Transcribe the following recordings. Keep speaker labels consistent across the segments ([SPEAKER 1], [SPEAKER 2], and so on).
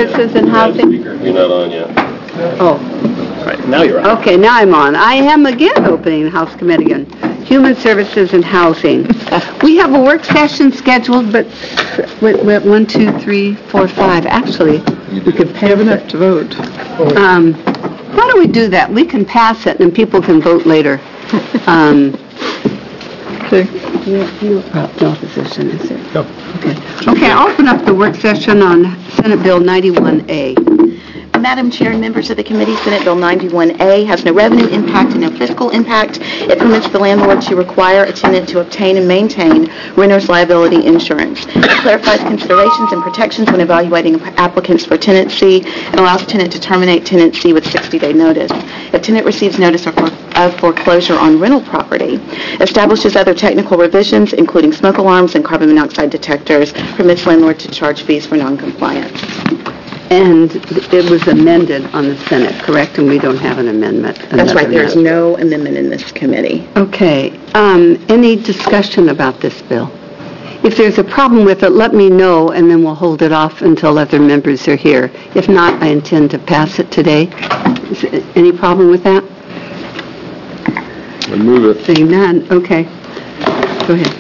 [SPEAKER 1] Services and Housing?
[SPEAKER 2] You're not on yet.
[SPEAKER 1] Oh.
[SPEAKER 3] Right, now you're on.
[SPEAKER 1] Okay, now I'm on. I am again opening the House Committee again. Human Services and Housing. We have a work session scheduled, but 1, 2, 3, 4, 5. Actually, we could pass it.
[SPEAKER 4] To vote.
[SPEAKER 1] Why don't we do that? We can pass it, and people can vote later.
[SPEAKER 4] Okay.
[SPEAKER 1] No opposition, is there?
[SPEAKER 3] No.
[SPEAKER 1] Okay, I'll open up the work session on Senate Bill 91A.
[SPEAKER 5] Madam Chair and members of the committee, Senate Bill 91A has no revenue impact and no fiscal impact. It permits the landlord to require a tenant to obtain and maintain renter's liability insurance. It clarifies considerations and protections when evaluating applicants for tenancy and allows tenant to terminate tenancy with 60-day notice. If tenant receives notice of foreclosure on rental property, establishes other technical revisions, including smoke alarms and carbon monoxide detectors, permits landlord to charge fees for noncompliance.
[SPEAKER 1] And it was amended on the Senate, correct? And we don't have an amendment.
[SPEAKER 5] That's right. There is no amendment in this committee.
[SPEAKER 1] Okay. Any discussion about this bill? If there's a problem with it, let me know, and then we'll hold it off until other members are here. If not, I intend to pass it today. Is there any problem with that?
[SPEAKER 2] I move it.
[SPEAKER 1] Seeing none. Okay. Go ahead.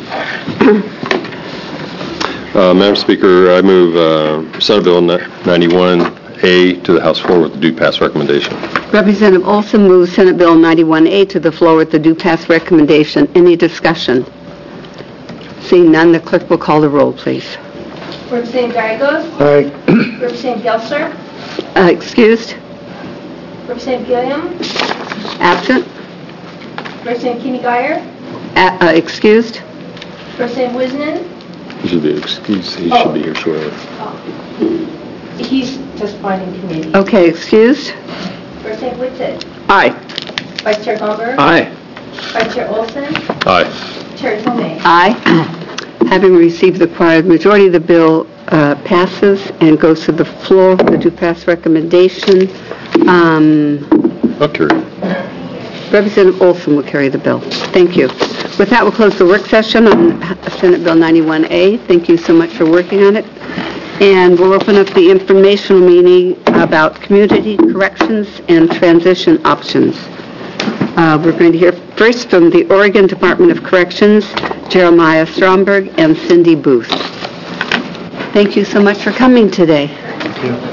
[SPEAKER 2] Madam Speaker, I move Senate Bill 91A to the House floor with the due pass recommendation.
[SPEAKER 1] Representative Olson moves Senate Bill 91A to the floor with the due pass recommendation. Any discussion? Seeing none, the clerk will call the roll, please.
[SPEAKER 6] Representative Gallegos?
[SPEAKER 4] Aye.
[SPEAKER 6] Representative Gelser?
[SPEAKER 1] Excused?
[SPEAKER 6] Representative Gilliam?
[SPEAKER 1] Absent?
[SPEAKER 6] Representative Kenny Geyer?
[SPEAKER 1] Excused?
[SPEAKER 6] Representative Wisnan?
[SPEAKER 2] He should be excused. He should be here shortly.
[SPEAKER 6] He's testifying in committee.
[SPEAKER 1] Okay, excused?
[SPEAKER 6] Representative Whitsitt?
[SPEAKER 4] Aye.
[SPEAKER 6] Vice Chair Gomberg?
[SPEAKER 4] Aye.
[SPEAKER 6] Vice Chair Olson?
[SPEAKER 2] Aye.
[SPEAKER 6] Chair Tomei?
[SPEAKER 1] Aye. Having received the required majority, the bill passes and goes to the floor with the due pass recommendation.
[SPEAKER 2] Okay.
[SPEAKER 1] Representative Olson will carry the bill. Thank you. With that, we'll close the work session on Senate Bill 91A. Thank you so much for working on it. And we'll open up the informational meeting about community corrections and transition options. We're going to hear first from the Oregon Department of Corrections, Jeremiah Stromberg and Cindy Booth. Thank you so much for coming today.
[SPEAKER 3] Thank you.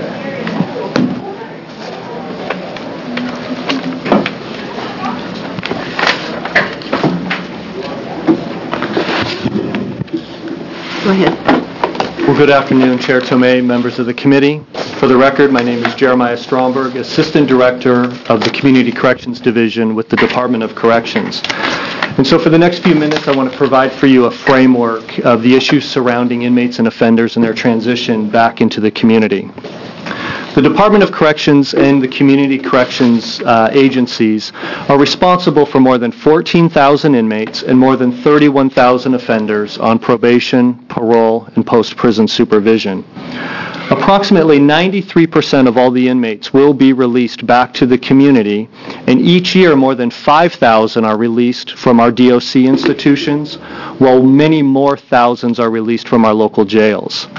[SPEAKER 1] Go ahead.
[SPEAKER 3] Well, good afternoon, Chair Tomei, members of the committee. For the record, my name is Jeremiah Stromberg, Assistant Director of the Community Corrections Division with the Department of Corrections. And so for the next few minutes, I want to provide for you a framework of the issues surrounding inmates and offenders and their transition back into the community. The Department of Corrections and the Community Corrections agencies are responsible for more than 14,000 inmates and more than 31,000 offenders on probation, parole, and post-prison supervision. Approximately 93% of all the inmates will be released back to the community, and each year more than 5,000 are released from our DOC institutions, while many more thousands are released from our local jails.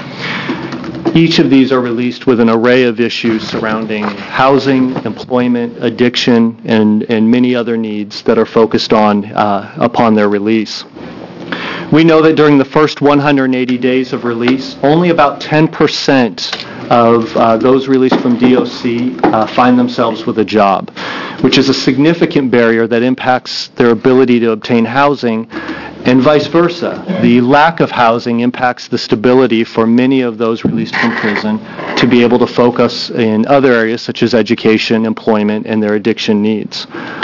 [SPEAKER 3] Each of these are released with an array of issues surrounding housing, employment, addiction, and many other needs that are focused on upon their release. We know that during the first 180 days of release, only about 10% of those released from DOC find themselves with a job, which is a significant barrier that impacts their ability to obtain housing, and vice versa. The lack of housing impacts the stability for many of those released from prison to be able to focus in other areas such as education, employment, and their addiction needs.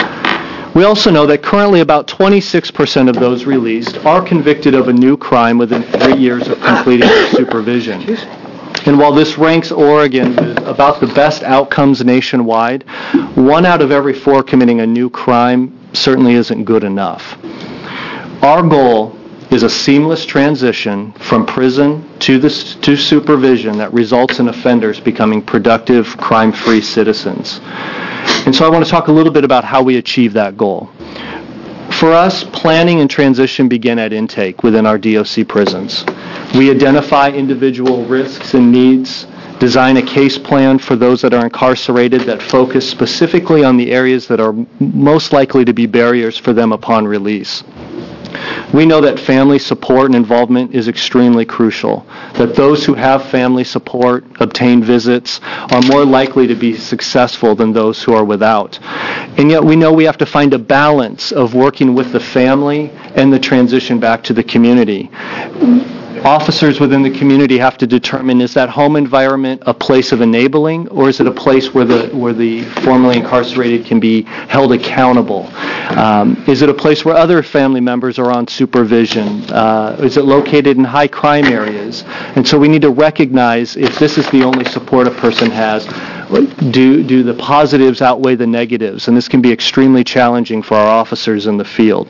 [SPEAKER 3] We also know that currently about 26% of those released are convicted of a new crime within 3 years of completing their supervision. And while this ranks Oregon with about the best outcomes nationwide, 1 out of every 4 committing a new crime certainly isn't good enough. Our goal is a seamless transition from prison to supervision that results in offenders becoming productive, crime-free citizens. And so I want to talk a little bit about how we achieve that goal. For us, planning and transition begin at intake within our DOC prisons. We identify individual risks and needs design a case plan for those that are incarcerated that focus specifically on the areas that are most likely to be barriers for them upon release. We know that family support and involvement is extremely crucial, that those who have family support, obtain visits, are more likely to be successful than those who are without. And yet we know we have to find a balance of working with the family and the transition back to the community. Officers within the community have to determine, is that home environment a place of enabling, or is it a place where the formerly incarcerated can be held accountable? Is it a place where other family members are on supervision? Is it located in high crime areas? And so we need to recognize if this is the only support a person has, do the positives outweigh the negatives? And this can be extremely challenging for our officers in the field.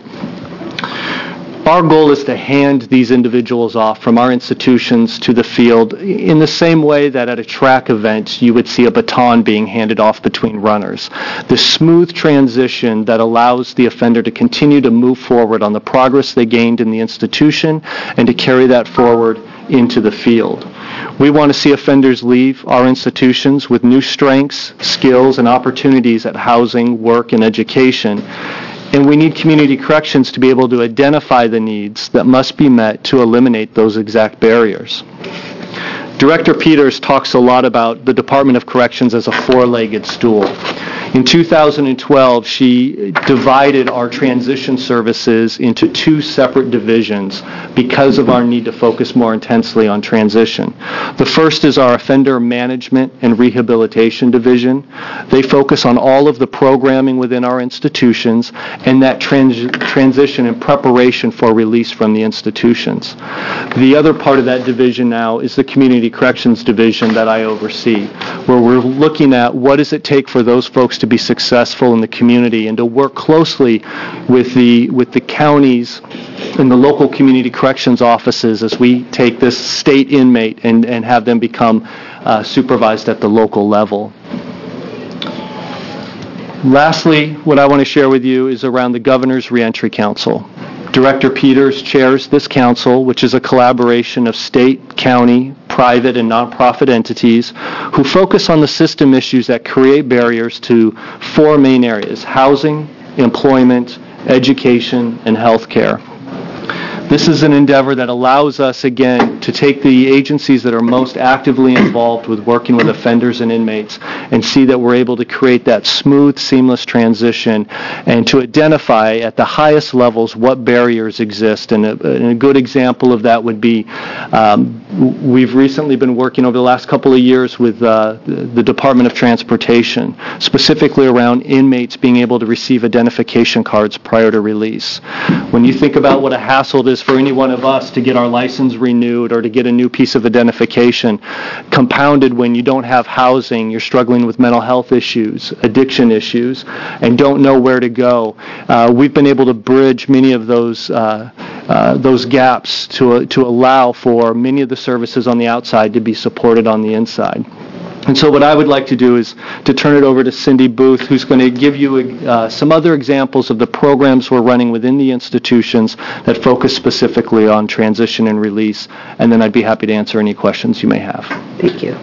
[SPEAKER 3] Our goal is to hand these individuals off from our institutions to the field in the same way that at a track event you would see a baton being handed off between runners. The smooth transition that allows the offender to continue to move forward on the progress they gained in the institution and to carry that forward into the field. We want to see offenders leave our institutions with new strengths, skills, and opportunities at housing, work, and education. And we need community corrections to be able to identify the needs that must be met to eliminate those exact barriers. Director Peters talks a lot about the Department of Corrections as a four-legged stool. In 2012, she divided our transition services into two separate divisions because of our need to focus more intensely on transition. The first is our Offender Management and Rehabilitation Division. They focus on all of the programming within our institutions and that transition and preparation for release from the institutions. The other part of that division now is the Community Corrections Division that I oversee, where we're looking at what does it take for those folks to be successful in the community and to work closely with the counties and the local community corrections offices as we take this state inmate and have them become supervised at the local level. Lastly, what I want to share with you is around the Governor's Reentry Council. Director Peters chairs this council, which is a collaboration of state, county, private, and nonprofit entities who focus on the system issues that create barriers to four main areas: housing, employment, education, and healthcare. This is an endeavor that allows us, again, to take the agencies that are most actively involved with working with offenders and inmates and see that we're able to create that smooth, seamless transition and to identify at the highest levels what barriers exist. And a good example of that would be we've recently been working over the last couple of years with the Department of Transportation, specifically around inmates being able to receive identification cards prior to release. When you think about what a hassle it is for any one of us to get our license renewed or to get a new piece of identification, compounded when you don't have housing, you're struggling with mental health issues, addiction issues, and don't know where to go. We've been able to bridge many of those gaps to allow for many of the services on the outside to be supported on the inside. And so what I would like to do is to turn it over to Cindy Booth, who's going to give you some other examples of the programs we're running within the institutions that focus specifically on transition and release. And then I'd be happy to answer any questions you may have.
[SPEAKER 1] Thank you.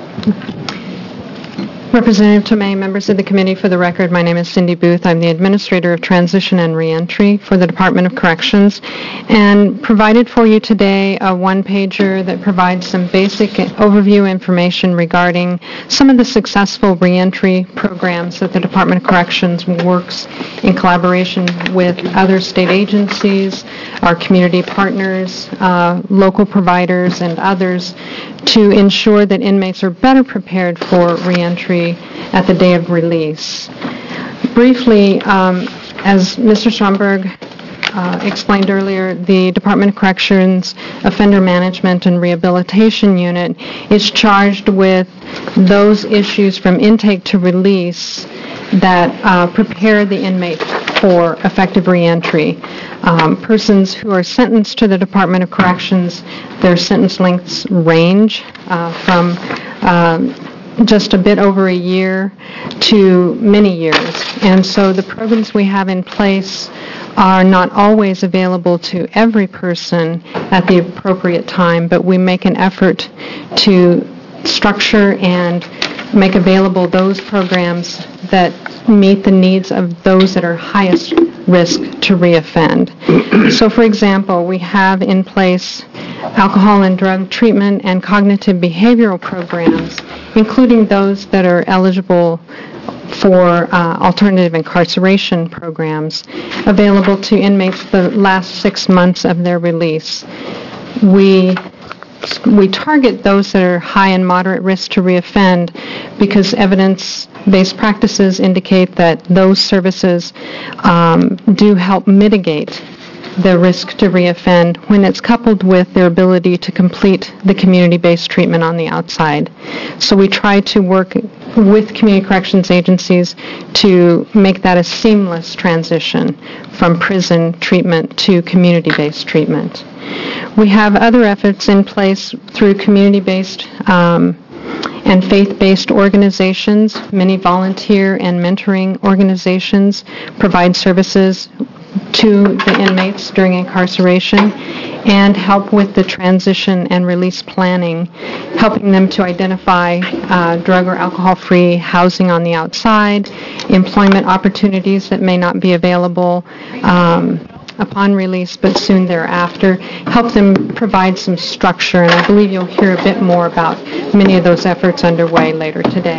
[SPEAKER 4] Representative Tomei, members of the committee, for the record, my name is Cindy Booth. I'm the Administrator of Transition and Reentry for the Department of Corrections, and provided for you today a one-pager that provides some basic overview information regarding some of the successful reentry programs that the Department of Corrections works in collaboration with other state agencies, our community partners, local providers, and others to ensure that inmates are better prepared for reentry at the day of release. Briefly, as Mr. Stromberg explained earlier, the Department of Corrections Offender Management and Rehabilitation Unit is charged with those issues from intake to release that prepare the inmate for effective reentry. Persons who are sentenced to the Department of Corrections, their sentence lengths range from just a bit over a year to many years. And so the programs we have in place are not always available to every person at the appropriate time, but we make an effort to structure and make available those programs that meet the needs of those that are highest risk to reoffend. So, for example, we have in place alcohol and drug treatment and cognitive behavioral programs, including those that are eligible for alternative incarceration programs, available to inmates the last 6 months of their release. We target those that are high and moderate risk to reoffend because evidence-based practices indicate that those services do help mitigate the risk to reoffend when it's coupled with their ability to complete the community-based treatment on the outside. So we try to work with community corrections agencies to make that a seamless transition from prison treatment to community-based treatment. We have other efforts in place through community-based and faith-based organizations. Many volunteer and mentoring organizations provide services to the inmates during incarceration and help with the transition and release planning, helping them to identify drug or alcohol-free housing on the outside, employment opportunities that may not be available upon release but soon thereafter, help them provide some structure, and I believe you'll hear a bit more about many of those efforts underway later today.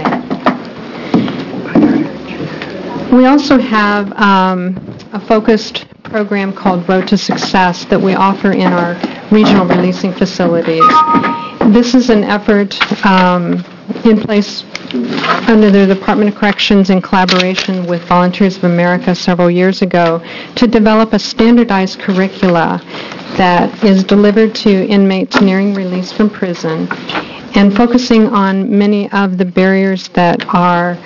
[SPEAKER 4] We also have a focused program called Road to Success that we offer in our regional releasing facilities. This is an effort in place under the Department of Corrections in collaboration with Volunteers of America several years ago to develop a standardized curricula that is delivered to inmates nearing release from prison and focusing on many of the barriers that are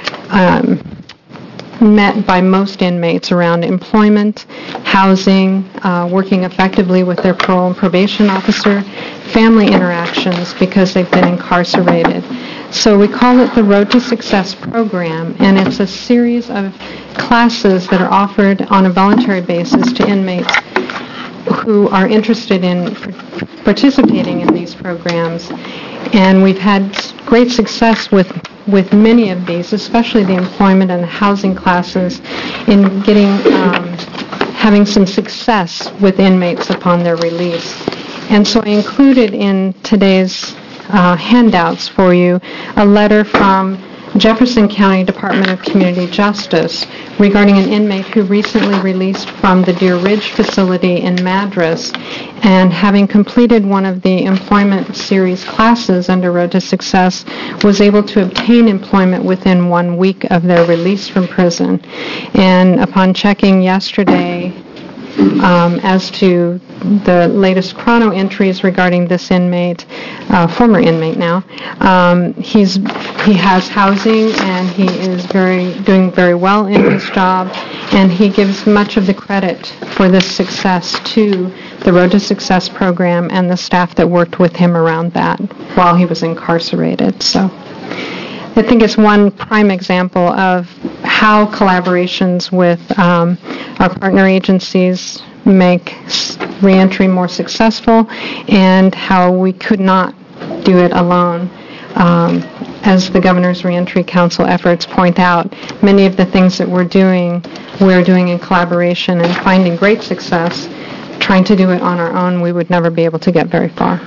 [SPEAKER 4] met by most inmates around employment, housing, working effectively with their parole and probation officer, family interactions because they've been incarcerated. So we call it the Road to Success program, and it's a series of classes that are offered on a voluntary basis to inmates who are interested in participating in these programs. And we've had great success with many of these, especially the employment and the housing classes, in having some success with inmates upon their release. And so I included in today's handouts for you a letter from Jefferson County Department of Community Justice regarding an inmate who recently released from the Deer Ridge facility in Madras, and having completed one of the employment series classes under Road to Success, was able to obtain employment within 1 week of their release from prison. And upon checking yesterday as to the latest chrono entries regarding this inmate, former inmate now, he has housing and he is doing very well in his job, and he gives much of the credit for this success to the Road to Success program and the staff that worked with him around that while he was incarcerated. So I think it's one prime example of how collaborations with our partner agencies make reentry more successful, and how we could not do it alone. As the Governor's Reentry Council efforts point out, many of the things that we're doing in collaboration and finding great success. Trying to do it on our own, we would never be able to get very far.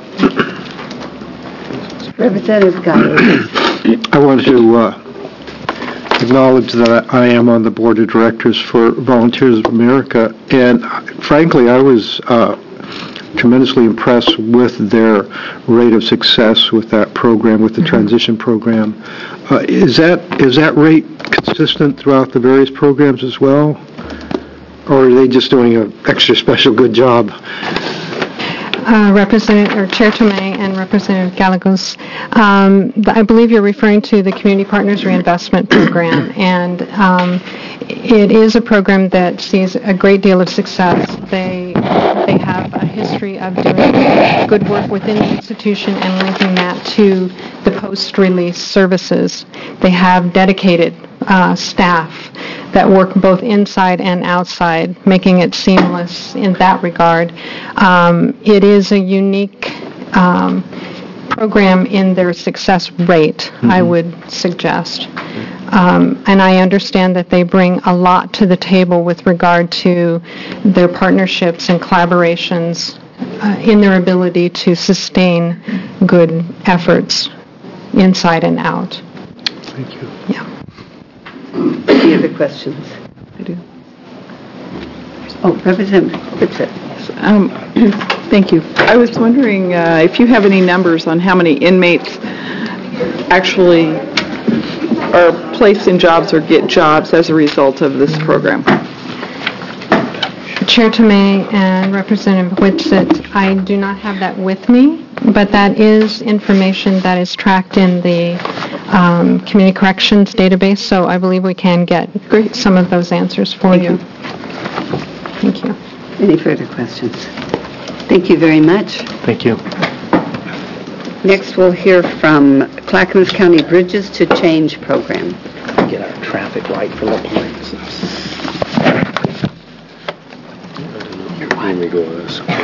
[SPEAKER 1] Representative Guy.
[SPEAKER 7] I want to acknowledge that I am on the board of directors for Volunteers of America, and frankly, I was tremendously impressed with their rate of success with that program, with the transition program. Is that rate consistent throughout the various programs as well, or are they just doing an extra special good job?
[SPEAKER 4] Chair Tomei and Representative Gallegos, I believe you're referring to the Community Partners Reinvestment Program, and it is a program that sees a great deal of success. They have a history of doing good work within the institution and linking that to the post-release services. They have dedicated staff that work both inside and outside, making it seamless in that regard. It is a unique program in their success rate, I would suggest. And I understand that they bring a lot to the table with regard to their partnerships and collaborations in their ability to sustain good efforts inside and out.
[SPEAKER 7] Thank you.
[SPEAKER 4] Yeah.
[SPEAKER 1] Any other questions? I do. Oh, Representative Whitsitt.
[SPEAKER 8] Thank you. I was wondering if you have any numbers on how many inmates actually are placed in jobs or get jobs as a result of this program.
[SPEAKER 4] Chair Tomei and Representative Whitsitt, I do not have that with me, but that is information that is tracked in the Community Corrections database, so I believe we can get some of those answers for you. Thank you.
[SPEAKER 1] Any further questions? Thank you very much.
[SPEAKER 3] Thank you.
[SPEAKER 1] Next, we'll hear from Clackamas County Bridges to Change program.
[SPEAKER 9] Get our traffic light for the planes.
[SPEAKER 2] Let me go this way.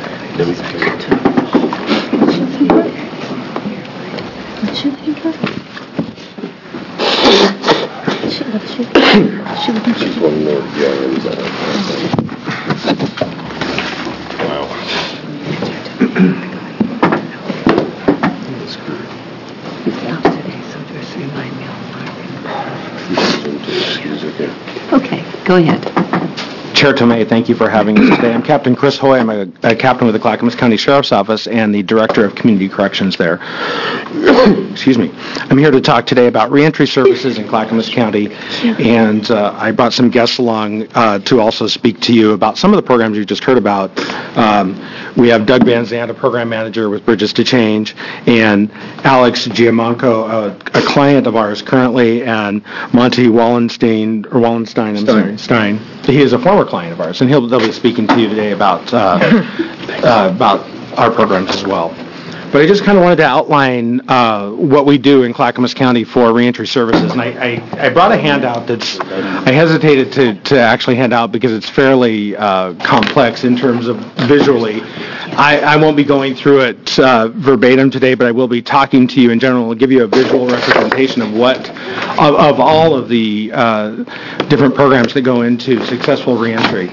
[SPEAKER 2] She's one more yards out. Wow.
[SPEAKER 1] Okay, go ahead.
[SPEAKER 9] Chair Tomei, thank you for having us today. I'm Captain Chris Hoy. I'm a captain with the Clackamas County Sheriff's Office and the Director of Community Corrections there. Excuse me. I'm here to talk today about reentry services in Clackamas County, and I brought some guests along to also speak to you about some of the programs you just heard about. We have Doug Van Zandt, a program manager with Bridges to Change, and Alex Giamanco, a client of ours currently, and Monty Wallenstein, Stein. He is a former client of ours, and they'll be speaking to you today about our programs as well. But I just kind of wanted to outline what we do in Clackamas County for reentry services. And I brought a handout I hesitated to actually hand out because it's fairly complex in terms of visually. I won't be going through it verbatim today, but I will be talking to you in general and give you a visual representation of of all of the different programs that go into successful reentry.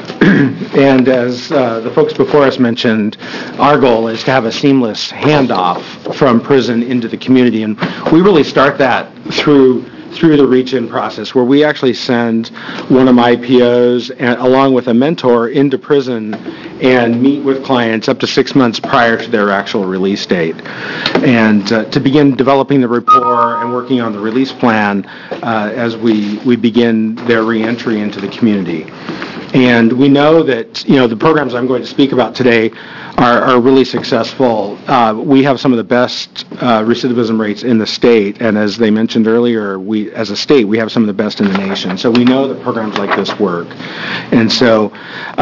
[SPEAKER 9] And as the folks before us mentioned, our goal is to have a seamless handoff from prison into the community, and we really start that through the reach-in process, where we actually send one of my POs along with a mentor into prison and meet with clients up to 6 months prior to their actual release date, and to begin developing the rapport and working on the release plan as we begin their reentry into the community. And we know that, the programs I'm going to speak about today are really successful. We have some of the best recidivism rates in the state, and as they mentioned earlier, as a state, we have some of the best in the nation. So we know that programs like this work. And so,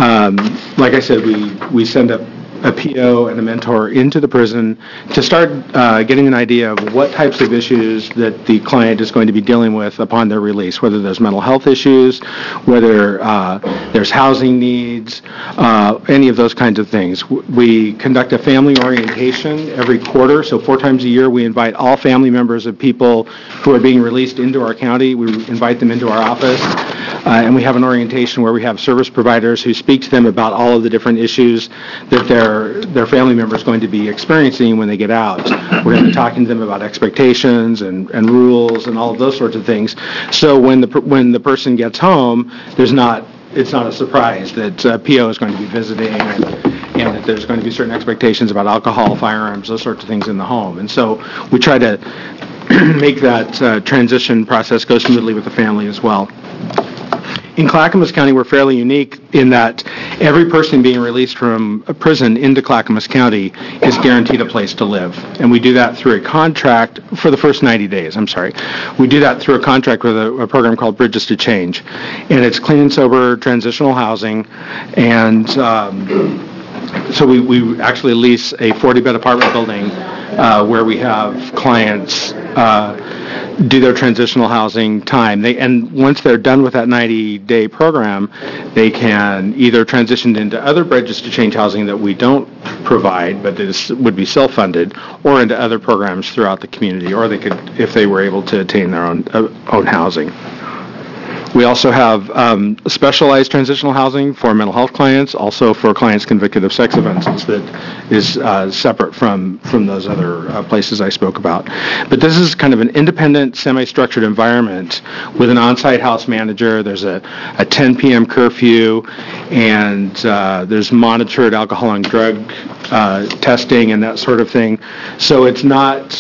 [SPEAKER 9] like I said, we send a PO and a mentor into the prison to start getting an idea of what types of issues that the client is going to be dealing with upon their release, whether there's mental health issues, whether there's housing needs, any of those kinds of things. We conduct a family orientation every quarter, so 4 times a year we invite all family members of people who are being released into our county. We invite them into our office, and we have an orientation where we have service providers who speak to them about all of the different issues that their family member is going to be experiencing when they get out. We're going to be talking to them about expectations and rules and all of those sorts of things. So when the person gets home, it's not a surprise that PO is going to be visiting and that there's going to be certain expectations about alcohol, firearms, those sorts of things in the home. And so we try to make that transition process go smoothly with the family as well. In Clackamas County, we're fairly unique in that every person being released from a prison into Clackamas County is guaranteed a place to live. And we do that through a contract for the first 90 days. We do that through a contract with a program called Bridges to Change. And it's clean and sober transitional housing. And so we actually lease a 40-bed apartment building where we have clients do their transitional housing time. And once they're done with that 90-day program, they can either transition into other bridges to change housing that we don't provide, but would be self-funded, or into other programs throughout the community, or they could, if they were able to attain their own housing. We also have specialized transitional housing for mental health clients, also for clients convicted of sex offenses, that is separate from those other places I spoke about. But this is kind of an independent, semi-structured environment with an on-site house manager. There's a 10 p.m. curfew, and there's monitored alcohol and drug testing and that sort of thing. So it's not...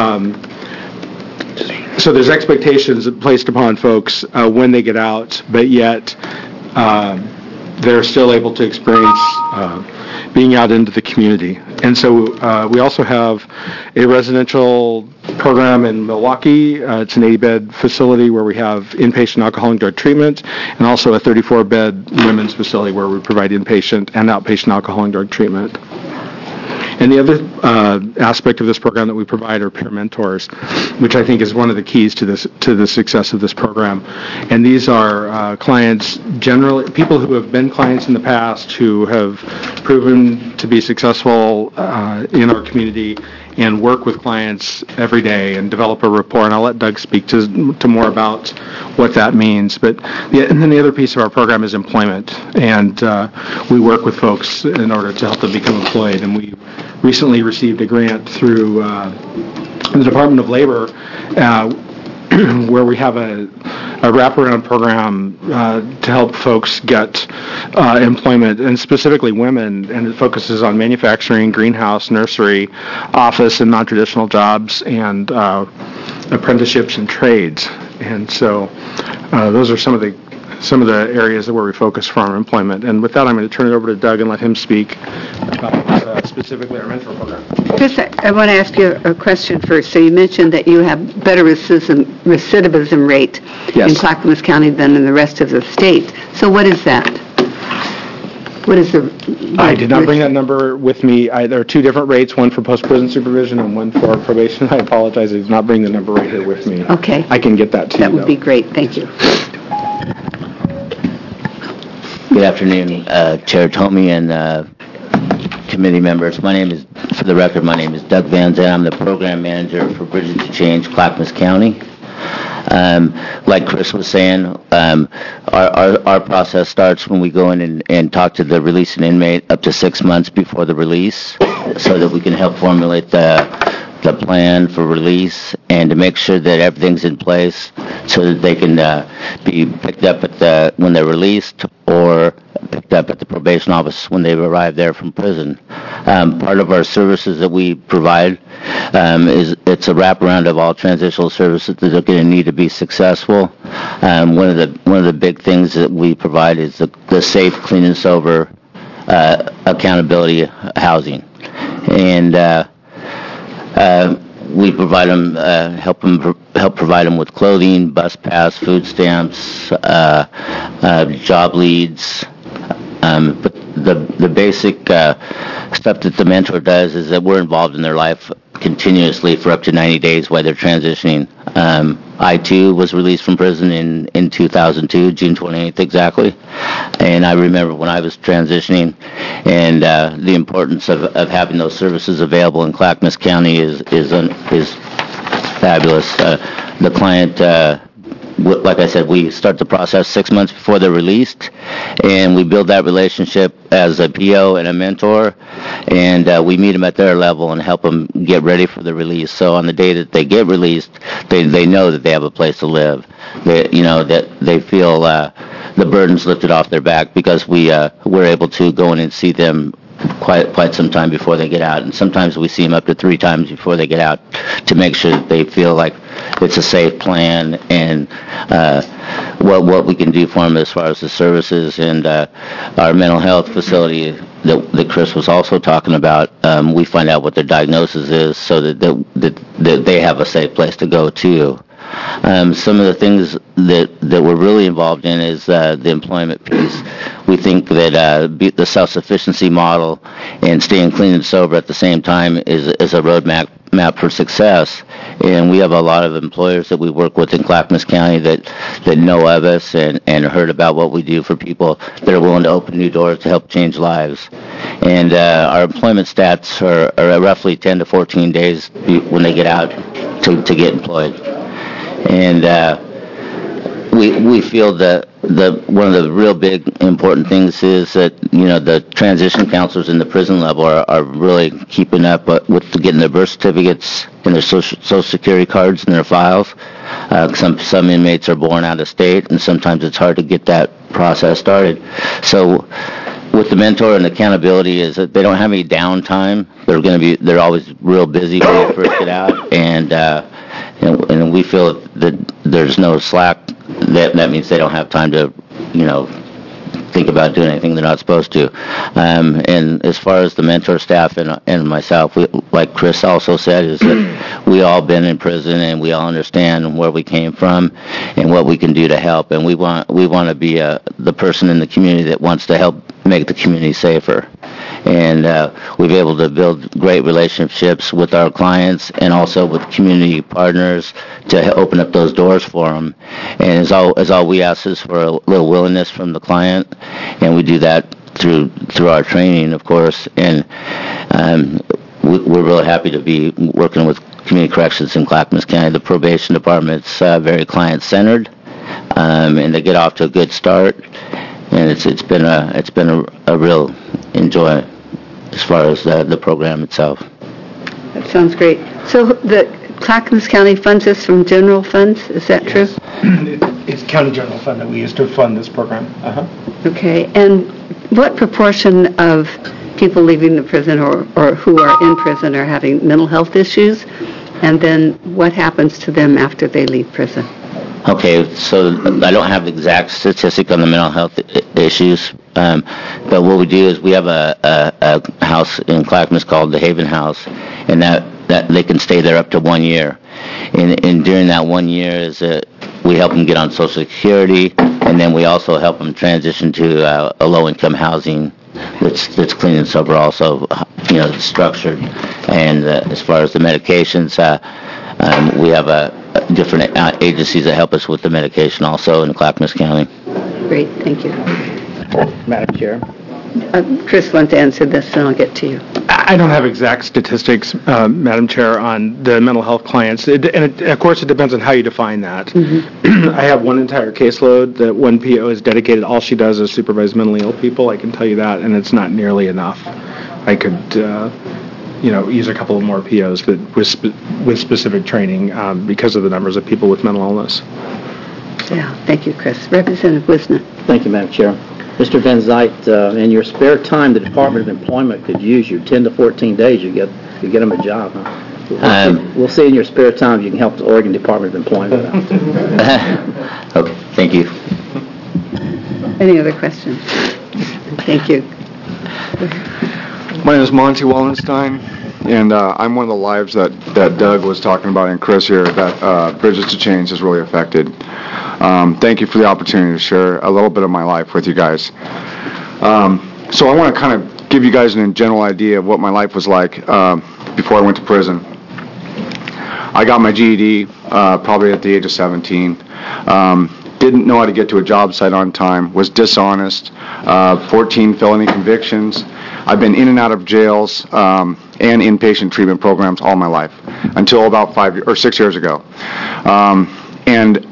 [SPEAKER 9] So there's expectations placed upon folks when they get out, but yet they're still able to experience being out into the community. And so we also have a residential program in Milwaukee. It's an 80-bed facility where we have inpatient alcohol and drug treatment, and also a 34-bed women's facility where we provide inpatient and outpatient alcohol and drug treatment. And the other aspect of this program that we provide are peer mentors, which I think is one of the keys to the success of this program. And these are clients, generally people who have been clients in the past, who have proven to be successful in our community, and work with clients every day and develop a rapport. And I'll let Doug speak to more about what that means. And then the other piece of our program is employment. And we work with folks in order to help them become employed. And we recently received a grant through the Department of Labor where we have a wraparound program to help folks get employment, and specifically women, and it focuses on manufacturing, greenhouse, nursery, office, and non-traditional jobs, and apprenticeships and trades. And so those are some of the areas where we focus for our employment. And with that, I'm going to turn it over to Doug and let him speak about specifically our mentor program.
[SPEAKER 1] Chris, I want to ask you a question first. So you mentioned that you have better recidivism rate in Clackamas County than in the rest of the state. So what is that? What is the...
[SPEAKER 9] I did not bring that number with me. There are two different rates, one for post-prison supervision and one for probation. I apologize. I did not bring the number right here with me.
[SPEAKER 1] Okay.
[SPEAKER 9] I can get that to you,
[SPEAKER 1] That would be great. Thank you.
[SPEAKER 10] Good afternoon, Chair Tomey and committee members. For the record, my name is Doug Van Zandt. I'm the program manager for Bridges to Change, Clackamas County. Like Chris was saying, our process starts when we go in and talk to the releasing inmate up to 6 months before the release, so that we can help formulate the plan for release and to make sure that everything's in place so that they can be picked up when they're released, or picked up at the probation office when they've arrived there from prison. Part of our services that we provide it's a wraparound of all transitional services that are going to need to be successful. One of the big things that we provide is the safe, clean, and sober accountability housing, and we provide them, help provide them with clothing, bus pass, food stamps, job leads. But the basic stuff that the mentor does is that we're involved in their life continuously for up to 90 days while they're transitioning. I, too, was released from prison in 2002, June 28th exactly. And I remember when I was transitioning, and the importance of having those services available in Clackamas County is fabulous. The client, like I said, we start the process 6 months before they're released, and we build that relationship as a PO and a mentor, and we meet them at their level and help them get ready for the release. So on the day that they get released, they know that they have a place to live. That they feel the burden's lifted off their back, because we're able to go in and see them quite some time before they get out, and sometimes we see them up to 3 times before they get out to make sure that they feel like it's a safe plan, and what we can do for them as far as the services. And our mental health facility that Chris was also talking about, we find out what their diagnosis is so that they have a safe place to go to. Some of the things that we're really involved in is the employment piece. We think that the self-sufficiency model and staying clean and sober at the same time is a roadmap roadmap for success. And we have a lot of employers that we work with in Clackamas County that know of us and heard about what we do for people that are willing to open new doors to help change lives. And our employment stats are roughly 10 to 14 days when they get out to get employed. And we feel that one of the real big important things is that, the transition counselors in the prison level are really keeping up with getting their birth certificates and their social security cards in their files. Some inmates are born out of state, and sometimes it's hard to get that process started. So with the mentor and accountability is that they don't have any downtime. They're always real busy when they first get out, and we feel that there's no slack. That means they don't have time to, think about doing anything they're not supposed to. And as far as the mentor staff and myself, like Chris also said, is that we all been in prison and we all understand where we came from and what we can do to help. And we want to be the person in the community that wants to help make the community safer. And we've been able to build great relationships with our clients and also with community partners to open up those doors for them. And as all we ask is for a little willingness from the client, and we do that through our training, of course. And we're really happy to be working with Community Corrections in Clackamas County. The probation department's very client-centered, and they get off to a good start. And it's been a real enjoy as far as the program itself.
[SPEAKER 1] That sounds great. So the Clackamas County funds this from general funds, is that true?
[SPEAKER 9] It's county general fund that we use to fund this program.
[SPEAKER 1] Okay, and what proportion of people leaving the prison or who are in prison are having mental health issues? And then what happens to them after they leave prison?
[SPEAKER 10] Okay, so I don't have the exact statistic on the mental health issues, but what we do is we have a house in Clackamas called the Haven House, and that they can stay there up to 1 year. And during that 1 year is we help them get on Social Security, and then we also help them transition to a low-income housing that's clean and sober, also structured. And as far as the medications, we have different agencies that help us with the medication also in Clackamas County.
[SPEAKER 1] Great, thank you.
[SPEAKER 11] Madam Chair.
[SPEAKER 1] Chris wants to answer this, and I'll get to you.
[SPEAKER 9] I don't have exact statistics, Madam Chair, on the mental health clients. Of course, it depends on how you define that. Mm-hmm. I have one entire caseload that one PO is dedicated. All she does is supervise mentally ill people. I can tell you that, and it's not nearly enough. I could, use a couple of more POs that with specific training because of the numbers of people with mental illness.
[SPEAKER 1] Yeah, thank you, Chris. Representative Wisner.
[SPEAKER 11] Thank you, Madam Chair. Mr. Van Zite, in your spare time, the Department of Employment could use you. 10 to 14 days, you get them a job. Huh? We'll see in your spare time if you can help the Oregon Department of Employment out.
[SPEAKER 10] Okay, thank you.
[SPEAKER 1] Any other questions? Thank you.
[SPEAKER 12] My name is Monty Wallenstein, and I'm one of the lives that Doug was talking about and Chris here that Bridges to Change has really affected. Thank you for the opportunity to share a little bit of my life with you guys. So I want to kind of give you guys a general idea of what my life was like before I went to prison. I got my GED probably at the age of 17. Didn't know how to get to a job site on time, was dishonest, 14 felony convictions. I've been in and out of jails and inpatient treatment programs all my life until about 6 years ago. And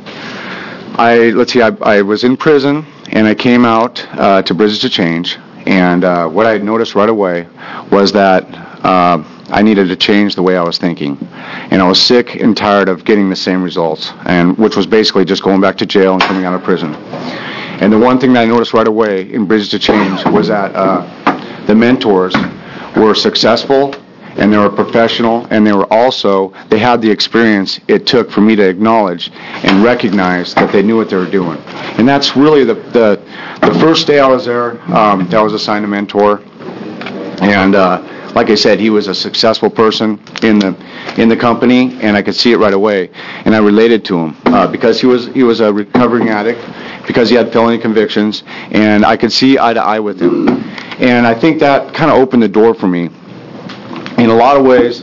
[SPEAKER 12] I was in prison and I came out to Bridges to Change, and what I noticed right away was that I needed to change the way I was thinking. And I was sick and tired of getting the same results, which was basically just going back to jail and coming out of prison. And the one thing that I noticed right away in Bridges to Change was that the mentors were successful, and they were professional, and they had the experience it took for me to acknowledge and recognize that they knew what they were doing. And that's really the first day I was there, I was assigned a mentor. And like I said, he was a successful person in the company, and I could see it right away. And I related to him because he was a recovering addict, because he had felony convictions, and I could see eye to eye with him. And I think that kind of opened the door for me. In a lot of ways,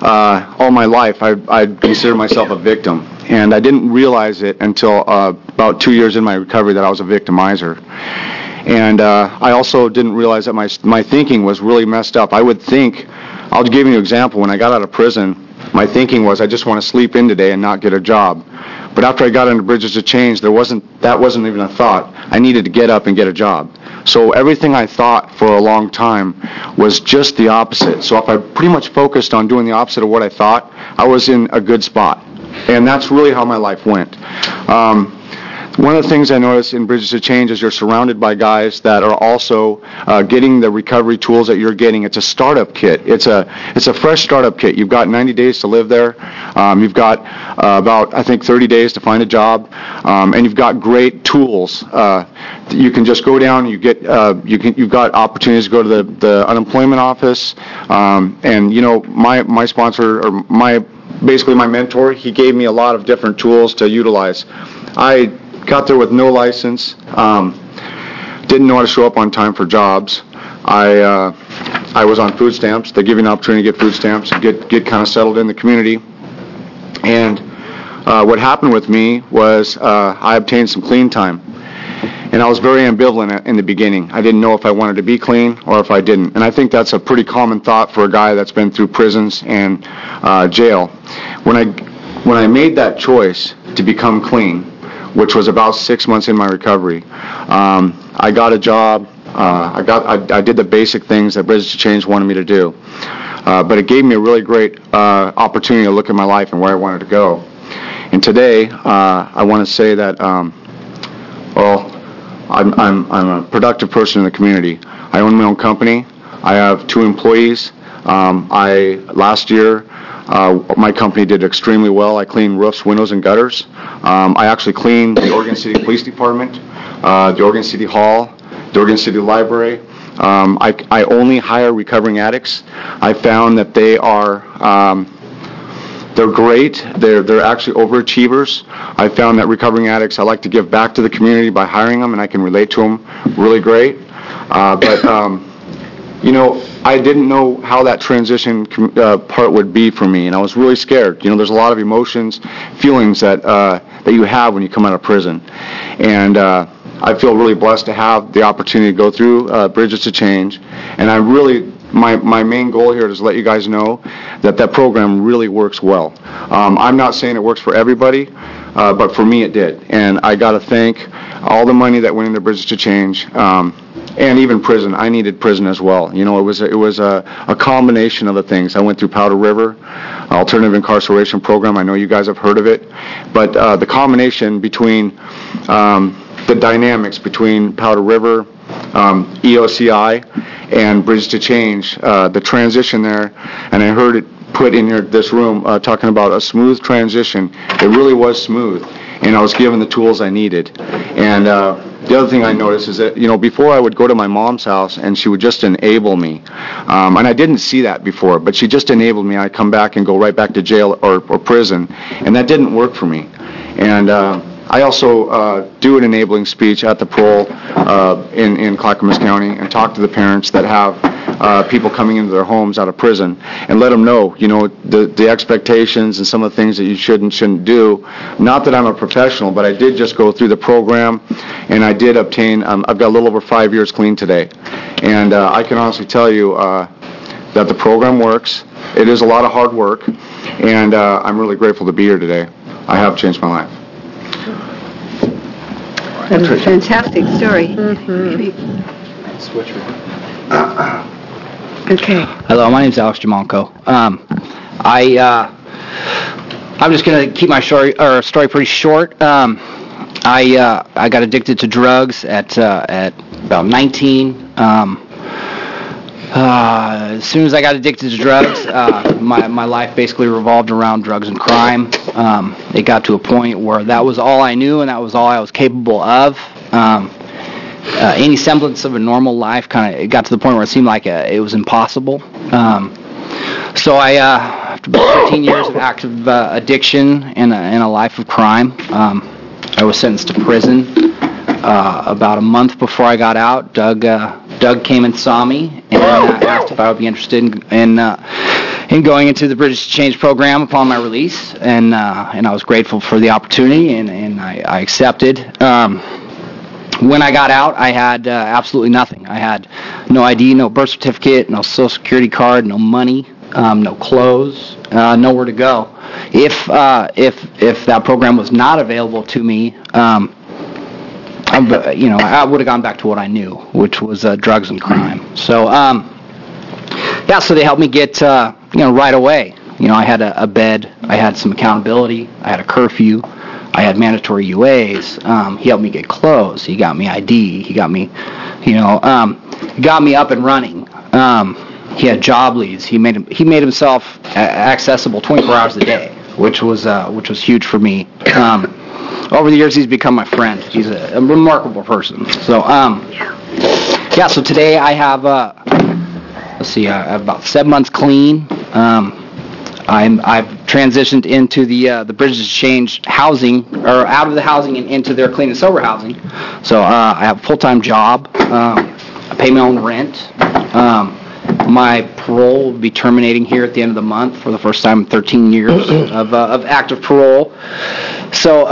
[SPEAKER 12] all my life, I consider myself a victim. And I didn't realize it until about 2 years in my recovery that I was a victimizer. And I also didn't realize that my thinking was really messed up. I would think, I'll give you an example. When I got out of prison, my thinking was, I just want to sleep in today and not get a job. But after I got into Bridges to Change, that wasn't even a thought. I needed to get up and get a job. So everything I thought for a long time was just the opposite. So if I pretty much focused on doing the opposite of what I thought, I was in a good spot. And that's really how my life went. One of the things I noticed in Bridges to Change is you're surrounded by guys that are also getting the recovery tools that you're getting. It's a startup kit. It's a fresh startup kit. You've got 90 days to live there. You've got about, I think, 30 days to find a job, and you've got great tools. You can just go down. You've got opportunities to go to the unemployment office, and you know my sponsor or basically my mentor. He gave me a lot of different tools to utilize. I got there with no license, didn't know how to show up on time for jobs. I was on food stamps. They give you an opportunity to get food stamps and get kind of settled in the community. And what happened with me was I obtained some clean time. And I was very ambivalent in the beginning. I didn't know if I wanted to be clean or if I didn't. And I think that's a pretty common thought for a guy that's been through prisons and jail. When I made that choice to become clean, which was about 6 months in my recovery, I got a job. I did the basic things that Bridges to Change wanted me to do. But it gave me a really great opportunity to look at my life and where I wanted to go. And today, I want to say that, I'm a productive person in the community. I own my own company. I have 2 employees. Last year, my company did extremely well. I cleaned roofs, windows, and gutters. I actually cleaned the Oregon City Police Department, the Oregon City Hall, the Oregon City Library. I only hire recovering addicts. I found that they're great. They're actually overachievers. I found that recovering addicts, I like to give back to the community by hiring them, and I can relate to them really great. I didn't know how that transition part would be for me, and I was really scared. There's a lot of emotions, feelings that you have when you come out of prison. And I feel really blessed to have the opportunity to go through Bridges to Change. And my main goal here is to let you guys know that program really works well. I'm not saying it works for everybody, but for me it did. And I got to thank all the money that went into Bridges to Change, and even prison. I needed prison as well. It was a combination of the things. I went through Powder River, alternative incarceration program. I know you guys have heard of it, but the combination between the dynamics between Powder River, EOCI, and Bridges to Change, the transition there, and I heard it put in this room talking about a smooth transition. It really was smooth, and I was given the tools I needed. And the other thing I noticed is that, before I would go to my mom's house and she would just enable me. And I didn't see that before, but she just enabled me. I'd come back and go right back to jail or prison, and that didn't work for me. And I also do an enabling speech at the parole in Clackamas County and talk to the parents that have people coming into their homes out of prison and let them know, the expectations and some of the things that you shouldn't do. Not that I'm a professional, but I did just go through the program, and I did obtain, I've got a little over 5 years clean today. And I can honestly tell you that the program works. It is a lot of hard work, and I'm really grateful to be here today. I have changed my life.
[SPEAKER 1] That's a fantastic story. Okay.
[SPEAKER 13] Hello, my name is Alex Jamalco. I'm just going to keep my story pretty short. I got addicted to drugs at about 19. As soon as I got addicted to drugs, my life basically revolved around drugs and crime. It got to a point where that was all I knew and that was all I was capable of. Any semblance of a normal life it got to the point where it seemed like it was impossible. So after about 15 years of active addiction and a life of crime, I was sentenced to prison. About a month before I got out, Doug came and saw me and asked if I would be interested in going into the Bridges to Change program upon my release, and I was grateful for the opportunity, and I accepted. When I got out, I had absolutely nothing. I had no ID, no birth certificate, no Social Security card, no money, no clothes, nowhere to go. If that program was not available to me, I would have gone back to what I knew, which was drugs and crime. So, so they helped me get, right away. I had a bed, I had some accountability, I had a curfew, I had mandatory UAs. He helped me get clothes. He got me ID. He got me, got me up and running. He had job leads. He made himself accessible 24 hours a day, which was huge for me. Over the years, he's become my friend. He's a remarkable person. So, so today I have, I have about 7 months clean. I've transitioned into the Bridges to Change housing, or out of the housing and into their clean and sober housing. So I have a full-time job. I pay my own rent. My parole will be terminating here at the end of the month for the first time in 13 years of active parole. So,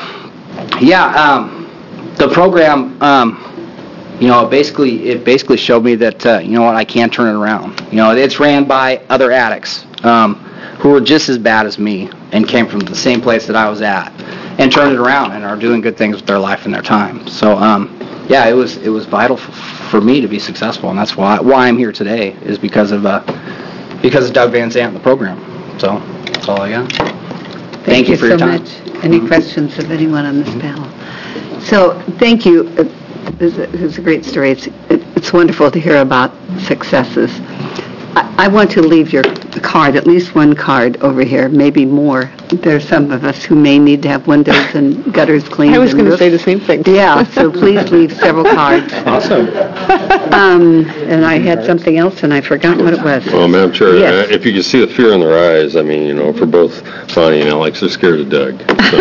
[SPEAKER 13] the program, it basically showed me that, I can turn it around. It's ran by other addicts who were just as bad as me and came from the same place that I was at and turned it around and are doing good things with their life and their time. So, it was vital for me to be successful, and that's why I'm here today, is because of Doug Van Zant and the program. So that's all I got. Thank you for your time.
[SPEAKER 1] Thank you so much. Any questions of anyone on this panel? So thank you. This is a great story. It's wonderful to hear about successes. I want to leave your card, at least one card over here, maybe more. There's some of us who may need to have windows and gutters cleaned.
[SPEAKER 8] I was going to say the same thing.
[SPEAKER 1] Yeah, so please leave several cards.
[SPEAKER 2] Awesome.
[SPEAKER 1] And I had something else, and I forgot what it was.
[SPEAKER 2] Well, Madam Chair,
[SPEAKER 1] Yes.
[SPEAKER 2] if you can see the fear in their eyes, for both Bonnie and Alex, they're scared of Doug.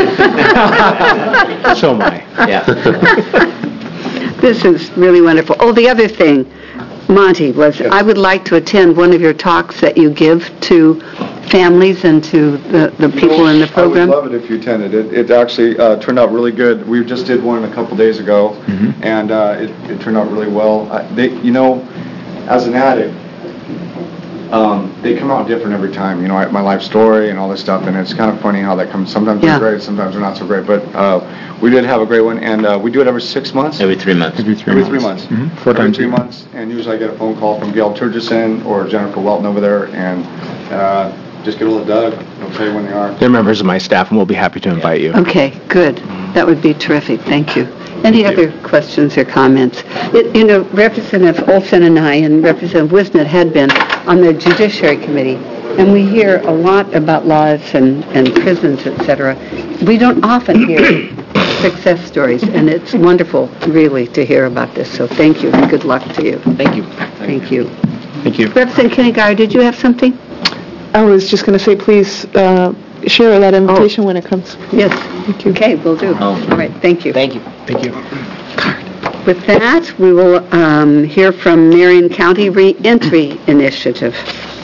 [SPEAKER 9] So am I.
[SPEAKER 11] Yeah.
[SPEAKER 1] This is really wonderful. Oh, the other thing, Monty, was I would like to attend one of your talks that you give to families and to the people in the program.
[SPEAKER 12] I would love it if you attended. It actually turned out really good. We just did one a couple days ago, and it turned out really well. As an addict, they come out different every time. My life story and all this stuff, and it's kind of funny how that comes. Sometimes they're great, sometimes they're not so great. But we did have a great one, and we do it every 6 months.
[SPEAKER 10] Every 3 months.
[SPEAKER 12] Every 3 months.
[SPEAKER 9] Mm-hmm.
[SPEAKER 12] Every 3 months, and usually I get a phone call from Gail Turgison or Jennifer Welton over there, and just get a hold of Doug. They'll tell you when they are.
[SPEAKER 9] They're members of my staff, and we'll be happy to invite you.
[SPEAKER 1] Okay, good. That would be terrific. Thank you. Any other questions or comments? Representative Olson and I and Representative Wisnett had been on the Judiciary Committee, and we hear a lot about laws and prisons, etc. We don't often hear success stories, and it's wonderful, really, to hear about this. So thank you, and good luck to you.
[SPEAKER 13] Thank you.
[SPEAKER 1] Thank you.
[SPEAKER 9] Thank you.
[SPEAKER 1] Representative Kenny-Gar, did you have something?
[SPEAKER 8] I was just going to say, please share that invitation when it comes.
[SPEAKER 1] Yes. Thank you. Okay, will do. All right, thank you.
[SPEAKER 13] Thank you.
[SPEAKER 9] Thank you.
[SPEAKER 1] With that, we will hear from Marion County Reentry Initiative.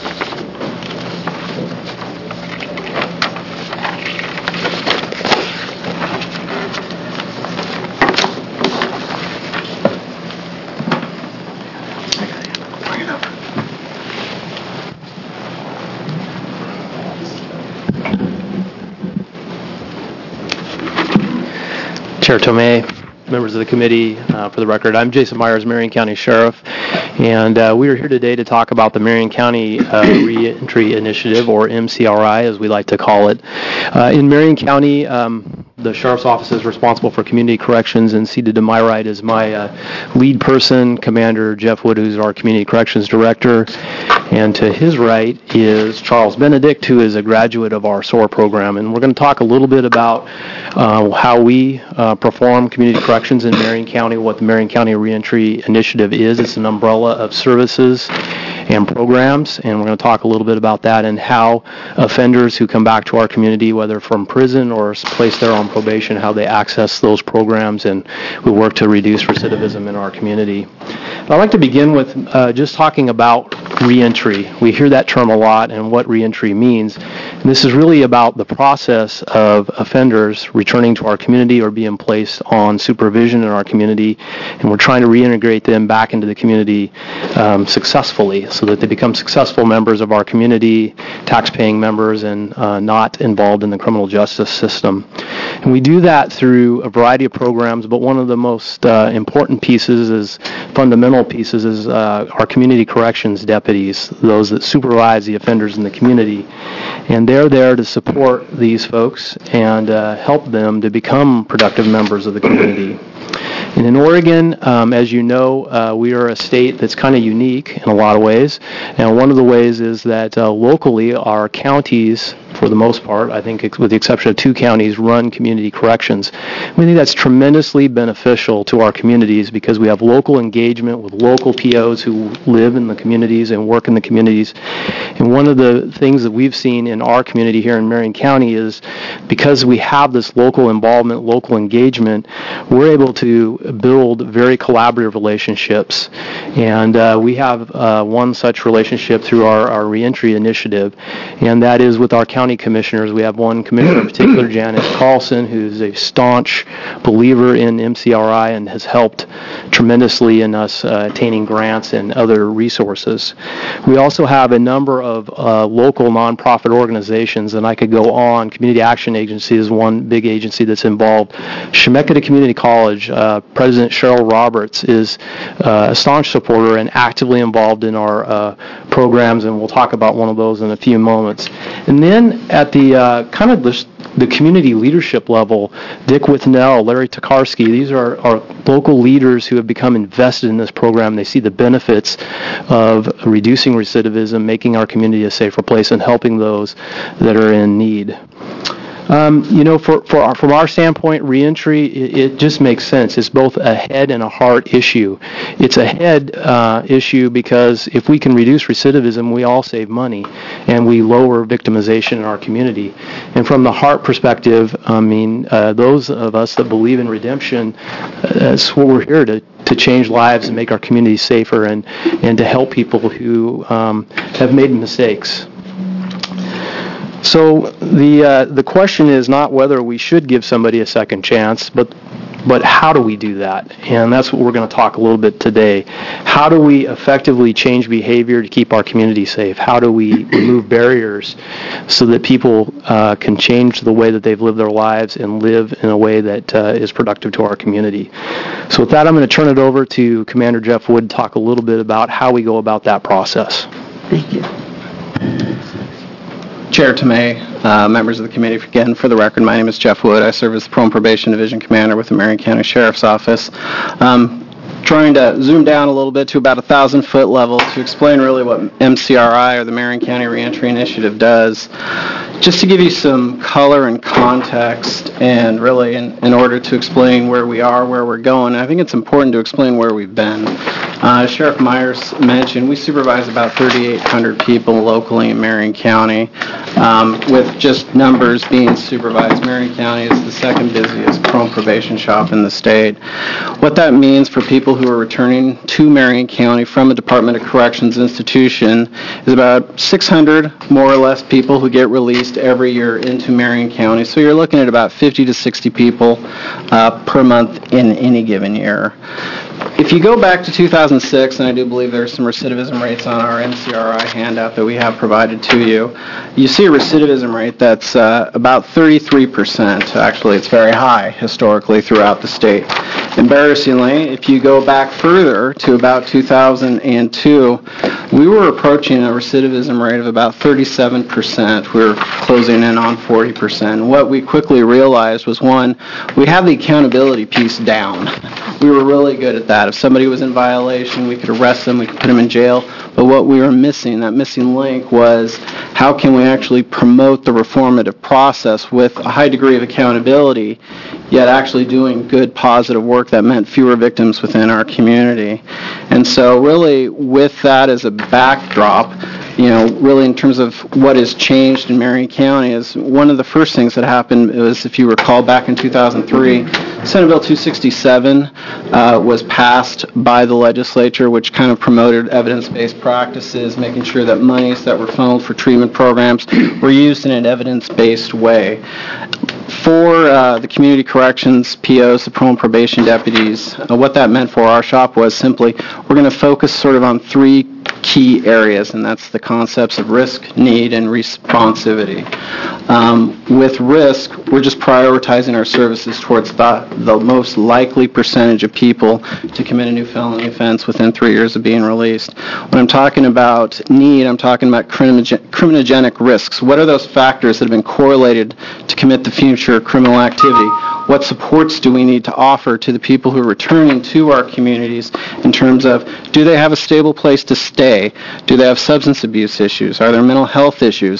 [SPEAKER 14] Chair Tomei, members of the committee, for the record, I'm Jason Myers, Marion County Sheriff, and we are here today to talk about the Marion County Reentry Initiative, or MCRI, as we like to call it. In Marion County, the Sheriff's Office is responsible for community corrections, and seated to my right is my lead person, Commander Jeff Wood, who's our Community Corrections Director, and to his right is Charles Benedict, who is a graduate of our SOAR program, and we're going to talk a little bit about how we perform community corrections in Marion County, what the Marion County Reentry Initiative is. It's an umbrella of services and programs, and we're going to talk a little bit about that and how offenders who come back to our community, whether from prison or placed there on probation, how they access those programs, and we work to reduce recidivism in our community. I'd like to begin with just talking about reentry. We hear that term a lot and what reentry means. And this is really about the process of offenders returning to our community or being placed on supervision in our community, and we're trying to reintegrate them back into the community successfully so that they become successful members of our community, tax-paying members, and not involved in the criminal justice system. And we do that through a variety of programs, but one of the most important pieces, fundamental pieces, is our community corrections deputies, those that supervise the offenders in the community. And they're there to support these folks and help them to become productive members of the community. And in Oregon, as you know, we are a state that's kind of unique in a lot of ways. And one of the ways is that locally our counties, for the most part, I think with the exception of 2 counties, run community corrections. We think that's tremendously beneficial to our communities because we have local engagement with local POs who live in the communities and work in the communities. And one of the things that we've seen in our community here in Marion County is because we have this local involvement, local engagement, we're able to build very collaborative relationships. And we have one such relationship through our reentry initiative, and that is with our county commissioners. We have one commissioner in particular, Janice Carlson, who's a staunch believer in MCRI and has helped tremendously in us attaining grants and other resources. We also have a number of local nonprofit organizations, and I could go on. Community Action Agency is one big agency that's involved. Chemeketa Community College, President Cheryl Roberts is a staunch supporter and actively involved in our programs, and we'll talk about one of those in a few moments. And then at the kind of the community leadership level, Dick Withnell, Larry Tokarski, these are our local leaders who have become invested in this program. They see the benefits of reducing recidivism, making our community a safer place, and helping those that are in need. From our standpoint, reentry, it just makes sense. It's both a head and a heart issue. It's a head issue because if we can reduce recidivism, we all save money and we lower victimization in our community. And from the heart perspective, those of us that believe in redemption, that's what we're here to change lives and make our community safer and to help people who have made mistakes. So the question is not whether we should give somebody a second chance, but how do we do that? And that's what we're going to talk a little bit today. How do we effectively change behavior to keep our community safe? How do we remove barriers so that people can change the way that they've lived their lives and live in a way that is productive to our community? So with that, I'm going to turn it over to Commander Jeff Wood to talk a little bit about how we go about that process.
[SPEAKER 1] Thank you.
[SPEAKER 15] Chair Tomei, members of the committee, again, for the record, my name is Jeff Wood. I serve as the Parole Probation Division Commander with the Marion County Sheriff's Office. Trying to zoom down a little bit to about 1,000-foot level to explain really what MCRI, or the Marion County Reentry Initiative, does. Just to give you some color and context, and really in order to explain where we are, where we're going, I think it's important to explain where we've been. As Sheriff Myers mentioned, we supervise about 3,800 people locally in Marion County. With just numbers being supervised, Marion County is the second busiest parole probation shop in the state. What that means for people who are returning to Marion County from a Department of Corrections institution is about 600, more or less, people who get released every year into Marion County. So you're looking at about 50 to 60 people per month in any given year. If you go back to 2006, and I do believe there's some recidivism rates on our MCRI handout that we have provided to you, you see a recidivism rate that's about 33%. Actually, it's very high historically throughout the state. Embarrassingly, if you go back further to about 2002, we were approaching a recidivism rate of about 37%. We were closing in on 40%. What we quickly realized was, one, we have the accountability piece down. We were really good at that. If somebody was in violation, we could arrest them, we could put them in jail. But what we were missing, that missing link, was how can we actually promote the reformative process with a high degree of accountability, yet actually doing good, positive work that meant fewer victims within our community. And so really with that as a backdrop, really in terms of what has changed in Marion County, is one of the first things that happened was, if you recall, back in 2003, Senate Bill 267 was passed by the legislature, which kind of promoted evidence-based practices, making sure that monies that were funneled for treatment programs were used in an evidence-based way. For the community corrections POs, the parole and probation deputies, what that meant for our shop was simply we're going to focus sort of on three key areas, and that's the concepts of risk, need, and responsivity. With risk, we're just prioritizing our services towards the most likely percentage of people to commit a new felony offense within 3 years of being released. When I'm talking about need, I'm talking about criminogenic risks. What are those factors that have been correlated to commit the future criminal activity? What supports do we need to offer to the people who are returning to our communities in terms of, do they have a stable place to stay? Do they have substance abuse issues? Are there mental health issues?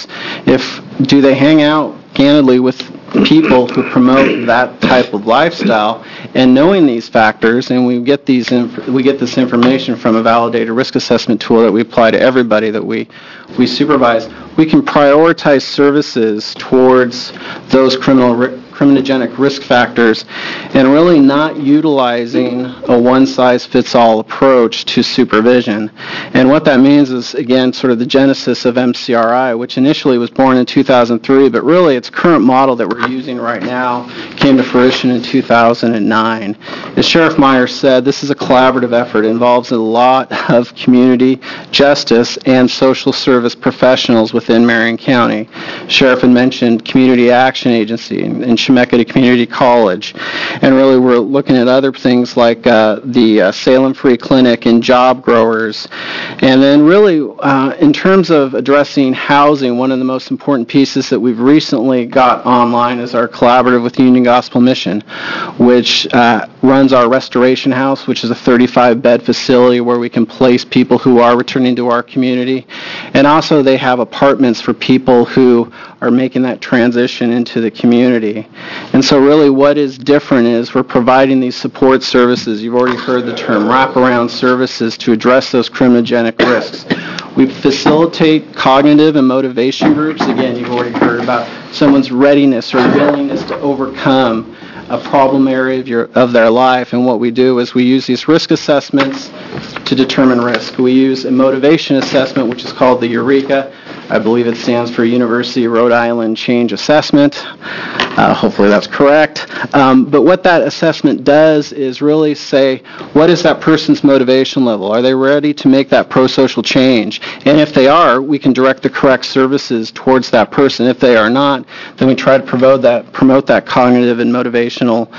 [SPEAKER 15] Do they hang out candidly with people who promote that type of lifestyle? And knowing these factors, and we get this information from a validated risk assessment tool that we apply to everybody that we supervise, we can prioritize services towards those criminogenic risk factors and really not utilizing a one-size-fits-all approach to supervision. And what that means is, again, sort of the genesis of MCRI, which initially was born in 2003, but really its current model that we're using right now came to fruition in 2009. As Sheriff Myers said, this is a collaborative effort. It involves a lot of community justice and social service professionals within Marion County. Sheriff had mentioned Community Action Agency and Chemeketa Community College. And really we're looking at other things like the Salem Free Clinic and Job Growers. And then really in terms of addressing housing, one of the most important pieces that we've recently got online is our collaborative with Union Gospel Mission, which runs our Restoration House, which is a 35-bed facility where we can place people who are returning to our community. And also they have apartments for people who are making that transition into the community. And so really what is different is we're providing these support services. You've already heard the term wraparound services to address those criminogenic risks. We facilitate cognitive and motivation groups. Again, you've already heard about someone's readiness or willingness to overcome a problem area of their life, and what we do is we use these risk assessments to determine risk. We use a motivation assessment, which is called the Eureka. I believe it stands for University of Rhode Island Change Assessment. Hopefully that's correct. But what that assessment does is really say, what is that person's motivation level? Are they ready to make that pro-social change? And if they are, we can direct the correct services towards that person. If they are not, then we try to promote that cognitive and motivational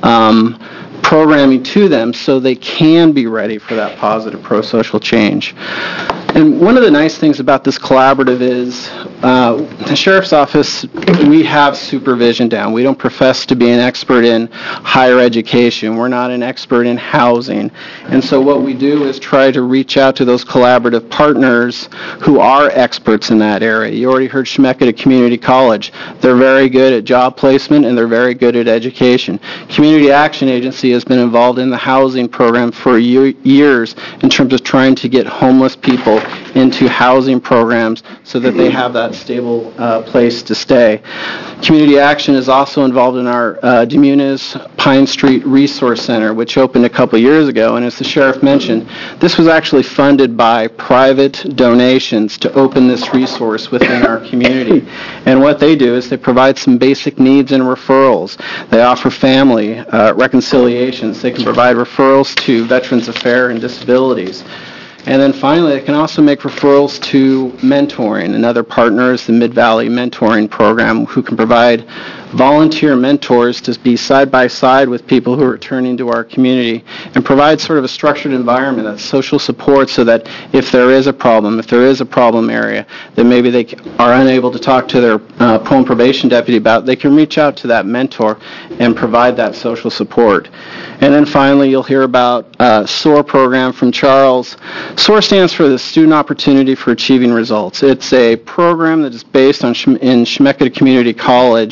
[SPEAKER 15] programming to them so they can be ready for that positive pro-social change. And one of the nice things about this collaborative is the Sheriff's Office, we have supervision down. We don't profess to be an expert in higher education. We're not an expert in housing. And so what we do is try to reach out to those collaborative partners who are experts in that area. You already heard Chemeketa Community College. They're very good at job placement and they're very good at education. Community Action Agency has been involved in the housing program for years in terms of trying to get homeless people into housing programs so that they have that stable place to stay. Community Action is also involved in our DeMunis Pine Street Resource Center, which opened a couple years ago, and as the Sheriff mentioned, this was actually funded by private donations to open this resource within our community. And what they do is they provide some basic needs and referrals. They offer family reconciliations. They can provide referrals to Veterans Affairs and Disabilities. And then finally, they can also make referrals to mentoring. Another partner is the Mid-Valley Mentoring Program, who can provide volunteer mentors to be side by side with people who are returning to our community and provide sort of a structured environment, that social support, so that if there is a problem area that maybe they are unable to talk to their parole and probation deputy about, they can reach out to that mentor and provide that social support. And then finally, you'll hear about SOAR program from Charles. SOAR stands for the Student Opportunity for Achieving Results. It's a program that is based in Chemeketa Community College,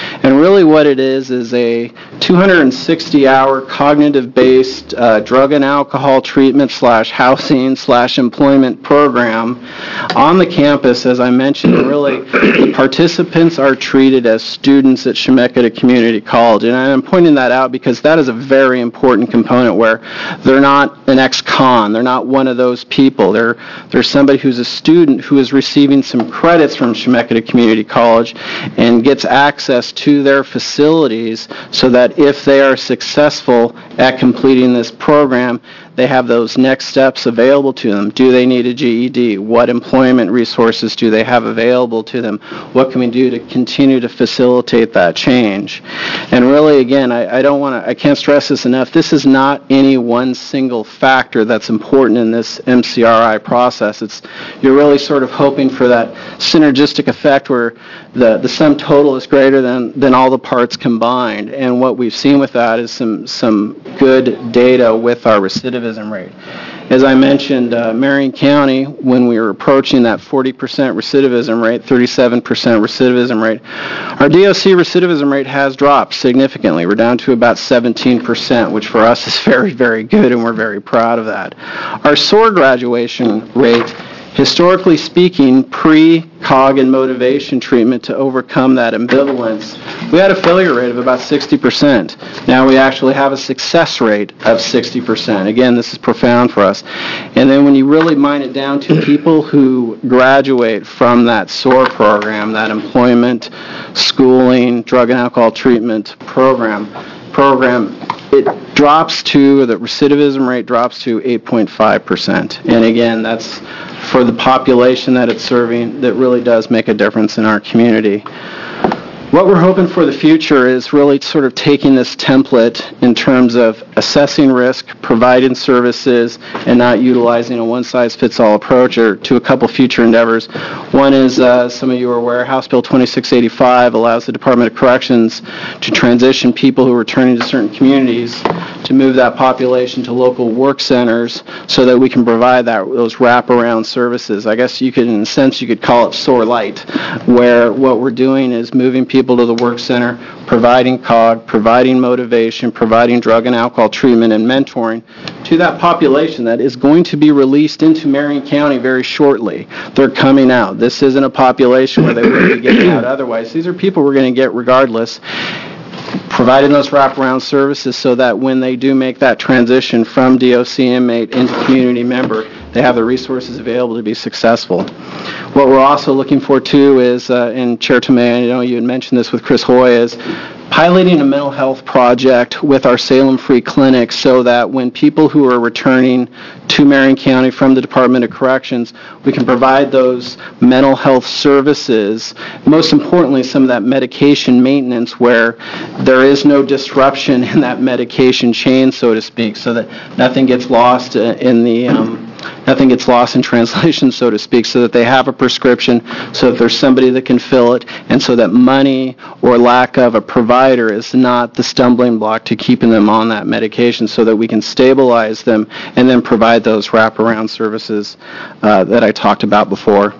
[SPEAKER 15] And really what it is a 260-hour cognitive-based drug and alcohol treatment / housing / employment program on the campus, as I mentioned. Really, the participants are treated as students at Chemeketa Community College. And I'm pointing that out because that is a very important component where they're not an ex-con. They're not one of those people. They're somebody who's a student who is receiving some credits from Chemeketa Community College and gets access to their facilities so that if they are successful at completing this program, they have those next steps available to them. Do they need a GED? What employment resources do they have available to them? What can we do to continue to facilitate that change? And really, again, I can't stress this enough. This is not any one single factor that's important in this MCRI process. You're really sort of hoping for that synergistic effect where the sum total is greater than all the parts combined. And what we've seen with that is some good data with our recidivism rate. As I mentioned, Marion County, when we were approaching that 40% recidivism rate, 37% recidivism rate, our DOC recidivism rate has dropped significantly. We're down to about 17%, which for us is very, very good, and we're very proud of that. Our SOAR graduation rate, historically speaking, pre-COG and motivation treatment to overcome that ambivalence, we had a failure rate of about 60%. Now we actually have a success rate of 60%. Again, this is profound for us. And then when you really mine it down to people who graduate from that SOAR program, that employment, schooling, drug and alcohol treatment program, it drops to, the recidivism rate drops to 8.5%. And again, that's for the population that it's serving, that really does make a difference in our community. What we're hoping for the future is really sort of taking this template in terms of assessing risk, providing services, and not utilizing a one-size-fits-all approach, or to a couple future endeavors. One is, some of you are aware, House Bill 2685 allows the Department of Corrections to transition people who are returning to certain communities to move that population to local work centers so that we can provide those wraparound services. I guess you could, in a sense, you could call it SOAR Light, where what we're doing is moving people to the work center, providing COG, providing motivation, providing drug and alcohol treatment and mentoring to that population that is going to be released into Marion County very shortly. They're coming out. This isn't a population where they would be getting out otherwise. These are people we're going to get regardless, providing those wraparound services so that when they do make that transition from DOC inmate into community member, they have the resources available to be successful. What we're also looking for, too, is, and Chair Tomei, I know you had mentioned this with Chris Hoy, is piloting a mental health project with our Salem Free Clinic so that when people who are returning to Marion County from the Department of Corrections, we can provide those mental health services, most importantly some of that medication maintenance where there is no disruption in that medication chain, so to speak, so that nothing gets lost nothing gets lost in translation, so to speak, so that they have a prescription, so that there's somebody that can fill it, and so that money or lack of a provider is not the stumbling block to keeping them on that medication, so that we can stabilize them and then provide those wraparound services that I talked about before.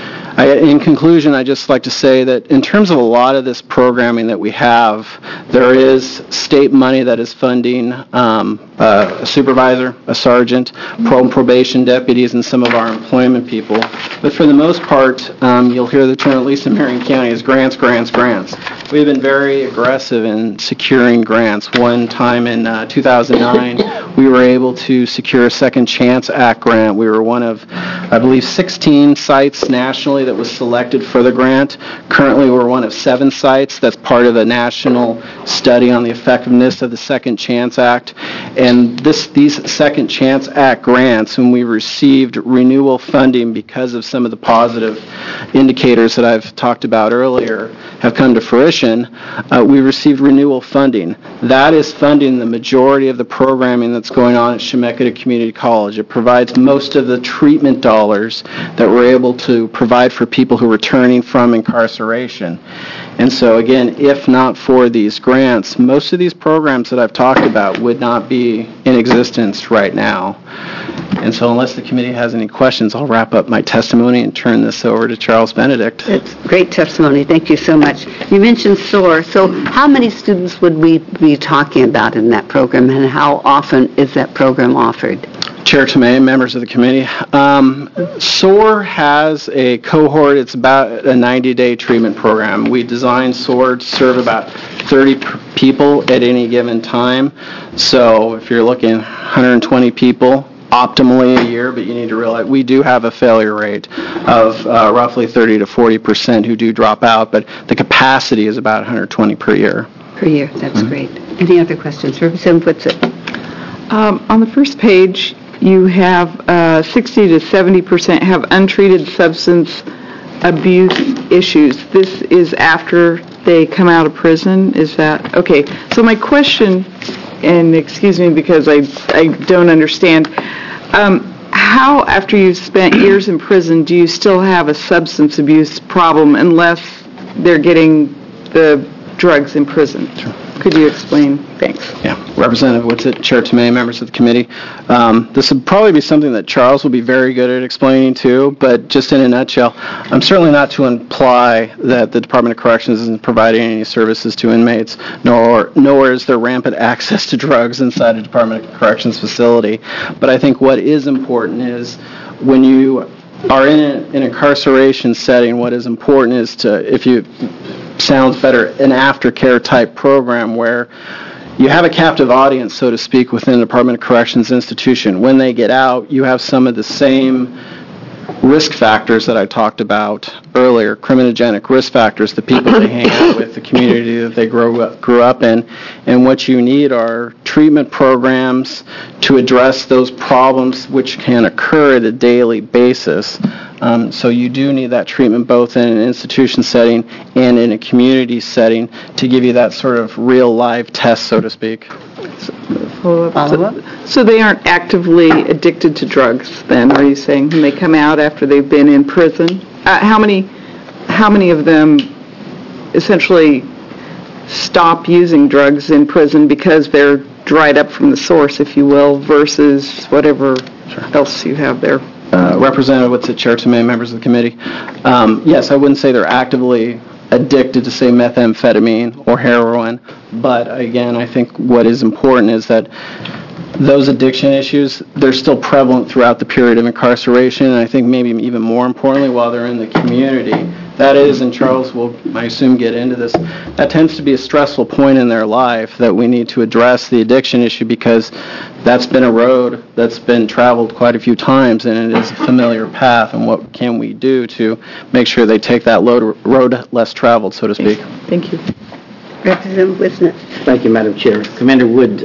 [SPEAKER 15] In conclusion, I'd just like to say that in terms of a lot of this programming that we have, there is state money that is funding a supervisor, a sergeant, probation deputies, and some of our employment people. But for the most part, you'll hear the term, at least in Marion County, is grants, grants, grants. We've been very aggressive in securing grants. One time in 2009, we were able to secure a Second Chance Act grant. We were one of, I believe, 16 sites nationally that was selected for the grant. Currently, we're one of 7 sites that's part of a national study on the effectiveness of the Second Chance Act. And these Second Chance Act grants, when we received renewal funding because of some of the positive indicators that I've talked about earlier have come to fruition, we received renewal funding. That is funding the majority of the programming that's going on at Chemeketa Community College. It provides most of the treatment dollars that we're able to provide for people who are returning from incarceration. And so again, if not for these grants, most of these programs that I've talked about would not be in existence right now. And so unless the committee has any questions, I'll wrap up my testimony and turn this over to Charles Benedict.
[SPEAKER 1] It's great testimony. Thank you so much. You mentioned SOAR. So how many students would we be talking about in that program, and how often is that program offered?
[SPEAKER 15] Chair Tomei, members of the committee, SOAR has a cohort. It's about a 90-day treatment program. We designed SOAR to serve about 30 people at any given time. So if you're looking 120 people optimally a year, but you need to realize we do have a failure rate of roughly 30 to 40% who do drop out, but the capacity is about 120 per year.
[SPEAKER 1] Per year. That's great. Any other questions? Representative Whitsitt.
[SPEAKER 8] On the first page, you have 60 to 70% have untreated substance abuse issues. This is after they come out of prison. Is that okay? So my question, and excuse me because I don't understand, how after you've spent years in prison do you still have a substance abuse problem unless they're getting the drugs in prison? Could you explain? Thanks.
[SPEAKER 15] Yeah. Representative Whitsitt, Chair Tomei, members of the committee. This would probably be something that Charles will be very good at explaining too, but just in a nutshell, I'm certainly not to imply that the Department of Corrections isn't providing any services to inmates, nor is there rampant access to drugs inside a Department of Corrections facility. But I think what is important is when you are in an incarceration setting, what is important is to, if you sounds better, an aftercare type program where you have a captive audience, so to speak, within the Department of Corrections institution. When they get out, you have some of the same risk factors that I talked about earlier, criminogenic risk factors, the people they hang out with, the community that they grew up in, and what you need are treatment programs to address those problems which can occur at a daily basis. So you do need that treatment both in an institution setting and in a community setting to give you that sort of real live test, so to speak.
[SPEAKER 8] Follow-up? So they aren't actively addicted to drugs then, are you saying, when they come out after they've been in prison? How many of them essentially stop using drugs in prison because they're dried up from the source, if you will, versus whatever else you have there?
[SPEAKER 15] Representative Whitsitt, Chair Tomei, members of the committee. Yes, I wouldn't say they're actively addicted to, say, methamphetamine or heroin, but again, I think what is important is that those addiction issues, they're still prevalent throughout the period of incarceration, and I think maybe even more importantly, while they're in the community. That is, and Charles will, I assume, get into this, that tends to be a stressful point in their life that we need to address the addiction issue because that's been a road that's been traveled quite a few times and it is a familiar path, and what can we do to make sure they take that road less traveled, so to speak.
[SPEAKER 8] Thank you.
[SPEAKER 1] Representative Whitsitt.
[SPEAKER 11] Thank you, Madam Chair. Commander Wood,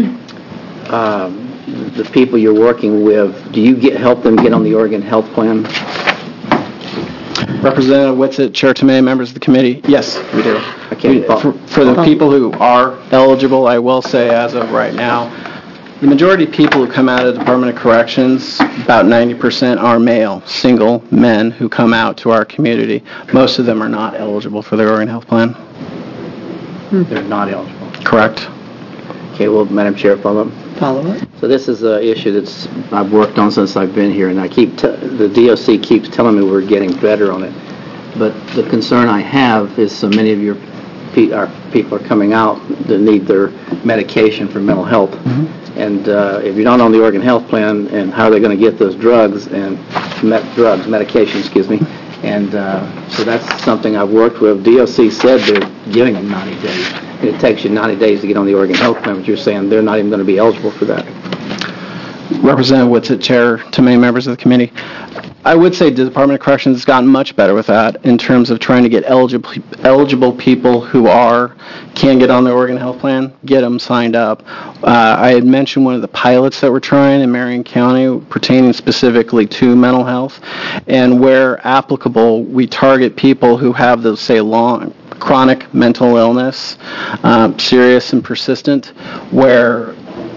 [SPEAKER 11] the people you're working with, do you help them get on the Oregon Health Plan?
[SPEAKER 15] Representative Whitsitt, Chair Tomei, members of the committee, yes, we do. For the people who are eligible, I will say as of right now, the majority of people who come out of the Department of Corrections, about 90% are male, single men who come out to our community. Most of them are not eligible for the Oregon Health Plan.
[SPEAKER 11] They're not eligible.
[SPEAKER 15] Correct.
[SPEAKER 11] Okay, well, Madam Chair, follow-up.
[SPEAKER 1] Follow-up.
[SPEAKER 11] So this is an issue that's I've worked on since I've been here, and I the DOC keeps telling me we're getting better on it. But the concern I have is so many of our people are coming out that need their medication for mental health. Mm-hmm. And if you're not on the Oregon Health Plan, and how are they going to get those drugs and medication, excuse me. And so that's something I've worked with. DOC said they're giving them 90 days. And it takes you 90 days to get on the Oregon Health Plan, but you're saying they're not even going to be eligible for that.
[SPEAKER 15] Representative Whitsitt, Chair Tomei, members of the committee. I would say the Department of Corrections has gotten much better with that in terms of trying to get eligible people who can get on the Oregon Health Plan, get them signed up. I had mentioned one of the pilots that we're trying in Marion County pertaining specifically to mental health, and where applicable, we target people who have those, say, chronic mental illness, serious and persistent, where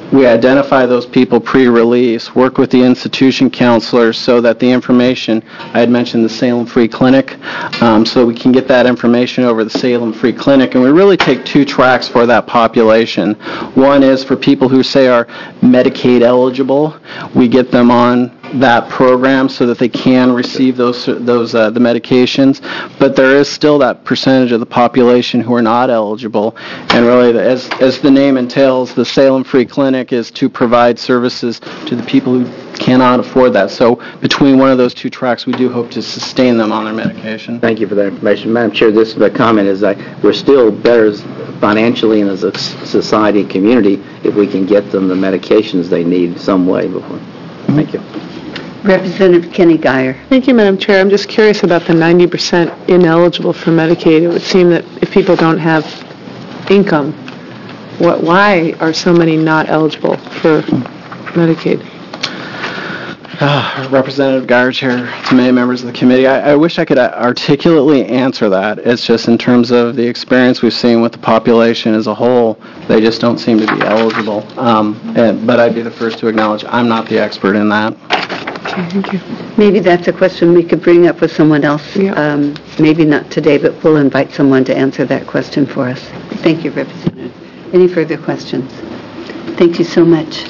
[SPEAKER 15] we identify those people pre-release, work with the institution counselors so that the information, I had mentioned the Salem Free Clinic, so we can get that information over the Salem Free Clinic. And we really take two tracks for that population. One is for people who say are Medicaid eligible. We get them on that program so that they can receive the medications, but there is still that percentage of the population who are not eligible. And really, as the name entails, the Salem Free Clinic is to provide services to the people who cannot afford that. So between one of those two tracks, we do hope to sustain them on their medication.
[SPEAKER 11] Thank you for that information. Madam Chair, this comment is that we're still better financially and as a society and community if we can get them the medications they need some way before. Thank you.
[SPEAKER 1] Representative Kenny Geyer.
[SPEAKER 8] Thank you, Madam Chair. I'm just curious about the 90% ineligible for Medicaid. It would seem that if people don't have income, why are so many not eligible for Medicaid?
[SPEAKER 15] Representative Geyer, Chair, Tomei, members of the committee, I wish I could articulately answer that. It's just in terms of the experience we've seen with the population as a whole, they just don't seem to be eligible. But I'd be the first to acknowledge I'm not the expert in that.
[SPEAKER 8] Okay, thank you.
[SPEAKER 1] Maybe that's a question we could bring up with someone else.
[SPEAKER 8] Yeah.
[SPEAKER 1] Maybe not today, but we'll invite someone to answer that question for us. Thank you, Representative. Any further questions? Thank you so much.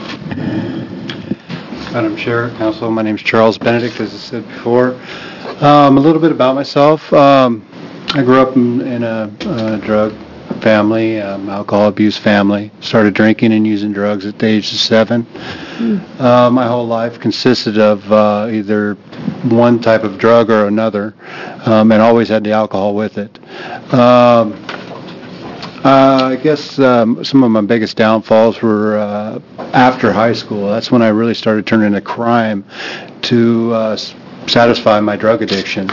[SPEAKER 16] Madam Chair, Council, my name is Charles Benedict, as I said before. A little bit about myself. I grew up in a drug family, alcohol abuse family. Started drinking and using drugs at the age of 7. My whole life consisted of either one type of drug or another, and always had the alcohol with it. I guess some of my biggest downfalls were after high school. That's when I really started turning to crime to satisfy my drug addiction.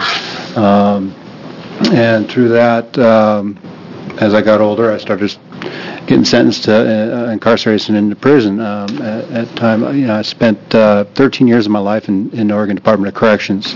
[SPEAKER 16] And through that, as I got older, I started getting sentenced to incarceration into prison. At the time, I spent 13 years of my life in the Oregon Department of Corrections.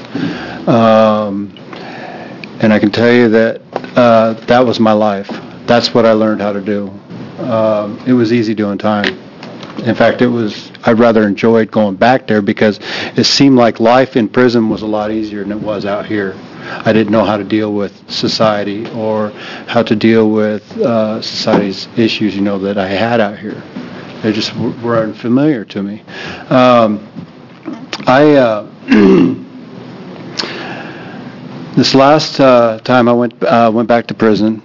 [SPEAKER 16] And I can tell you that that was my life. That's what I learned how to do. It was easy doing time. In fact, I rather enjoyed going back there because it seemed like life in prison was a lot easier than it was out here. I didn't know how to deal with society or how to deal with society's issues, that I had out here. They just were unfamiliar to me. This last time I went back to prison,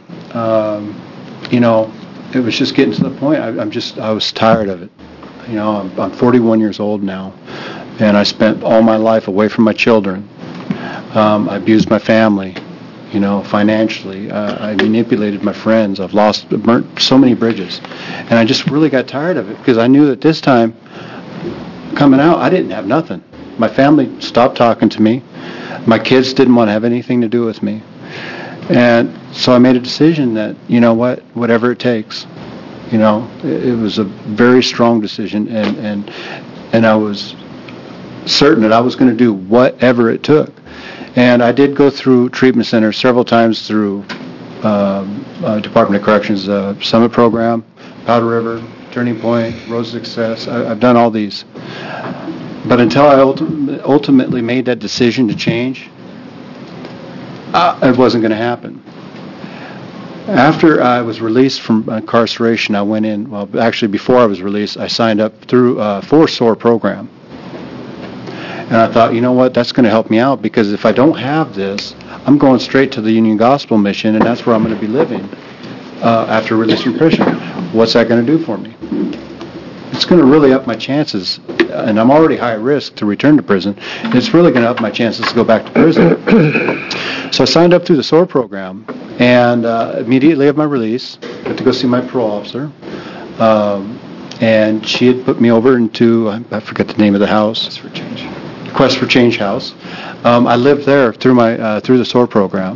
[SPEAKER 16] it was just getting to the point. I was tired of it. I'm 41 years old now, and I spent all my life away from my children. I abused my family, financially. I manipulated my friends. I've burnt so many bridges, and I just really got tired of it because I knew that this time, coming out, I didn't have nothing. My family stopped talking to me. My kids didn't want to have anything to do with me. And so I made a decision that, whatever it takes, it was a very strong decision, and I was certain that I was going to do whatever it took. And I did go through treatment centers several times through Department of Corrections Summit Program, Powder River, Turning Point, Road to Success. I've done all these. But until I ultimately made that decision to change, it wasn't going to happen. After I was released from incarceration, I went in, actually before I was released, I signed up through for SOAR program. And I thought, that's going to help me out because if I don't have this, I'm going straight to the Union Gospel Mission, and that's where I'm going to be living after release from prison. What's that going to do for me? It's going to really up my chances, and I'm already high risk to return to prison. It's really going to up my chances to go back to prison. So I signed up through the SOAR program, and immediately after my release, got to go see my parole officer, and she had put me over into, I forget the name of the house. Quest for Change House. I lived there through the SOAR program.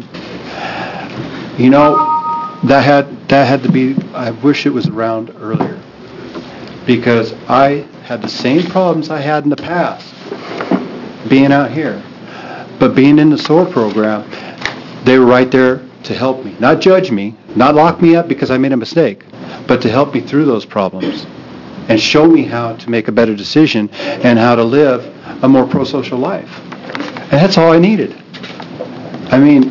[SPEAKER 16] That had to be, I wish it was around earlier, because I had the same problems I had in the past being out here. But being in the SOAR program, they were right there to help me. Not judge me, not lock me up because I made a mistake, but to help me through those problems. and show me how to make a better decision and how to live a more pro-social life. And that's all I needed. I mean,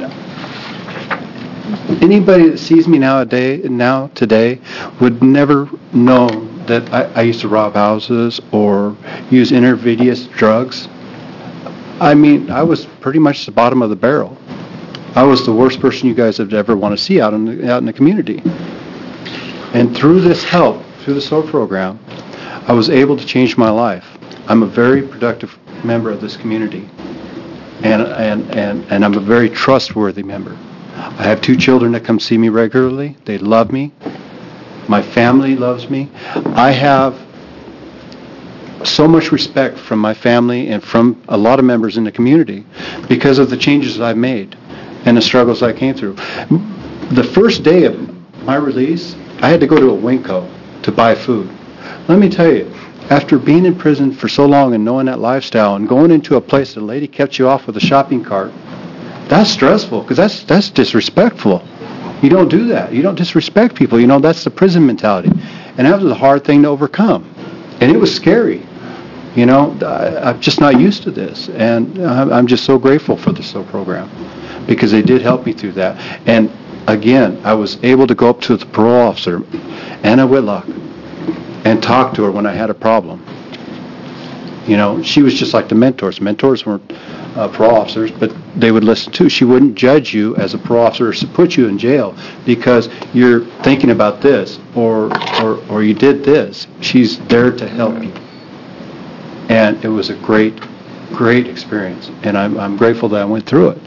[SPEAKER 16] anybody that sees me today would never know that I used to rob houses or use intravenous drugs. I mean, I was pretty much the bottom of the barrel. I was the worst person you guys would ever want to see out in the community. And through this help, through the SOAR program, I was able to change my life. I'm a very productive member of this community, and I'm a very trustworthy member. I have 2 children that come see me regularly. They love me. My family loves me. I have so much respect from my family and from a lot of members in the community because of the changes I've made and the struggles I came through. The first day of my release, I had to go to a Winco to buy food. Let me tell you, after being in prison for so long and knowing that lifestyle and going into a place that a lady kept you off with a shopping cart, that's stressful because that's disrespectful. You don't do that. You don't disrespect people. You know, that's the prison mentality. And that was a hard thing to overcome. And it was scary. You know, I'm just not used to this. And I'm just so grateful for the SOAR program because they did help me through that. And again, I was able to go up to the parole officer, Anna Whitlock, and talk to her when I had a problem. You know, she was just like the mentors. Mentors weren't parole officers, but they would listen too. She wouldn't judge you as a parole officer or put you in jail because you're thinking about this or you did this. She's there to help you. And it was a great experience, and I'm grateful that I went through it.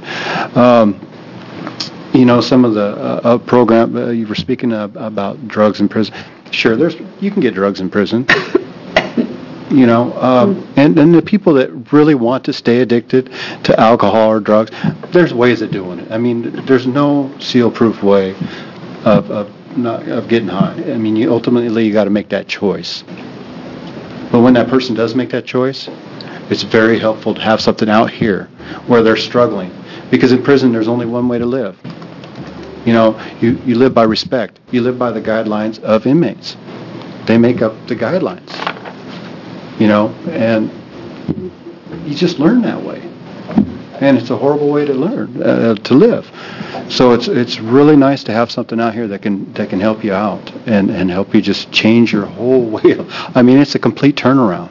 [SPEAKER 16] You know, some of the program you were speaking about drugs in prison. Sure, you can get drugs in prison. You know, and the people that really want to stay addicted to alcohol or drugs, there's ways of doing it. I mean, there's no seal-proof way of getting high. I mean, ultimately you got to make that choice. But when that person does make that choice, it's very helpful to have something out here where they're struggling. Because in prison, there's only one way to live. You know, you live by respect. You live by the guidelines of inmates. They make up the guidelines. You know, and you just learn that way. And it's a horrible way to learn, to live. So it's really nice to have something out here that can help you out and help you just change your whole way. I mean, it's a complete turnaround.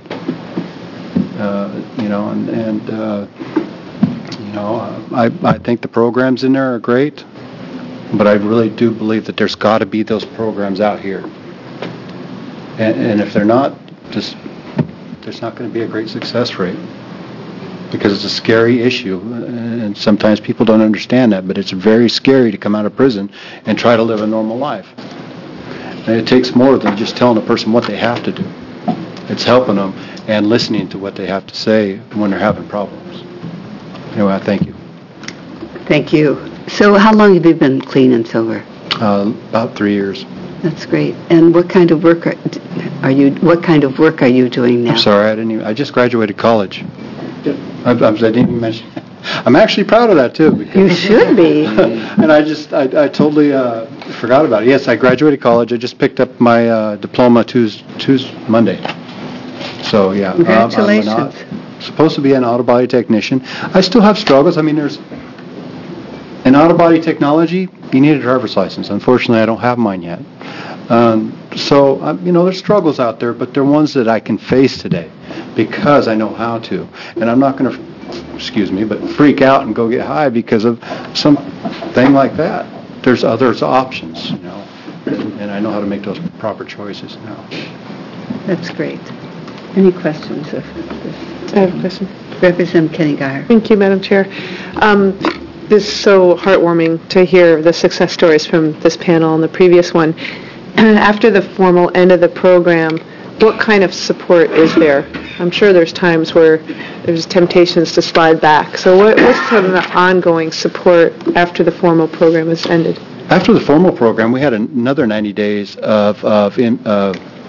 [SPEAKER 16] You know, and you know, I think the programs in there are great, but I really do believe that there's got to be those programs out here. And if they're not, there's not going to be a great success rate. Because it's a scary issue, and sometimes people don't understand that, but it's very scary to come out of prison and try to live a normal life. And it takes more than just telling a person what they have to do. It's helping them and listening to what they have to say when they're having problems. Anyway, I thank you.
[SPEAKER 1] Thank you. So how long have you been clean and sober?
[SPEAKER 16] About 3 years.
[SPEAKER 1] That's great. And what kind of work are you doing now?
[SPEAKER 16] I'm sorry, I just graduated college. I didn't even mention. I'm actually proud of that too. Because
[SPEAKER 1] you should be.
[SPEAKER 16] And I totally forgot about it. Yes, I graduated college. I just picked up my diploma Tuesday, Monday. So yeah.
[SPEAKER 1] Congratulations.
[SPEAKER 16] I'm supposed to be an auto body technician. I still have struggles. I mean, in auto body technology, you need a driver's license. Unfortunately, I don't have mine yet. So you know, there's struggles out there, but they're ones that I can face today. Because I know how to. And I'm not going to, but freak out and go get high because of something like that. There's other options, you know, and I know how to make those proper choices now.
[SPEAKER 1] That's great. Any questions of this?
[SPEAKER 17] I have a question.
[SPEAKER 1] Representative Kenny Geyer.
[SPEAKER 17] Thank you, Madam Chair. This is so heartwarming to hear the success stories from this panel and the previous one. After the formal end of the program, what kind of support is there? I'm sure there's times where there's temptations to slide back. So what's sort of the ongoing support after the formal program has ended?
[SPEAKER 16] After the formal program, we had another 90 days of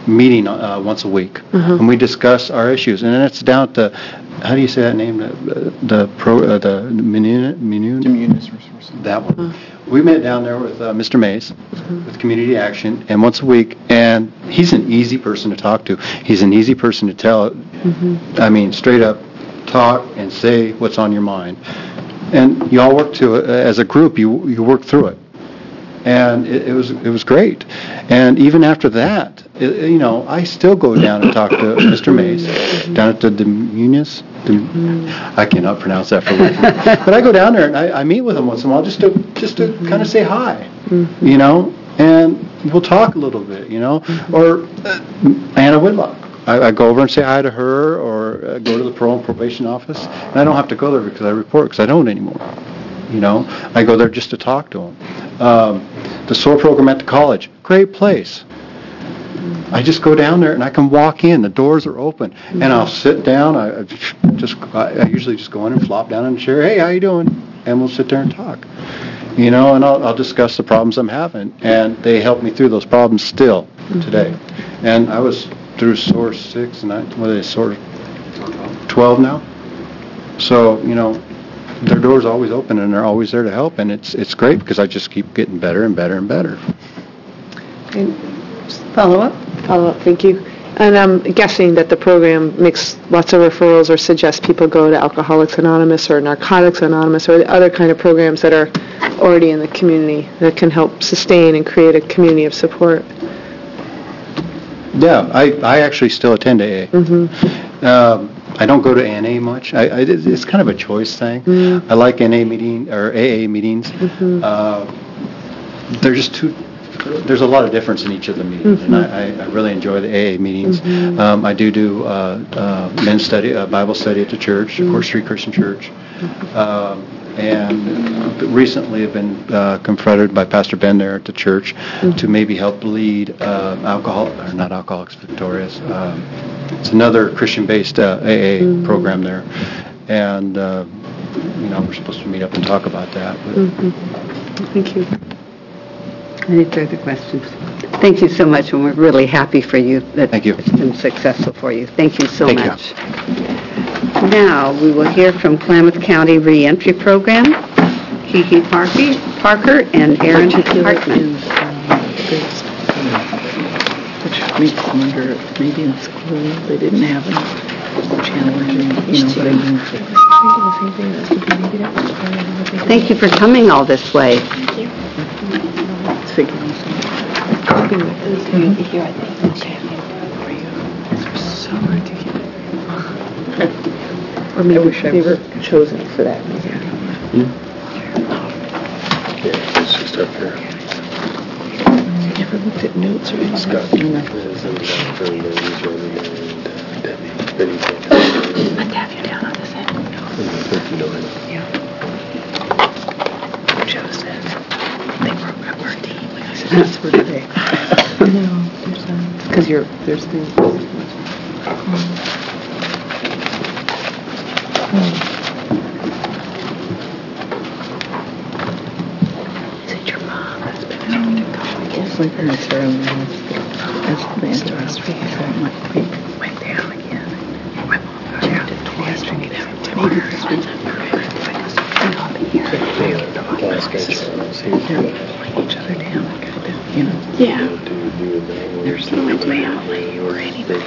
[SPEAKER 16] meeting once a week, and we discuss our issues. And then it's down to, how do you say that name? The that one. We met down there with Mr. Mays, with Community Action, and once a week, and he's an easy person to talk to. He's an easy person to tell, I mean, straight up talk and say what's on your mind. And you all work to it, as a group, you work through it. And it was great. And even after that, I still go down and talk to Mr. Mays, down at the Demunis. I cannot pronounce that for life. But I go down there and I meet with him once in a while just to kind of say hi, and we'll talk a little bit, Or Anna Whitlock. I go over and say hi to her, or go to the parole and probation office. And I don't have to go there because I report, because I don't anymore. I go there just to talk to them. The SOAR program at the college, great place. I just go down there and I can walk in. The doors are open, and I'll sit down. I usually just go in and flop down in the chair. Hey, how you doing? And we'll sit there and talk. And I'll discuss the problems I'm having, and they help me through those problems still today. And I was through SOAR 6 and SOAR 12 now. So their door's always open, and they're always there to help, and it's great because I just keep getting better and better and better.
[SPEAKER 17] Follow-up, thank you. And I'm guessing that the program makes lots of referrals or suggests people go to Alcoholics Anonymous or Narcotics Anonymous or the other kind of programs that are already in the community that can help sustain and create a community of support.
[SPEAKER 16] Yeah, I actually still attend AA. I don't go to NA much. It's kind of a choice thing. I like NA meeting or AA meetings. They're just too. There's a lot of difference in each of the meetings, and I really enjoy the AA meetings. I do men's study, Bible study at the church, Court Street Christian Church, and recently I've been confronted by Pastor Ben there at the church to maybe help lead not Alcoholics Victorious. It's another Christian-based AA program there, and we're supposed to meet up and talk about that.
[SPEAKER 17] Thank you.
[SPEAKER 1] Any further questions? Thank you so much, and we're really happy for you that it's been successful for you. Thank you so much. Now, we will hear from Klamath County Reentry Program, Kiki Parker and Aaron Hartman.
[SPEAKER 8] Which makes me wonder if maybe in school they didn't have enough challenging, what I mean.
[SPEAKER 1] Thank you for coming all this way.
[SPEAKER 8] Thank you.
[SPEAKER 6] Figuring something. Here, I think. Okay.
[SPEAKER 8] So ridiculous. Or maybe I wish they were chosen for that.
[SPEAKER 2] Yeah, it's just up here.
[SPEAKER 8] Never looked at notes or anything.
[SPEAKER 2] Scott is
[SPEAKER 8] Let's have you down on this end. Yeah. Joseph. They broke up our team. I said, that's for today. No, because there's things. Is it your mom that's been trying to go? It's like her and Sarah that's the interesting. So we went down again. My mom got out twice. Maybe this one's a perfect. They're pulling each other down, kind of,
[SPEAKER 6] Yeah.
[SPEAKER 8] There's no family or anything.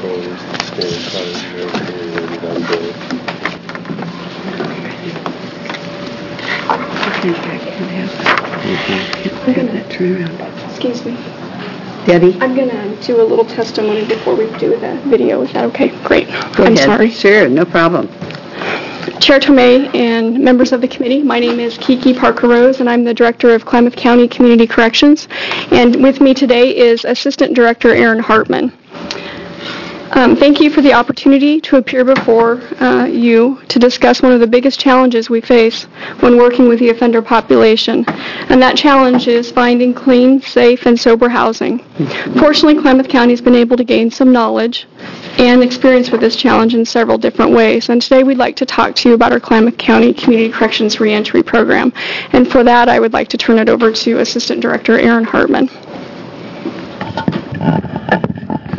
[SPEAKER 6] Excuse me.
[SPEAKER 1] Debbie?
[SPEAKER 6] I'm going to do a little testimony before we do the video. Is that okay? Great.
[SPEAKER 1] Go
[SPEAKER 6] I'm
[SPEAKER 1] ahead.
[SPEAKER 6] sorry.
[SPEAKER 1] Sure, no problem.
[SPEAKER 6] Chair Tomei and members of the committee, my name is Kiki Parker Rose, and I'm the Director of Klamath County Community Corrections. And with me today is Assistant Director Aaron Hartman. Thank you for the opportunity to appear before you to discuss one of the biggest challenges we face when working with the offender population, and that challenge is finding clean, safe, and sober housing. Fortunately, Klamath County has been able to gain some knowledge and experience with this challenge in several different ways, and today we'd like to talk to you about our Klamath County Community Corrections Reentry Program, and for that I would like to turn it over to Assistant Director Aaron Hartman.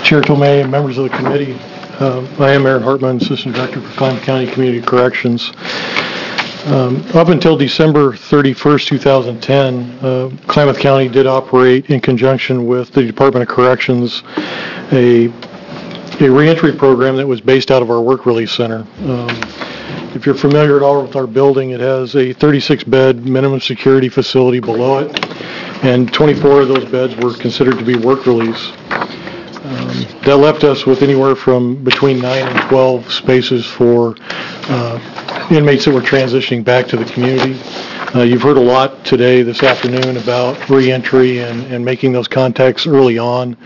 [SPEAKER 18] Chair Tomei and members of the committee, I am Aaron Hartman, Assistant Director for Klamath County Community Corrections. Up until December 31st, 2010, Klamath County did operate in conjunction with the Department of Corrections a reentry program that was based out of our work release center. If you're familiar at all with our building, it has a 36-bed minimum security facility below it, and 24 of those beds were considered to be work release. That left us with anywhere from between 9 and 12 spaces for inmates that were transitioning back to the community. You've heard a lot today, this afternoon, about reentry and making those contacts early on.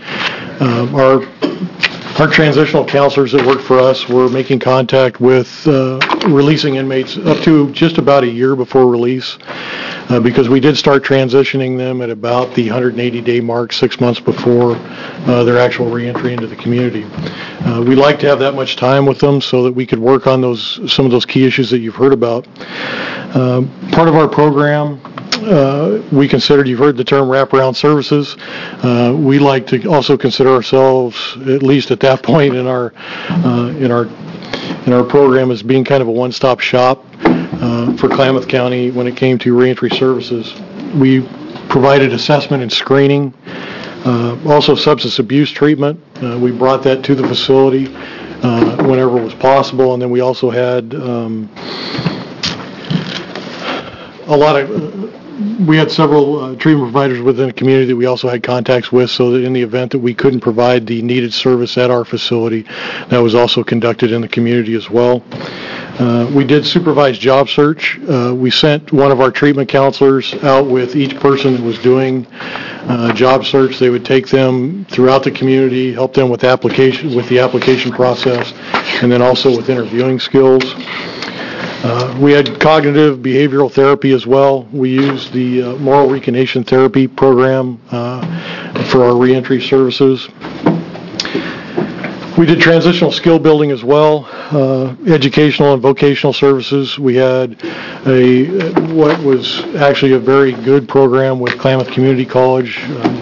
[SPEAKER 18] Our transitional counselors that work for us were making contact with releasing inmates up to just about a year before release, because we did start transitioning them at about the 180-day mark, 6 months before their actual reentry into the community. We like to have that much time with them so that we could work on some of those key issues that you've heard about. Part of our program, we considered, you've heard the term wraparound services. We like to also consider ourselves, at least at that point in our program, as being kind of a one-stop shop for Klamath County when it came to reentry services. We provided assessment and screening, also substance abuse treatment. We brought that to the facility whenever it was possible, and then we also had we had several treatment providers within the community that we also had contacts with, so that in the event that we couldn't provide the needed service at our facility, that was also conducted in the community as well. We did supervised job search. We sent one of our treatment counselors out with each person that was doing job search. They would take them throughout the community, help them with the application process, and then also with interviewing skills. We had cognitive behavioral therapy as well. We used the moral recognition therapy program for our reentry services. We did transitional skill building as well, educational and vocational services. We had what was actually a very good program with Klamath Community College.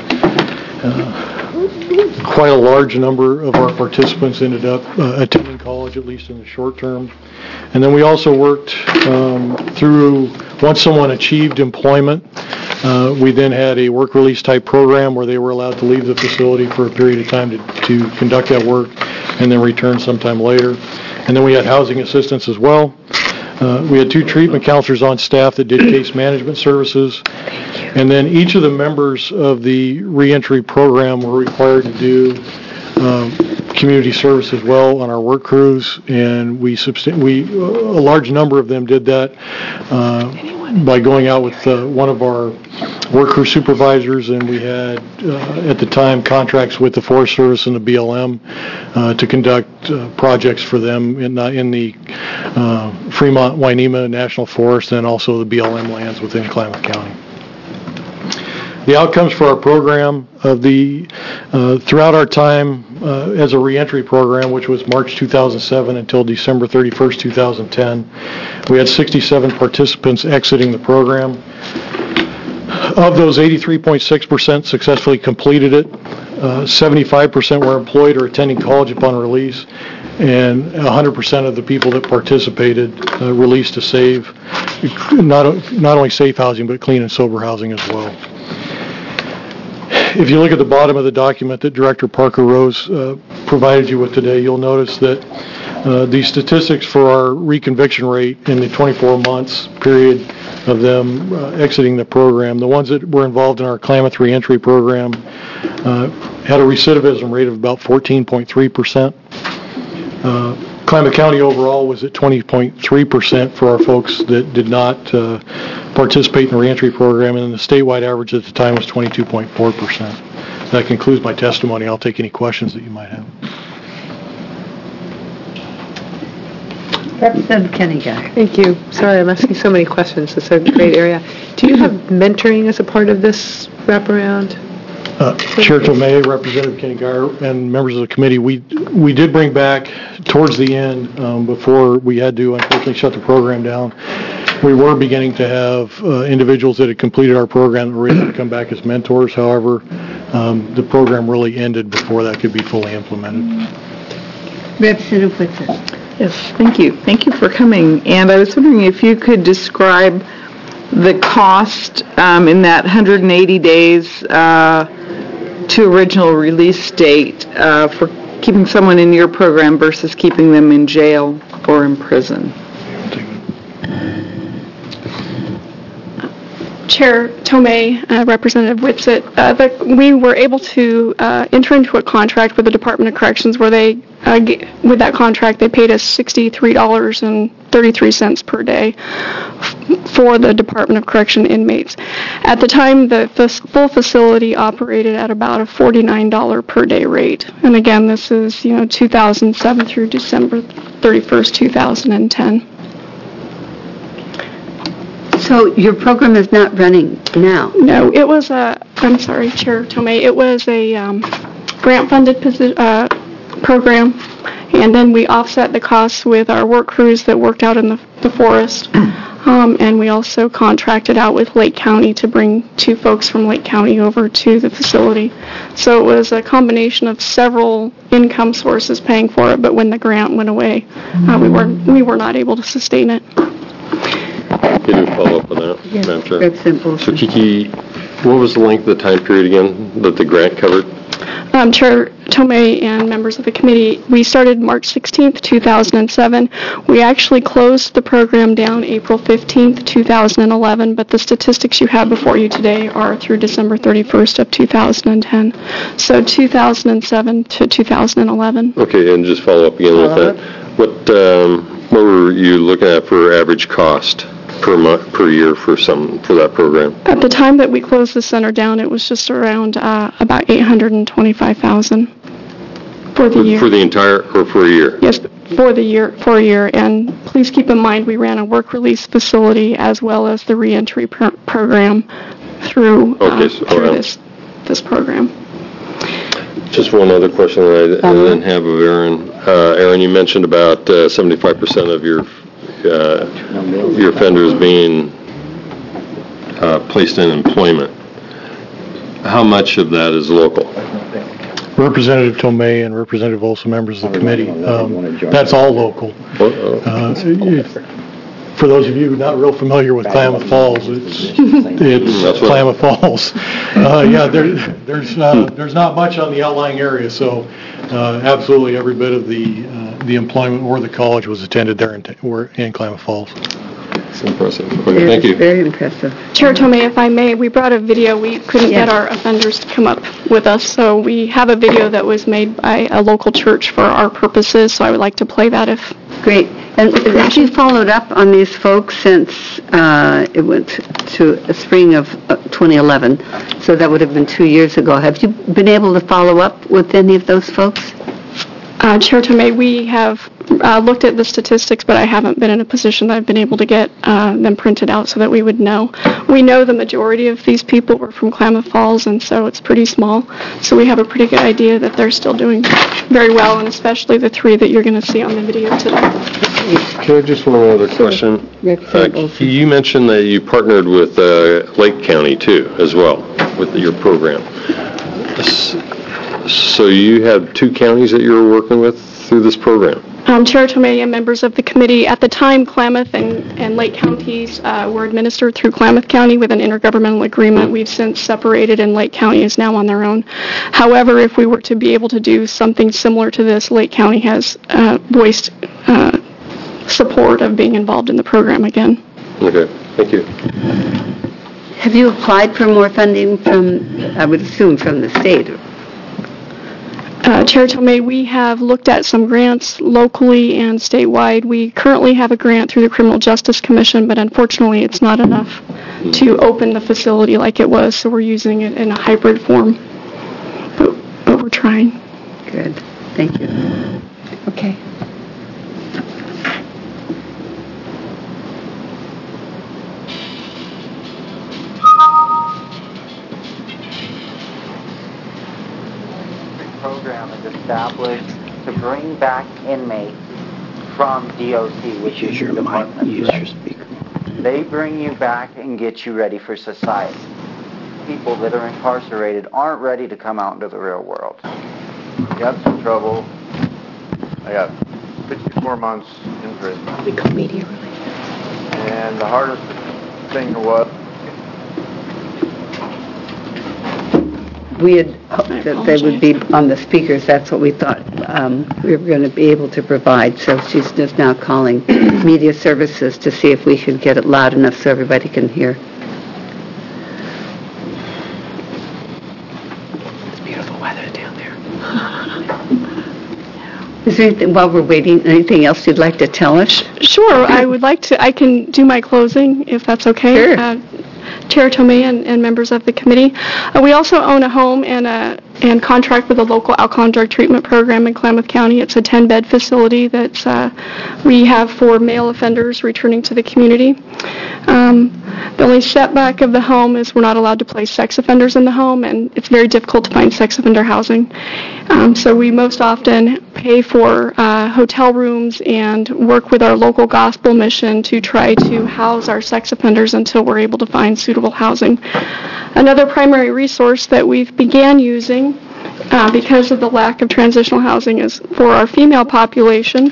[SPEAKER 18] Quite a large number of our participants ended up attending college, at least in the short term. And then we also worked through, once someone achieved employment, we then had a work release type program where they were allowed to leave the facility for a period of time to conduct that work and then return sometime later. And then we had housing assistance as well. We had 2 treatment counselors on staff that did case management services. And then each of the members of the reentry program were required to do community service as well on our work crews, and a large number of them did that by going out with one of our work crew supervisors, and we had at the time contracts with the Forest Service and the BLM to conduct projects for them in the Fremont Wainema National Forest and also the BLM lands within Klamath County. The outcomes for our program throughout our time as a reentry program, which was March 2007 until December 31st, 2010, we had 67 participants exiting the program. Of those, 83.6% successfully completed it, 75% were employed or attending college upon release, and 100% of the people that participated released to save, not only safe housing, but clean and sober housing as well. If you look at the bottom of the document that Director Parker Rose provided you with today, you'll notice that the statistics for our reconviction rate in the 24 months period of them exiting the program, the ones that were involved in our Klamath reentry program had a recidivism rate of about 14.3%. Klamath County overall was at 20.3% for our folks that did not participate in the reentry program, and the statewide average at the time was 22.4%. That concludes my testimony. I'll take any questions that you might have.
[SPEAKER 1] Representative Kenny Guy.
[SPEAKER 17] Thank you. Sorry, I'm asking so many questions. It's a great area. Do you have mentoring as a part of this wraparound?
[SPEAKER 18] Chair Tomei, Representative Kenny Guyer, and members of the committee, we did bring back towards the end, before we had to unfortunately shut the program down, We were beginning to have individuals that had completed our program that were able to come back as mentors. However, the program really ended before that could be fully implemented.
[SPEAKER 1] Representative Whitson.
[SPEAKER 8] Yes, thank you. Thank you for coming. And I was wondering if you could describe the cost in that 180 days to original release date for keeping someone in your program versus keeping them in jail or in prison.
[SPEAKER 6] Chair Tomei, Representative Whitsett, we were able to enter into a contract with the Department of Corrections where they, with that contract, they paid us $63.33 per day for the Department of Correction inmates. At the time, the full facility operated at about a $49 per day rate. And again, this is 2007 through December 31st, 2010.
[SPEAKER 1] So your program is not running now?
[SPEAKER 6] No, it was I'm sorry, Chair Tomei, it was a grant-funded program, and then we offset the costs with our work crews that worked out in the forest, and we also contracted out with Lake County to bring 2 folks from Lake County over to the facility. So it was a combination of several income sources paying for it, but when the grant went away, we were not able to sustain it.
[SPEAKER 2] Can you follow up on that,
[SPEAKER 1] Yes,
[SPEAKER 2] Madam Chair?
[SPEAKER 1] that's simple.
[SPEAKER 2] So, Kiki, what was the length of the time period again that the grant covered?
[SPEAKER 6] Chair Tomei and members of the committee, we started March 16th, 2007. We actually closed the program down April 15th, 2011, but the statistics you have before you today are through December 31st of 2010. So 2007 to 2011.
[SPEAKER 2] Okay, and just follow up again with that. What were you looking at for average cost per month, per year for that program?
[SPEAKER 6] At the time that we closed the center down, it was just around about $825,000 for the year.
[SPEAKER 2] For the entire, or for a year?
[SPEAKER 6] Yes, for a year. And please keep in mind, we ran a work release facility as well as the reentry program through this program.
[SPEAKER 2] Just one other question that I didn't have of Aaron. Aaron, you mentioned about 75% of your offenders being placed in employment. How much of that is local?
[SPEAKER 18] Representative Tomei and Representative Olson, members of the committee, that's all local. For those of you not real familiar with Klamath Falls, it's Klamath Falls. There's not much on the outlying area, so absolutely every bit of the employment or the college was attended there in Klamath Falls.
[SPEAKER 2] That's impressive. Okay, thank you.
[SPEAKER 1] Very impressive.
[SPEAKER 6] Chair Tomei, if I may, we brought a video. We couldn't get our offenders to come up with us, so we have a video that was made by a local church for our purposes, so I would like to play that if...
[SPEAKER 1] Great. And have you followed up on these folks since it went to spring of 2011? So that would have been 2 years ago. Have you been able to follow up with any of those folks?
[SPEAKER 6] Chair Tomei, we have looked at the statistics, but I haven't been in a position that I've been able to get them printed out so that we would know. We know the majority of these people were from Klamath Falls, and so it's pretty small. So we have a pretty good idea that they're still doing very well, and especially the 3 that you're going to see on the video today.
[SPEAKER 2] Can I just one other question? You mentioned that you partnered with Lake County too, as well, with your program. So you have 2 counties that you're working with through this program?
[SPEAKER 6] Chair Tomei and members of the committee, at the time Klamath and Lake counties were administered through Klamath County with an intergovernmental agreement. We've since separated and Lake County is now on their own. However, if we were to be able to do something similar to this, Lake County has voiced support of being involved in the program again.
[SPEAKER 2] Okay, thank you.
[SPEAKER 1] Have you applied for more funding from, I would assume, from the state?
[SPEAKER 6] Chair Tomei, we have looked at some grants locally and statewide. We currently have a grant through the Criminal Justice Commission, but unfortunately it's not enough to open the facility like it was, so we're using it in a hybrid form. But we're trying.
[SPEAKER 1] Good. Thank you. Okay.
[SPEAKER 19] Program is established to bring back inmates from DOC, which is your department.
[SPEAKER 11] Use your speaker.
[SPEAKER 19] They bring you back and get you ready for society. People that are incarcerated aren't ready to come out into the real world.
[SPEAKER 20] You have some trouble. I got 54 months in prison.
[SPEAKER 1] We call media relations.
[SPEAKER 20] And the hardest thing was,
[SPEAKER 1] We had hoped that they would be on the speakers. That's what we thought we were going to be able to provide. So she's just now calling media services to see if we could get it loud enough so everybody can hear. It's beautiful weather down there. Is there anything, while we're waiting, anything else you'd like to tell us?
[SPEAKER 6] Sure, I would like to. I can do my closing if that's okay.
[SPEAKER 1] Sure.
[SPEAKER 6] Chair Tomei and members of the committee. We also own a home and contract with a local alcohol and drug treatment program in Klamath County. It's a 10-bed facility that we have for male offenders returning to the community. The only setback of the home is we're not allowed to place sex offenders in the home, and it's very difficult to find sex offender housing. So we most often pay for hotel rooms and work with our local gospel mission to try to house our sex offenders until we're able to find suitable housing. Another primary resource that we've began using because of the lack of transitional housing is for our female population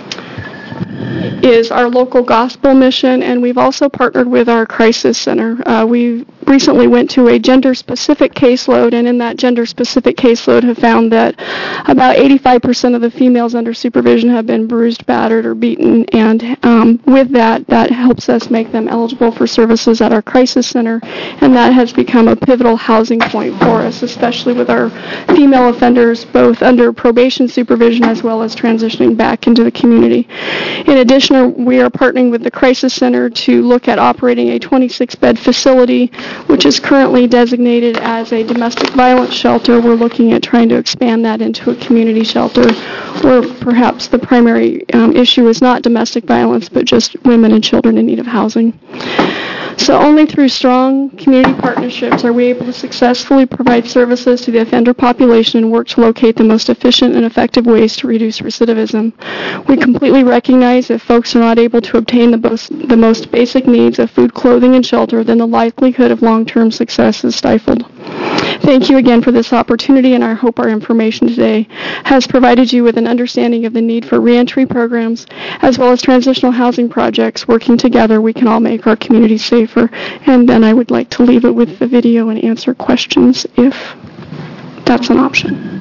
[SPEAKER 6] is our local gospel mission, and we've also partnered with our crisis center. We recently went to a gender-specific caseload, and in that gender-specific caseload have found that about 85% of the females under supervision have been bruised, battered, or beaten, and with that helps us make them eligible for services at our crisis center, and that has become a pivotal housing point for us, especially with our female offenders, both under probation supervision as well as transitioning back into the community. In addition, we are partnering with the Crisis Center to look at operating a 26-bed facility, which is currently designated as a domestic violence shelter. We're looking at trying to expand that into a community shelter, where perhaps the primary issue is not domestic violence, but just women and children in need of housing. So only through strong community partnerships are we able to successfully provide services to the offender population and work to locate the most efficient and effective ways to reduce recidivism. We completely recognize if folks are not able to obtain the most basic needs of food, clothing, and shelter, then the likelihood of long-term success is stifled. Thank you again for this opportunity, and I hope our information today has provided you with an understanding of the need for reentry programs as well as transitional housing projects. Working together, we can all make our community safer. And then I would like to leave it with the video and answer questions if that's an option.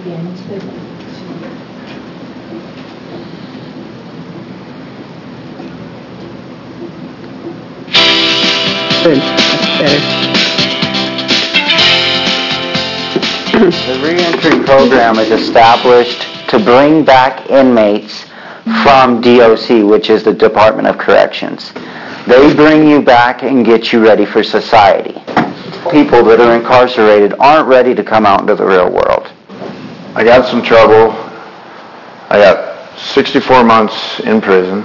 [SPEAKER 1] Good. That's better.
[SPEAKER 19] The reentry program is established to bring back inmates from DOC, which is the Department of Corrections. They bring you back and get you ready for society. People that are incarcerated aren't ready to come out into the real world.
[SPEAKER 20] I got some trouble. I got 64 months in prison.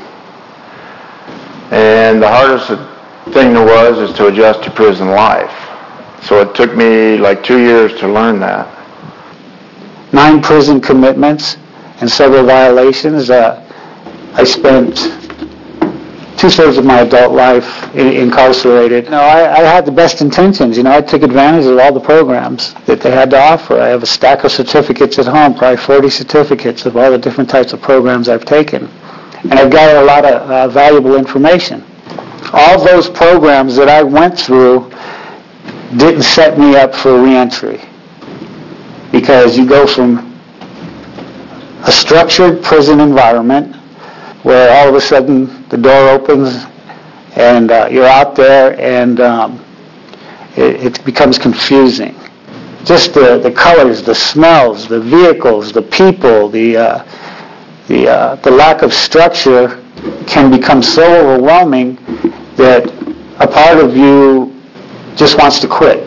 [SPEAKER 20] And the hardest thing there was is to adjust to prison life. So it took me like 2 years to learn that.
[SPEAKER 21] 9 prison commitments and several violations. I spent 2/3 of my adult life incarcerated. I had the best intentions. I took advantage of all the programs that they had to offer. I have a stack of certificates at home, probably 40 certificates of all the different types of programs I've taken. And I've got a lot of valuable information. All those programs that I went through didn't set me up for reentry, because you go from a structured prison environment where all of a sudden the door opens and you're out there, and it becomes confusing. Just the colors, the smells, the vehicles, the people, the lack of structure can become so overwhelming that a part of you just wants to quit.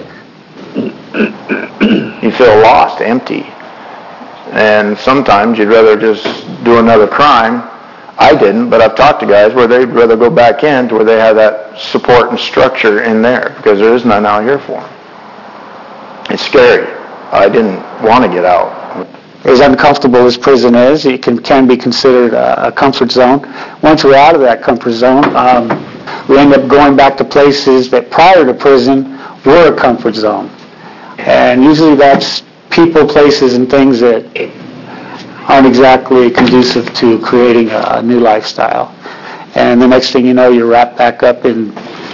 [SPEAKER 20] You feel lost, empty. And sometimes you'd rather just do another crime. I didn't, but I've talked to guys where they'd rather go back in to where they have that support and structure in there, because there is none out here for them. It's scary. I didn't want to get out.
[SPEAKER 21] As uncomfortable as prison is, it can be considered a comfort zone. Once we're out of that comfort zone, we end up going back to places that prior to prison were a comfort zone. And usually that's people, places, and things that aren't exactly conducive to creating a new lifestyle. And the next thing you know, you're wrapped back up in,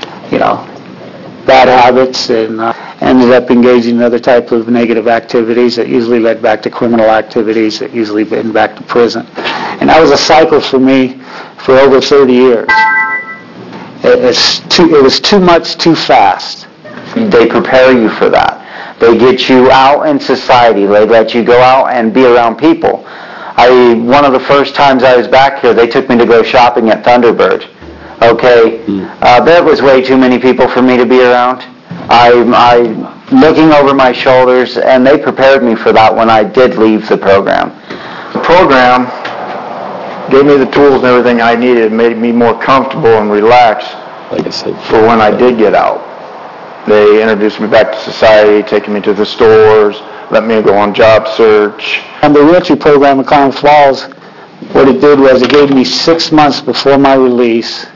[SPEAKER 21] bad habits, and ended up engaging in other type of negative activities that usually led back to criminal activities that usually led back to prison. And that was a cycle for me for over 30 years. It was too much too fast.
[SPEAKER 19] They prepare you for that. They get you out in society. They let you go out and be around people. One of the first times I was back here, they took me to go shopping at Thunderbird. Okay, there was way too many people for me to be around. I looking over my shoulders, and they prepared me for that when I did leave the program.
[SPEAKER 20] The program gave me the tools and everything I needed, made me more comfortable and relaxed for when I did get out. They introduced me back to society, taking me to the stores, let me go on job search.
[SPEAKER 21] And the reentry program in Klamath Falls, what it did was it gave me 6 months before my release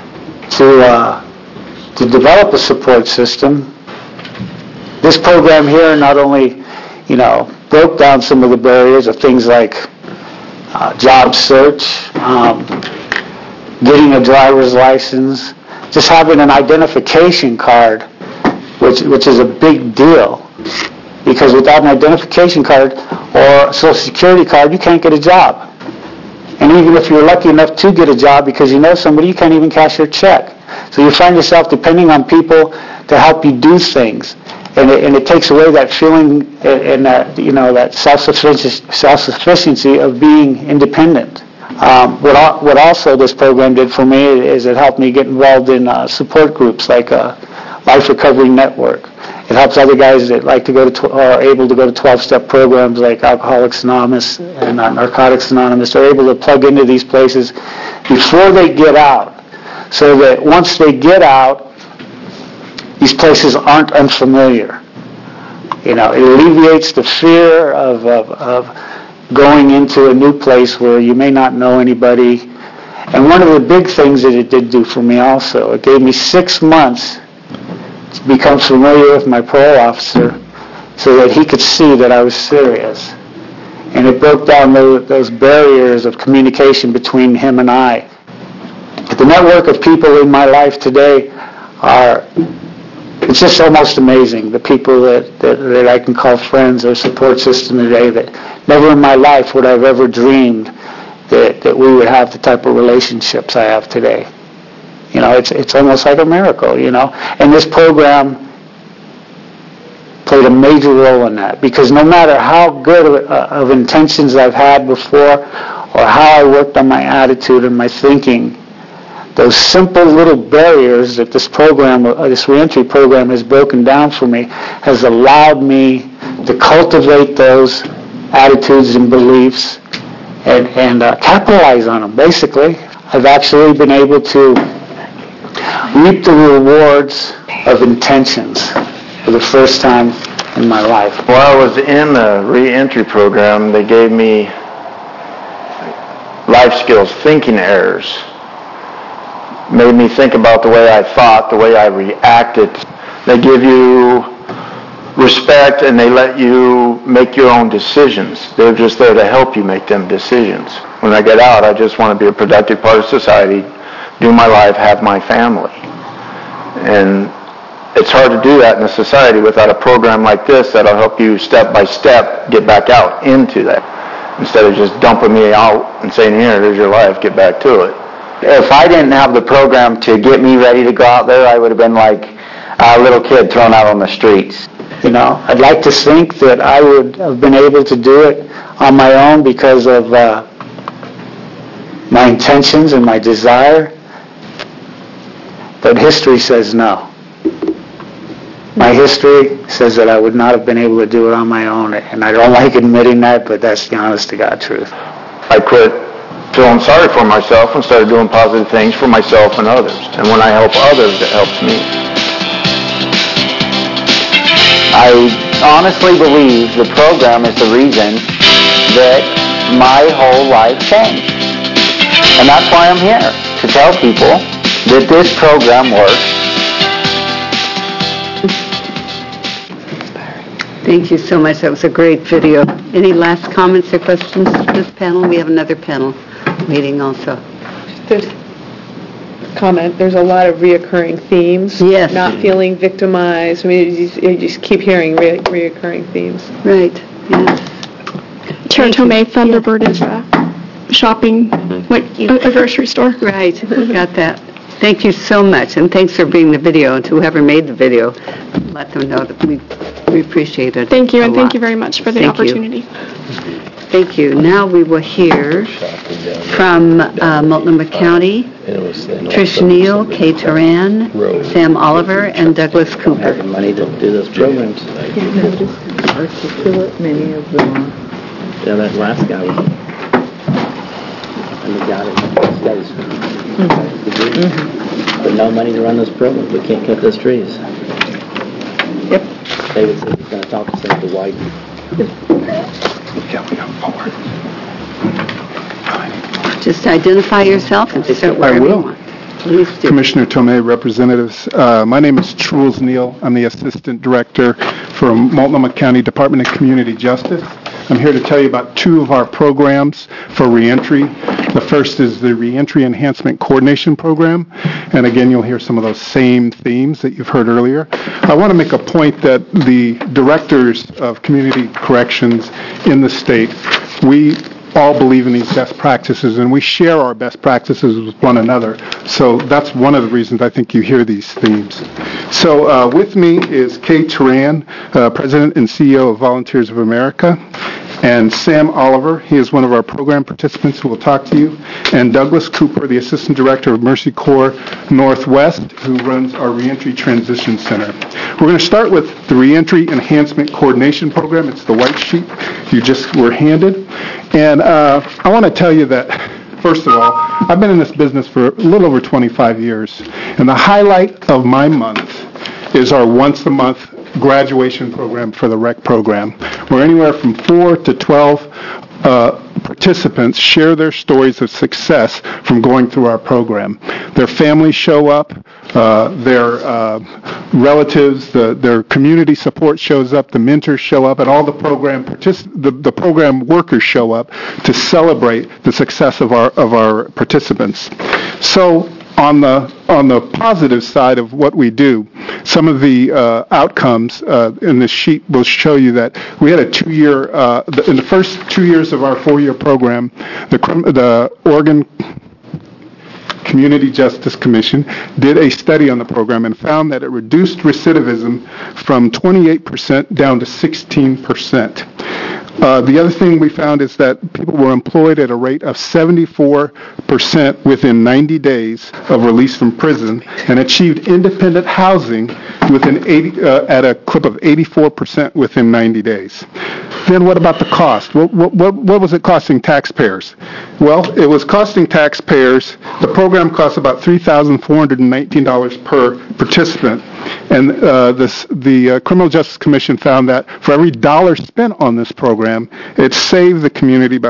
[SPEAKER 21] to develop a support system. This program here not only, broke down some of the barriers of things like job search, getting a driver's license, just having an identification card, which is a big deal. Because without an identification card or a Social Security card, you can't get a job. And even if you're lucky enough to get a job because you know somebody, you can't even cash your check. So you find yourself depending on people to help you do things. And it takes away that feeling and that self-sufficiency of being independent. What also this program did for me is it helped me get involved in support groups like Life Recovery Network. It helps other guys that like to go to or are able to go to 12-step programs like Alcoholics Anonymous and Narcotics Anonymous. They're able to plug into these places before they get out, so that once they get out, these places aren't unfamiliar. It alleviates the fear of going into a new place where you may not know anybody. And one of the big things that it did do for me also, it gave me 6 months to become familiar with my parole officer so that he could see that I was serious. And it broke down those barriers of communication between him and I. The network of people in my life today it's just almost amazing. The people that I can call friends or support system today, that never in my life would I have ever dreamed that we would have the type of relationships I have today. It's almost like a miracle, And this program played a major role in that, because no matter how good of intentions I've had before or how I worked on my attitude and my thinking, those simple little barriers that this program, this reentry program has broken down for me, has allowed me to cultivate those attitudes and beliefs and capitalize on them, basically. I've actually been able to reap the rewards of intentions for the first time in my life.
[SPEAKER 20] While I was in the reentry program, they gave me life skills, thinking errors. Made me think about the way I thought, the way I reacted. They give you respect and they let you make your own decisions. They're just there to help you make them decisions. When I get out, I just want to be a productive part of society, do my life, have my family. And it's hard to do that in a society without a program like this that'll help you step by step get back out into that, instead of just dumping me out and saying, here, here's your life, get back to it.
[SPEAKER 19] If I didn't have the program to get me ready to go out there, I would have been like a little kid thrown out on the streets.
[SPEAKER 21] I'd like to think that I would have been able to do it on my own because of my intentions and my desire. But history says no. My history says that I would not have been able to do it on my own, and I don't like admitting that, but that's the honest to God truth.
[SPEAKER 20] I quit feeling sorry for myself and started doing positive things for myself and others. And when I help others, it helps me.
[SPEAKER 19] I honestly believe the program is the reason that my whole life changed. And that's why I'm here, to tell people that this program works.
[SPEAKER 1] Thank you so much. That was a great video. Any last comments or questions to this panel? We have another panel meeting also.
[SPEAKER 17] There's comment, there's a lot of reoccurring themes.
[SPEAKER 1] Yes.
[SPEAKER 17] Not feeling victimized. I mean, you just keep hearing reoccurring themes.
[SPEAKER 1] Right, yes.
[SPEAKER 6] Chair Tomei, Thunderbird is shopping, like a grocery store.
[SPEAKER 1] Right, got that. Thank you so much, and thanks for bringing the video, and to whoever made the video, let them know that we appreciate it.
[SPEAKER 6] Thank you, and
[SPEAKER 1] a
[SPEAKER 6] thank you
[SPEAKER 1] lot.
[SPEAKER 6] very much for the
[SPEAKER 1] Thank you.
[SPEAKER 6] opportunity.
[SPEAKER 1] Thank you. Now we will hear from Multnomah County, Trish Neal, Kay Turan, Sam Oliver, and Douglas Cooper.
[SPEAKER 11] Having money to do those programs.
[SPEAKER 8] Articulate, many of them are.
[SPEAKER 11] Yeah, that last guy was, and he got it. He's got his degree. But no money to run those programs. We can't cut those trees.
[SPEAKER 8] Yep.
[SPEAKER 11] David said he's going to talk to Senator White.
[SPEAKER 1] Just identify yourself and start wherever you want. Please do.
[SPEAKER 5] Commissioner Tomei, representatives. My name is Truls Neal. I'm the Assistant Director for Multnomah County Department of Community Justice. I'm here to tell you about two of our programs for reentry. The first is the Reentry Enhancement Coordination Program, and again, you'll hear some of those same themes that you've heard earlier. I want to make a point that the directors of community corrections in the state, we all believe in these best practices, and we share our best practices with one another. So that's one of the reasons I think you hear these themes. So with me is Kay Turan, President and CEO of Volunteers of America, and Sam Oliver. He is one of our program participants who will talk to you, and Douglas Cooper, the Assistant Director of Mercy Corps Northwest, who runs our Reentry Transition Center. We're going to start with the Reentry Enhancement Coordination Program. It's the white sheet you just were handed. And I want to tell you that, first of all, I've been in this business for a little over 25 years, and the highlight of my month is our once-a-month graduation program for the REC program, where anywhere from 4 to 12 participants share their stories of success from going through our program. Their families show up, their relatives, their community support shows up, the mentors show up, and all the program the program workers show up to celebrate the success of our participants. So on the positive side of what we do, some of the outcomes in this sheet will show you that we had a 2-year, in the first 2 years of our 4-year program, the Oregon Community Justice Commission did a study on the program and found that it reduced recidivism from 28% down to 16%. The other thing we found is that people were employed at a rate of 74% within 90 days of release from prison and achieved independent housing within at a clip of 84% within 90 days. Then what about the cost? What was it costing taxpayers? Well, it was costing taxpayers, the program costs about $3,419 per participant. And the Criminal Justice Commission found that for every dollar spent on this program, it saved the community about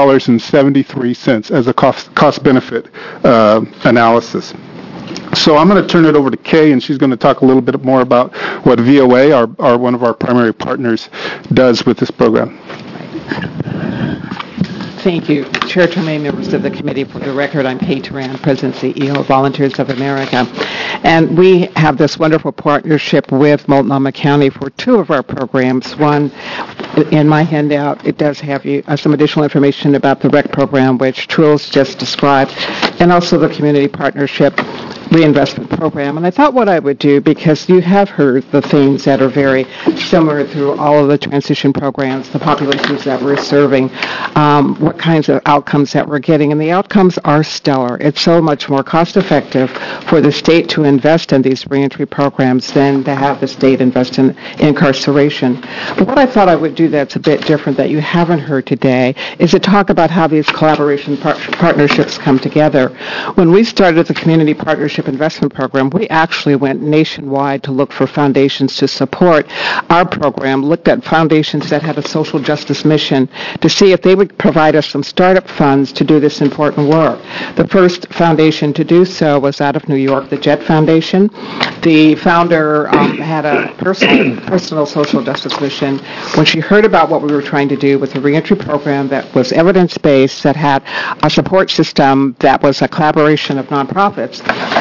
[SPEAKER 5] $6.73 as a cost-benefit analysis. So I'm going to turn it over to Kay, and she's going to talk a little bit more about what VOA, our one of our primary partners, does with this program.
[SPEAKER 8] Thank you. Chair Tomei, members of the committee. For the record, I'm Kay Turan, President and CEO of Volunteers of America. And we have this wonderful partnership with Multnomah County for two of our programs. One, in my handout, it does have you some additional information about the REC program, which Truls just described, and also the Community Partnership Reinvestment Program. And I thought what I would do, because you have heard the themes that are very similar through all of the transition programs, the populations that we're serving, what kinds of outcomes that we're getting, and the outcomes are stellar. It's so much more cost-effective for the state to invest in these reentry programs than to have the state invest in incarceration. But what I thought I would do that's a bit different that you haven't heard today is to talk about how these collaboration partnerships come together. When we started the Community Partnership Investment Program, we actually went nationwide to look for foundations to support our program, looked at foundations that had a social justice mission to see if they would provide us some startup funds to do this important work. The first foundation to do so was out of New York, the JET Foundation. The founder had a personal social justice mission. When she heard about what we were trying to do with a reentry program that was evidence-based, that had a support system that was a collaboration of nonprofits,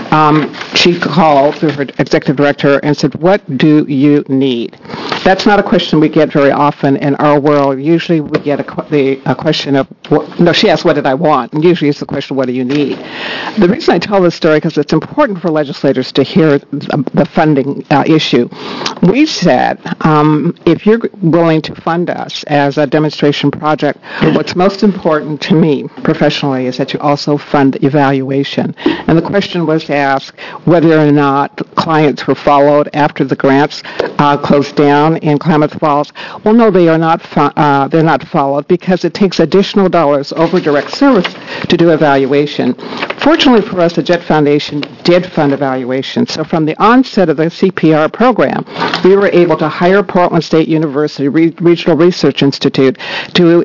[SPEAKER 8] she called through her executive director and said, "What do you need?" That's not a question we get very often in our world. Usually we get a question of, she asked, "What did I want?" And usually it's the question, "What do you need?" The reason I tell this story because it's important for legislators to hear the funding issue. We said, if you're willing to fund us as a demonstration project, what's most important to me professionally is that you also fund the evaluation. And the question was asked whether or not clients were followed after the grants closed down in Klamath Falls. Well, no, they are not. They're not followed because it takes additional dollars over direct service to do evaluation. Fortunately for us, the JET Foundation did fund evaluation. So from the onset of the CPR program, we were able to hire Portland State University Regional Research Institute to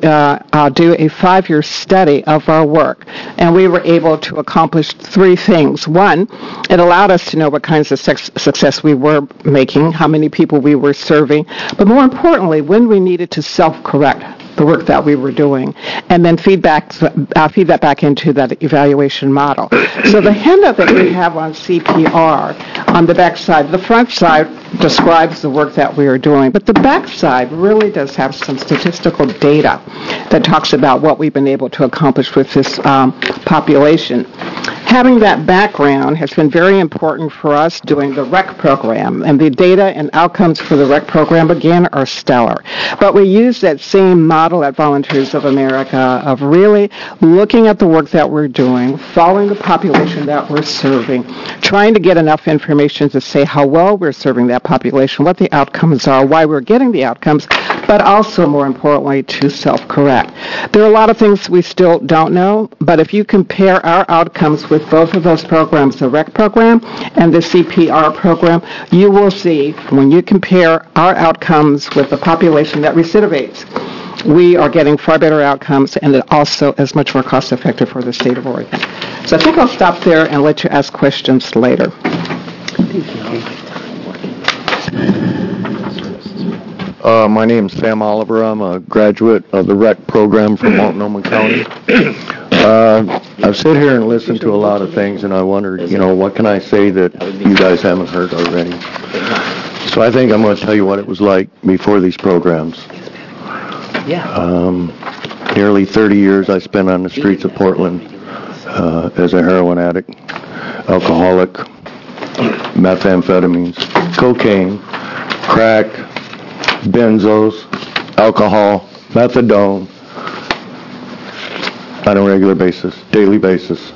[SPEAKER 8] do a 5-year study of our work. And we were able to accomplish 3 things. One, it allowed us to know what kinds of success we were making, how many people we were serving, but more importantly, when we needed to self-correct the work that we were doing, and then feed that back into that evaluation model. So the handout that we have on CPR, on the back side, the front side describes the work that we are doing, but the back side really does have some statistical data that talks about what we've been able to accomplish with this population. Having that background has been very important for us doing the REC program, and the data and outcomes for the REC program, again, are stellar. But we use that same model at Volunteers of America of really looking at the work that we're doing, following the population that we're serving, trying to get enough information to say how well we're serving that population, what the outcomes are, why we're getting the outcomes, but also, more importantly, to self-correct. There are a lot of things we still don't know, but if you compare our outcomes with both of those programs, the REC program and the CPR program, you will see when you compare our outcomes with the population that recidivates, we are getting far better outcomes, and it also is much more cost-effective for the state of Oregon. So I think I'll stop there and let you ask questions later.
[SPEAKER 7] My name's Sam Oliver. I'm a graduate of the REC program from Multnomah County. I've sat here and listened to a lot of things, and I wondered, what can I say that you guys haven't heard already? So I think I'm going to tell you what it was like before these programs. Nearly 30 years I spent on the streets of Portland as a heroin addict, alcoholic, methamphetamines, cocaine, crack, benzos, alcohol, methadone, on a regular basis, daily basis.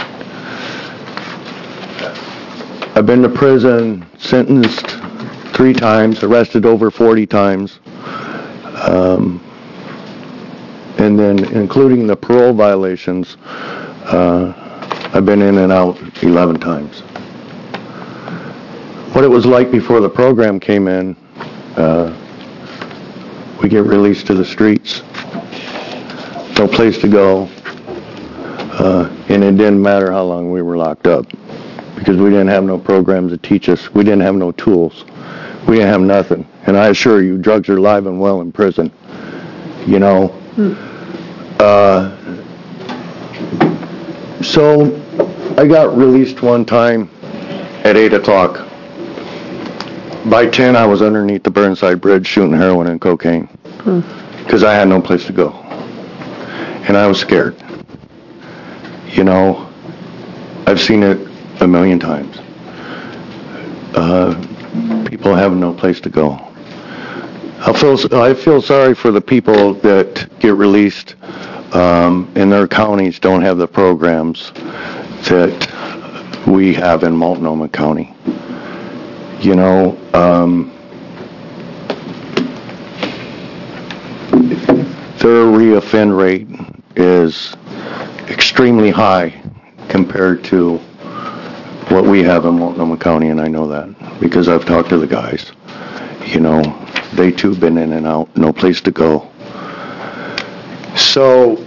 [SPEAKER 7] I've been to prison, sentenced 3 times, arrested over 40 times, and then including the parole violations, I've been in and out 11 times. What it was like before the program came in, we get released to the streets. No place to go. And it didn't matter how long we were locked up because we didn't have no programs to teach us. We didn't have no tools. We didn't have nothing. And I assure you, drugs are alive and well in prison. So I got released one time at 8 o'clock. By 10, I was underneath the Burnside Bridge shooting heroin and cocaine because I had no place to go. And I was scared. I've seen it a million times. People have no place to go. I feel sorry for the people that get released in their counties don't have the programs that we have in Multnomah County. their reoffend rate is extremely high compared to what we have in Multnomah County, and I know that because I've talked to the guys. You know, they too been in and out, no place to go. So,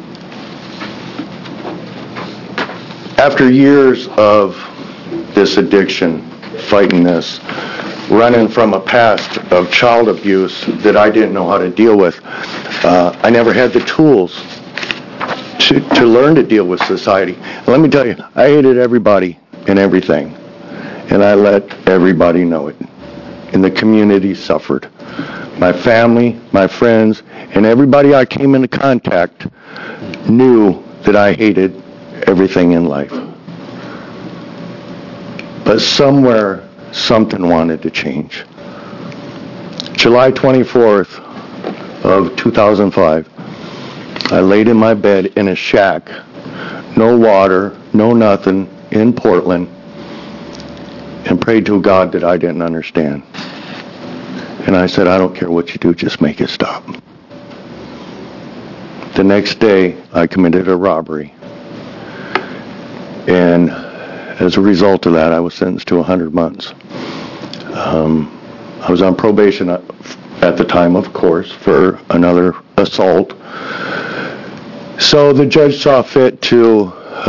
[SPEAKER 7] after years of this addiction, fighting this, running from a past of child abuse that I didn't know how to deal with, I never had the tools to learn to deal with society. And let me tell you, I hated everybody and everything, and I let everybody know it. And the community suffered. My family, my friends, and everybody I came into contact knew that I hated everything in life. But somewhere, something wanted to change. July 24th of 2005, I laid in my bed in a shack, no water, no nothing, in Portland, and prayed to a God that I didn't understand. And I said, I don't care what you do, just make it stop. The next day, I committed a robbery. And as a result of that, I was sentenced to 100 months. I was on probation at the time, of course, for another assault. So the judge saw fit to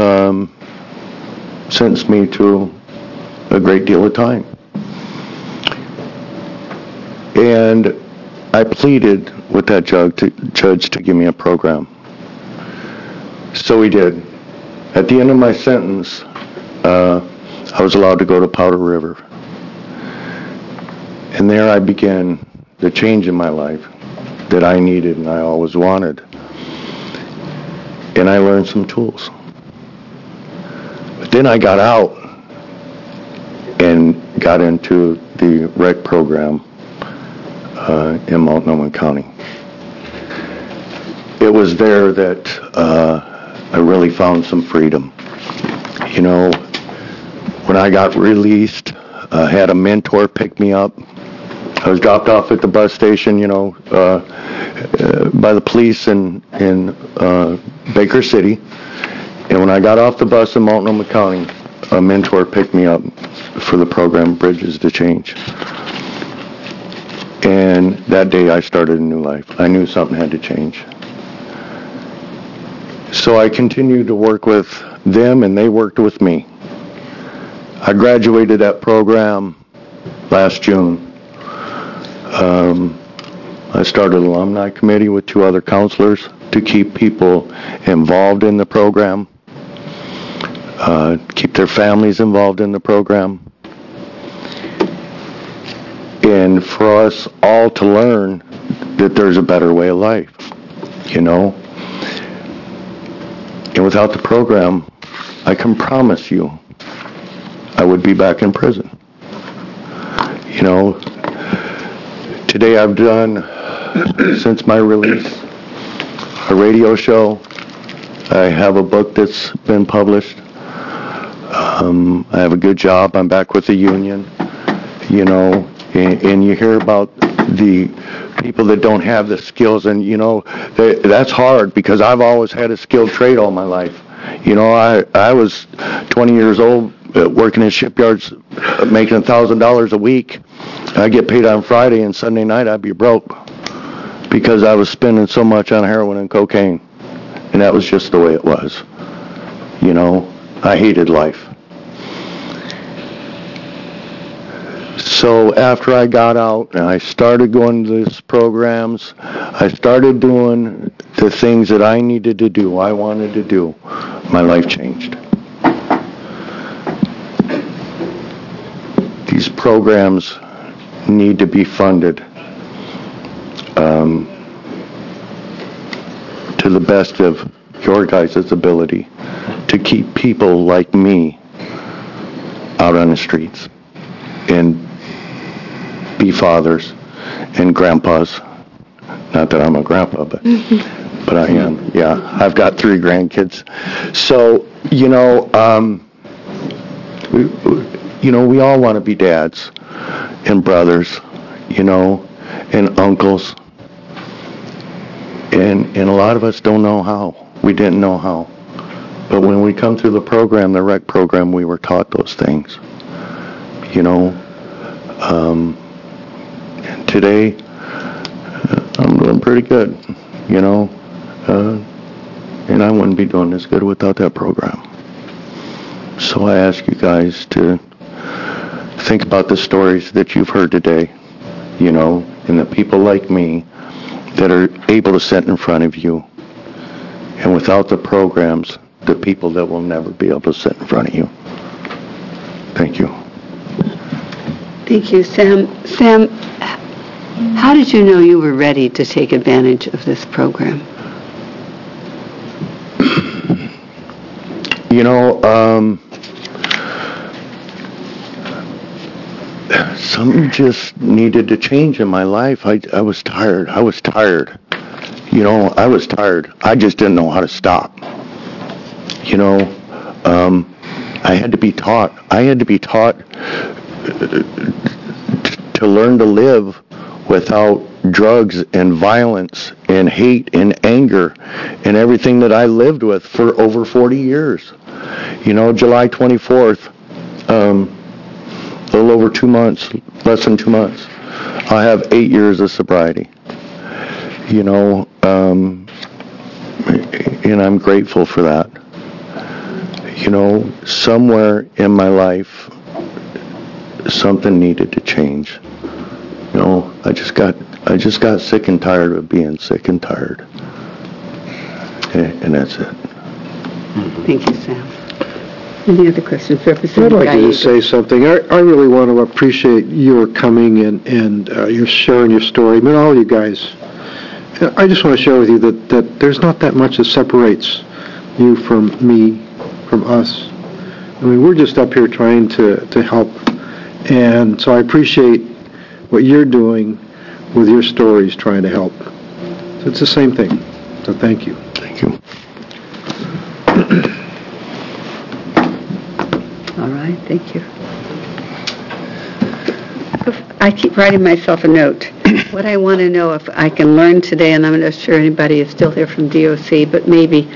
[SPEAKER 7] sentence me to a great deal of time. And I pleaded with that judge to give me a program. So he did. At the end of my sentence, I was allowed to go to Powder River. And there I began the change in my life that I needed and I always wanted. And I learned some tools. But then I got out and got into the rec program in Multnomah County. It was there that I really found some freedom. You know, when I got released, I had a mentor pick me up. I was dropped off at the bus station, you know, by the police in Baker City. And when I got off the bus in Multnomah County, a mentor picked me up for the program Bridges to Change. And that day I started a new life. I knew something had to change. So I continued to work with them and they worked with me. I graduated that program last June. I started an alumni committee with 2 other counselors to keep people involved in the program, keep their families involved in the program, and for us all to learn that there's a better way of life, you know. And without the program, I can promise you I would be back in prison. You know, today I've done, since my release, a radio show. I have a book that's been published. I have a good job. I'm back with the union, you know, and you hear about the people that don't have the skills, and, you know, that's hard because I've always had a skilled trade all my life. You know, I was 20 years old working in shipyards, making $1,000 a week. I get paid on Friday, and Sunday night I'd be broke because I was spending so much on heroin and cocaine. And that was just the way it was. You know, I hated life. So after I got out and I started going to these programs, I started doing the things that I needed to do, I wanted to do. My life changed. These programs need to be funded to the best of your guys' ability to keep people like me out on the streets and be fathers and grandpas. Not that I'm a grandpa, but I am. Yeah, I've got 3 grandkids. So, you know, we all want to be dads and brothers, you know, and uncles. And a lot of us don't know how. We didn't know how. But when we come through the program, the rec program, we were taught those things. You know, and today, I'm doing pretty good, you know, and I wouldn't be doing this good without that program. So I ask you guys to think about the stories that you've heard today, you know, and the people like me that are able to sit in front of you. And without the programs, the people that will never be able to sit in front of you. Thank you.
[SPEAKER 1] Thank you, Sam. Sam, how did you know you were ready to take advantage of this program?
[SPEAKER 7] You know, something just needed to change in my life. I was tired. You know, I was tired. I just didn't know how to stop. You know, I had to be taught. To learn to live without drugs and violence and hate and anger and everything that I lived with for over 40 years. You know, July 24th, a little over 2 months, less than 2 months, I have 8 years of sobriety. You know, and I'm grateful for that. You know, somewhere in my life, something needed to change. You know, I just got sick and tired of being sick and tired. And that's it.
[SPEAKER 1] Thank you, Sam. Any other questions? Representative
[SPEAKER 4] I'd like to
[SPEAKER 1] Gallego.
[SPEAKER 4] say something. I really want to appreciate your coming and your sharing your story. I mean, all you guys. I just want to share with you that there's not that much that separates you from me, from us. I mean, we're just up here trying to help. And so I appreciate what you're doing with your stories, trying to help. So it's the same thing. So thank you.
[SPEAKER 7] Thank you.
[SPEAKER 1] All right, thank you. I keep writing myself a note. What I want to know if I can learn today, and I'm not sure anybody is still here from DOC, but maybe,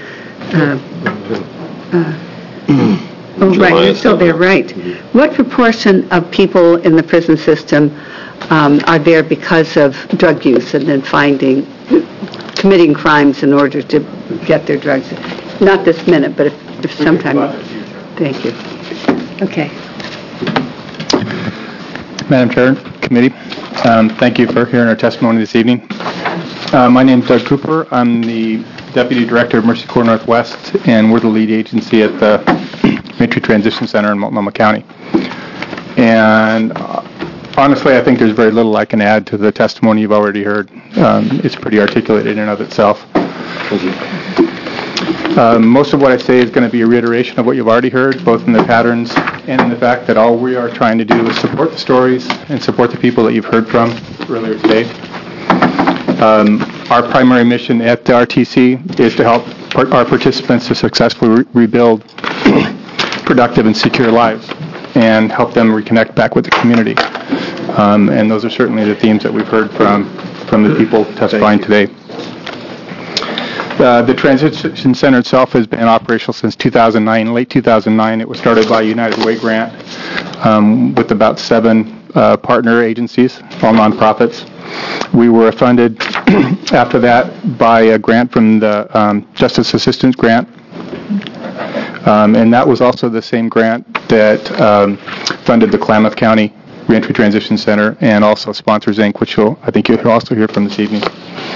[SPEAKER 1] oh, right, you're still there, right. What proportion of people in the prison system are there because of drug use and then committing crimes in order to get their drugs? Not this minute, but if sometime. Thank you. Okay.
[SPEAKER 22] Madam Chair, Committee, thank you for hearing our testimony this evening. My name is Doug Cooper. I'm the Deputy Director of Mercy Corps Northwest, and we're the lead agency at the Reentry Transition Center in Multnomah County. And honestly, I think there's very little I can add to the testimony you've already heard. It's pretty articulated in and of itself. Most of what I say is going to be a reiteration of what you've already heard, both in the patterns and in the fact that all we are trying to do is support the stories and support the people that you've heard from earlier today. Our primary mission at the RTC is to help our participants to successfully rebuild productive and secure lives and help them reconnect back with the community. And those are certainly the themes that we've heard from the people testifying today. The Transition Center itself has been operational since 2009. In late 2009, it was started by a United Way grant with about 7 partner agencies, all nonprofits. We were funded after that by a grant from the Justice Assistance Grant. And that was also the same grant that funded the Klamath County Reentry Transition Center and also Sponsors, Inc., which I think you'll also hear from this evening.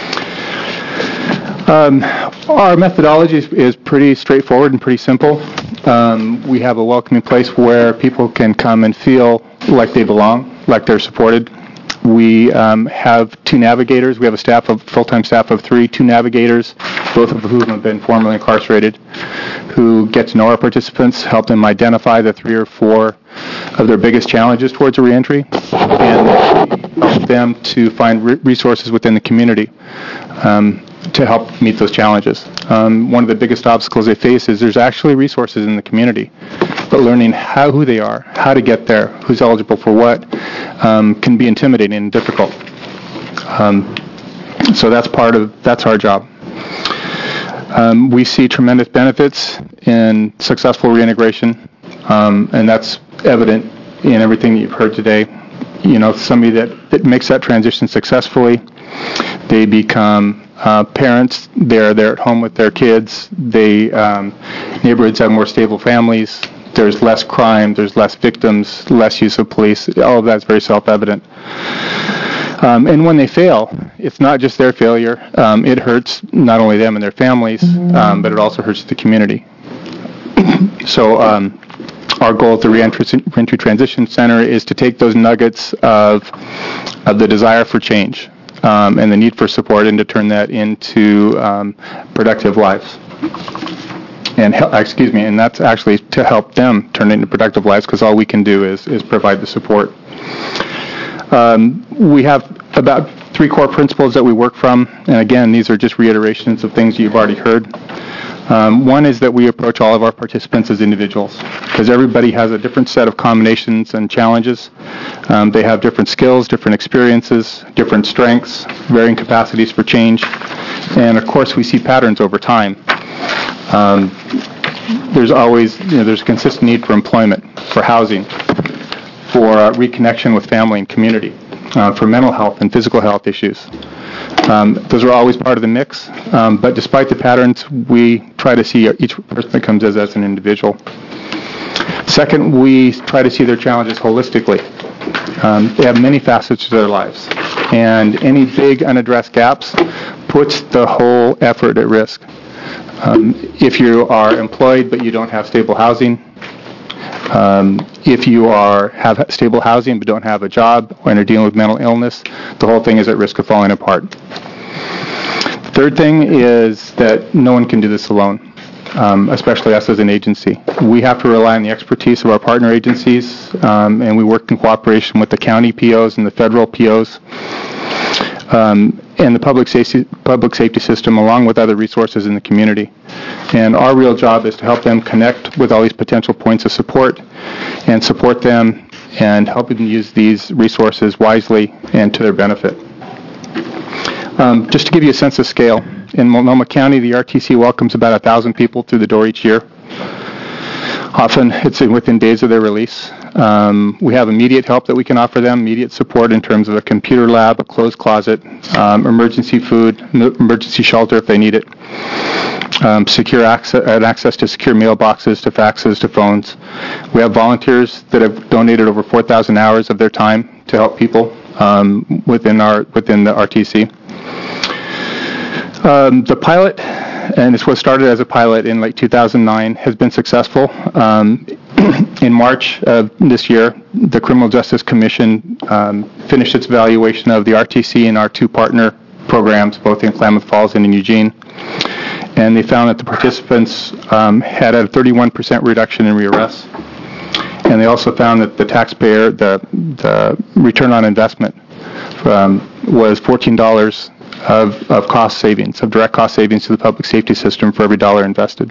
[SPEAKER 22] Our methodology is pretty straightforward and pretty simple. We have a welcoming place where people can come and feel like they belong, like they're supported. We have 2 navigators. We have a full-time staff of 3, 2 navigators, both of whom have been formerly incarcerated, who get to know our participants, help them identify the 3 or 4 of their biggest challenges towards a reentry, and help them to find resources within the community to help meet those challenges. One of the biggest obstacles they face is there's actually resources in the community, but learning who they are, how to get there, who's eligible for what, can be intimidating and difficult. So that's our job, We see tremendous benefits in successful reintegration, and that's evident in everything that you've heard today. You know, somebody that makes that transition successfully, they become parents, they're at home with their kids, neighborhoods have more stable families, there's less crime, there's less victims, less use of police. All of that's very self-evident. And when they fail, it's not just their failure. It hurts not only them and their families, but it also hurts the community. So our goal at the Reentry Transition Center is to take those nuggets of the desire for change and the need for support and to turn that into productive lives. And and that's actually to help them turn it into productive lives, because all we can do is provide the support. We have about 3 core principles that we work from, and again, these are just reiterations of things you've already heard. One is that we approach all of our participants as individuals, because everybody has a different set of combinations and challenges. They have different skills, different experiences, different strengths, varying capacities for change, and of course we see patterns over time. There's always, there's a consistent need for employment, for housing, for reconnection with family and community, for mental health and physical health issues. Those are always part of the mix, but despite the patterns, we try to see each person that comes as an individual. Second, we try to see their challenges holistically. They have many facets to their lives, and any big unaddressed gaps puts the whole effort at risk. If you are employed but you don't have stable housing, if you have stable housing but don't have a job and are dealing with mental illness, the whole thing is at risk of falling apart. The third thing is that no one can do this alone, especially us as an agency. We have to rely on the expertise of our partner agencies, and we work in cooperation with the county POs and the federal POs. And the public safety system, along with other resources in the community. And our real job is to help them connect with all these potential points of support and support them and help them use these resources wisely and to their benefit. Just to give you a sense of scale, in Multnomah County, the RTC welcomes about 1,000 people through the door each year. Often it's within days of their release. We have immediate help that we can offer them, immediate support in terms of a computer lab, a clothes closet, emergency food, emergency shelter if they need it, secure access to secure mailboxes, to faxes, to phones. We have volunteers that have donated over 4,000 hours of their time to help people within the RTC. The pilot, and this was started as a pilot in late 2009, has been successful. In March of this year, the Criminal Justice Commission finished its evaluation of the RTC and our 2 partner programs, both in Klamath Falls and in Eugene. And they found that the participants had a 31% reduction in rearrests. And they also found that the taxpayer, the return on investment was $14 of cost savings, of direct cost savings to the public safety system for every dollar invested.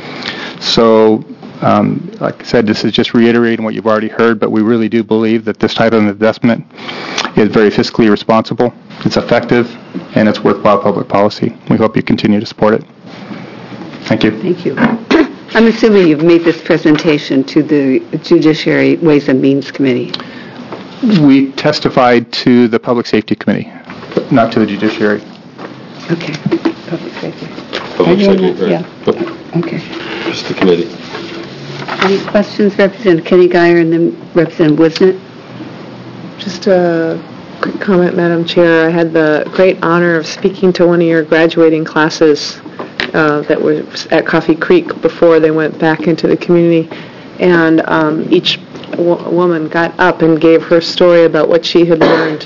[SPEAKER 22] So, like I said, this is just reiterating what you've already heard, but we really do believe that this type of investment is very fiscally responsible, it's effective, and it's worthwhile public policy. We hope you continue to support it. Thank you.
[SPEAKER 1] Thank you. I'm assuming you've made this presentation to the Judiciary Ways and Means Committee.
[SPEAKER 22] We testified to the Public Safety Committee, but not to the Judiciary.
[SPEAKER 1] Okay. Public Safety.
[SPEAKER 2] Public safety, right.
[SPEAKER 1] Yeah. Okay.
[SPEAKER 2] Just the committee.
[SPEAKER 1] Any questions, Representative Kenny Guyer and then Representative Wisnett?
[SPEAKER 17] Just a quick comment, Madam Chair. I had the great honor of speaking to one of your graduating classes that was at Coffee Creek before they went back into the community. And each woman got up and gave her story about what she had learned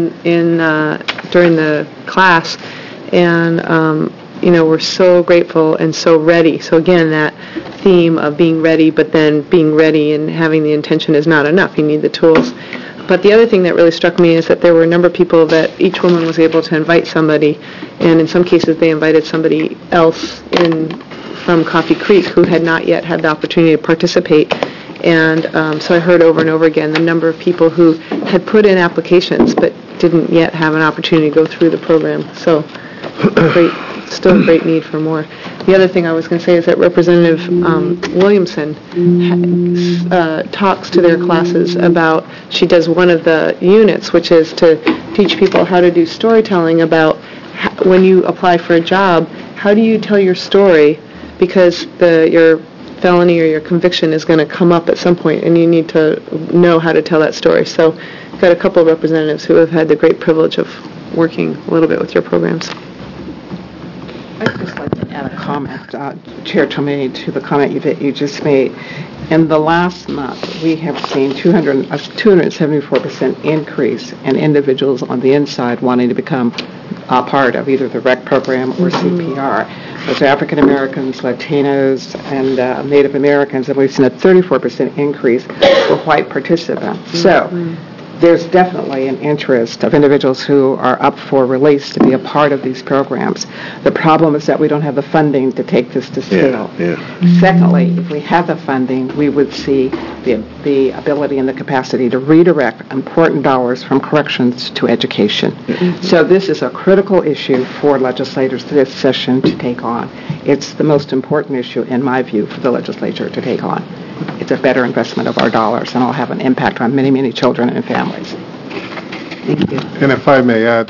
[SPEAKER 17] during the class. And we're so grateful and so ready. So again, that theme of being ready, but then being ready and having the intention is not enough. You need the tools. But the other thing that really struck me is that there were a number of people that each woman was able to invite somebody, and in some cases they invited somebody else from Coffee Creek who had not yet had the opportunity to participate. And so I heard over and over again the number of people who had put in applications but didn't yet have an opportunity to go through the program. So still a great need for more. The other thing I was going to say is that Representative Williamson talks to their classes about, she does one of the units, which is to teach people how to do storytelling about when you apply for a job, how do you tell your story, because your felony or your conviction is going to come up at some point, and you need to know how to tell that story. So we've got a couple of representatives who have had the great privilege of working a little bit with your programs.
[SPEAKER 8] I'd just like to add a comment, Chair Tomei, to the comment that you just made. In the last month, we have seen 274% increase in individuals on the inside wanting to become a part of either the REC program or CPR. Those African Americans, Latinos, and Native Americans, and we've seen a 34% increase for white participants. So there's definitely an interest of individuals who are up for release to be a part of these programs. The problem is that we don't have the funding to take this to scale. Secondly, if we had the funding, we would see the ability and the capacity to redirect important dollars from corrections to education. So this is a critical issue for legislators this session to take on. It's the most important issue, in my view, for the legislature to take on. It's a better investment of our dollars, and it'll have an impact on many, many children and families.
[SPEAKER 1] Thank you.
[SPEAKER 5] And if I may add,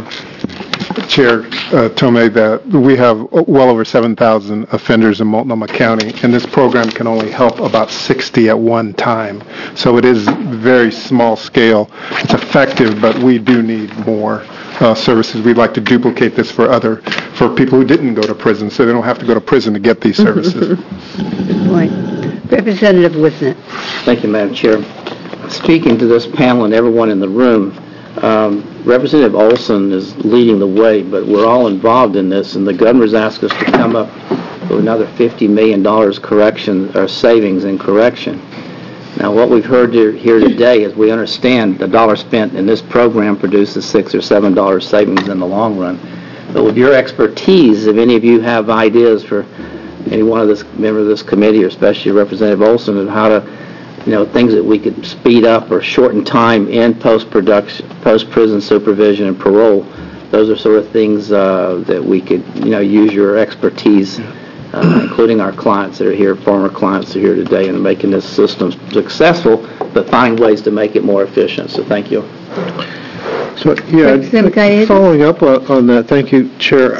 [SPEAKER 5] Chair Tomei, that we have well over 7,000 offenders in Multnomah County, and this program can only help about 60 at one time. So it is very small scale. It's effective, but we do need more services. We'd like to duplicate this for people who didn't go to prison, so they don't have to go to prison to get these services.
[SPEAKER 1] Good point. Representative Wisnett.
[SPEAKER 11] Thank you, Madam Chair. Speaking to this panel and everyone in the room, Representative Olson is leading the way, but we're all involved in this, and the governor's asked us to come up with another $50 million savings in correction. Now, what we've heard here today is we understand the dollar spent in this program produces $6 or $7 savings in the long run. But with your expertise, if any of you have ideas for any one of this member of this committee, or especially Representative Olson, of how to, things that we could speed up or shorten time in post-prison supervision and parole, those are sort of things that we could, use your expertise, including our clients that are here, former clients that are here today, and making this system successful, but find ways to make it more efficient. So thank you.
[SPEAKER 4] So, following up on that, thank you, Chair.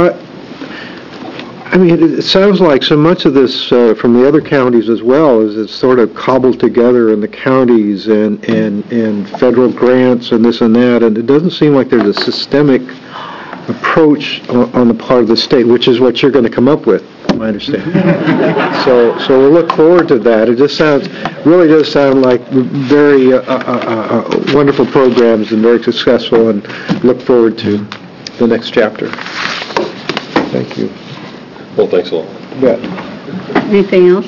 [SPEAKER 4] I mean, it sounds like so much of this from the other counties as well is it's sort of cobbled together in the counties and federal grants and this and that, and it doesn't seem like there's a systemic approach on the part of the state, which is what you're going to come up with, my understanding. So we'll look forward to that. It just really does sound like very wonderful programs and very successful, and look forward to the next chapter. Thank you.
[SPEAKER 2] Well, thanks a lot.
[SPEAKER 4] Yeah.
[SPEAKER 1] Anything else?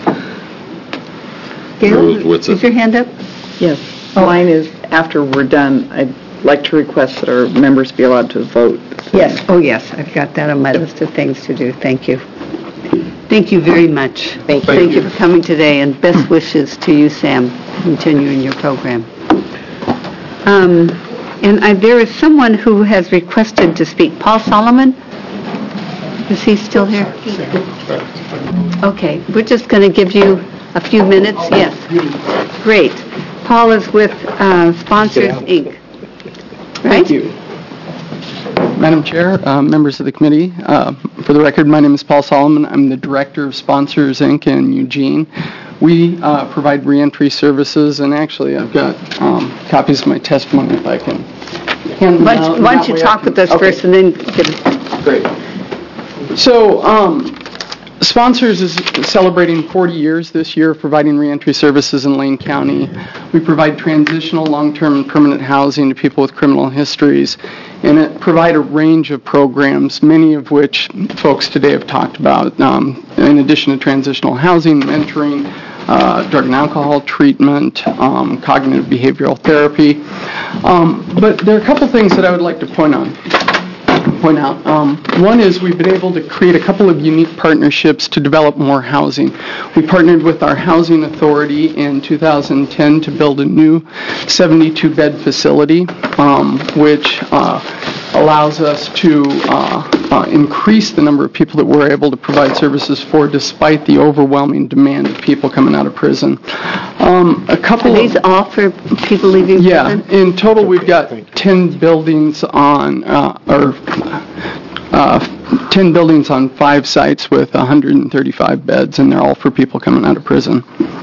[SPEAKER 1] Gail, is your hand up?
[SPEAKER 8] Yes. Mine is, after we're done, I'd like to request that our members be allowed to vote.
[SPEAKER 1] Yes. Oh, yes. I've got that on my list of things to do. Thank you. Thank you very much. Thank you for coming today, and best wishes to you, Sam, continuing your program. And there is someone who has requested to speak. Paul Solomon? Is he still here? Okay, we're just going to give you a few minutes. Yes. Great. Paul is with Sponsors, Inc. Right?
[SPEAKER 3] Thank you. Madam Chair, members of the committee, for the record, my name is Paul Solomon. I'm the director of Sponsors, Inc. in Eugene. We provide reentry services, and actually I've got copies of my testimony if I can.
[SPEAKER 1] Why don't you talk with us first and then give it.
[SPEAKER 3] Great. So, Sponsors is celebrating 40 years this year of providing reentry services in Lane County. We provide transitional, long-term, and permanent housing to people with criminal histories, and it provide a range of programs, many of which folks today have talked about, in addition to transitional housing, mentoring, drug and alcohol treatment, cognitive behavioral therapy. But there are a couple things that I would like to point on. point out. One is we've been able to create a couple of unique partnerships to develop more housing. We partnered with our housing authority in 2010 to build a new 72-bed facility, which allows us to increase the number of people that we're able to provide services for despite the overwhelming demand of people coming out of prison.
[SPEAKER 1] Are these all for people leaving prison?
[SPEAKER 3] Yeah, in total we've got 10 buildings on, 10 buildings on 5 sites with 135 beds, and they're all for people coming out of prison.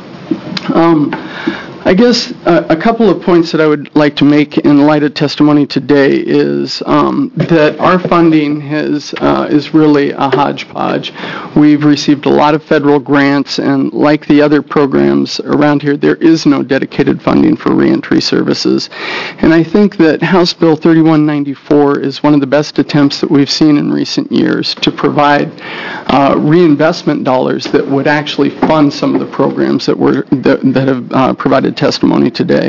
[SPEAKER 3] I guess a couple of points that I would like to make in light of testimony today is that our funding is really a hodgepodge. We've received a lot of federal grants, and like the other programs around here, there is no dedicated funding for reentry services. And I think that House Bill 3194 is one of the best attempts that we've seen in recent years to provide reinvestment dollars that would actually fund some of the programs that have provided testimony today.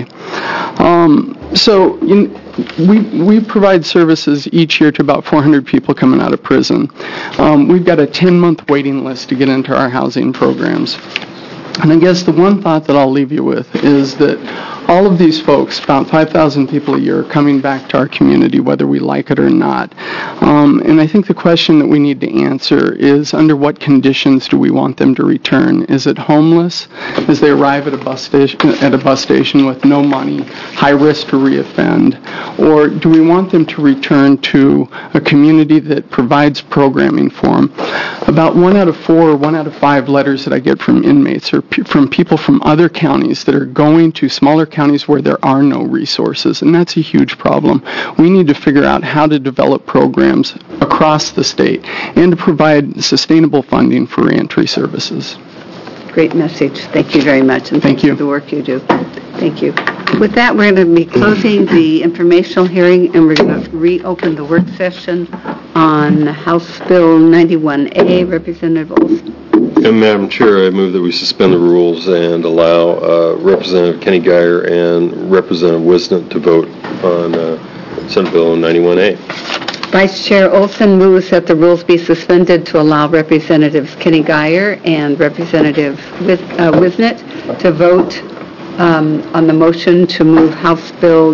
[SPEAKER 3] We provide services each year to about 400 people coming out of prison. We've got a 10-month waiting list to get into our housing programs. And I guess the one thought that I'll leave you with is that all of these folks, about 5,000 people a year, are coming back to our community, whether we like it or not. And I think the question that we need to answer is, under what conditions do we want them to return? Is it homeless, as they arrive at a bus station with no money, high risk to reoffend? Or do we want them to return to a community that provides programming for them? About 1 out of 4 or 1 out of 5 letters that I get from inmates are from people from other counties that are going to smaller counties where there are no resources, and that's a huge problem. We need to figure out how to develop programs across the state and to provide sustainable funding for reentry services.
[SPEAKER 1] Great message. Thank you very much, and thank you for the work you do. Thank you. With that, we're going to be closing the informational hearing, and we're going to reopen the work session on House Bill 91A. Representative Olson.
[SPEAKER 2] And Madam Chair, I move that we suspend the rules and allow Representative Kenny Guyer and Representative Wisnett to vote on Senate Bill 91A.
[SPEAKER 1] Vice Chair Olson moves that the rules be suspended to allow Representatives Kenny Guyer and Representative Wisnett to vote on the motion to move House Bill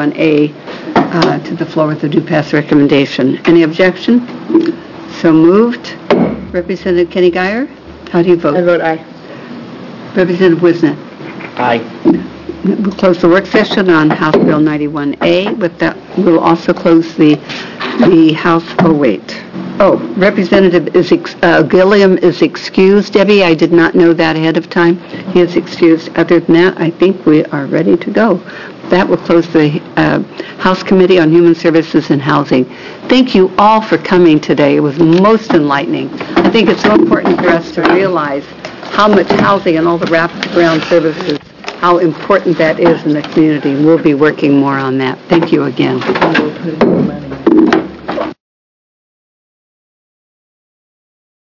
[SPEAKER 1] 91A to the floor with a do-pass recommendation. Any objection? So moved. Representative Kenny Guyer, how do you vote?
[SPEAKER 17] I vote aye.
[SPEAKER 1] Representative Wisnett?
[SPEAKER 11] Aye.
[SPEAKER 1] We'll close the work session on House Bill 91A. With that, we'll also close the House, Representative Gilliam is excused. Debbie, I did not know that ahead of time. He is excused. Other than that, I think we are ready to go. That will close the House Committee on Human Services and Housing. Thank you all for coming today. It was most enlightening. I think it's so important for us to realize how much housing and all the wraparound services, how important that is in the community. We'll be working more on that. Thank you again.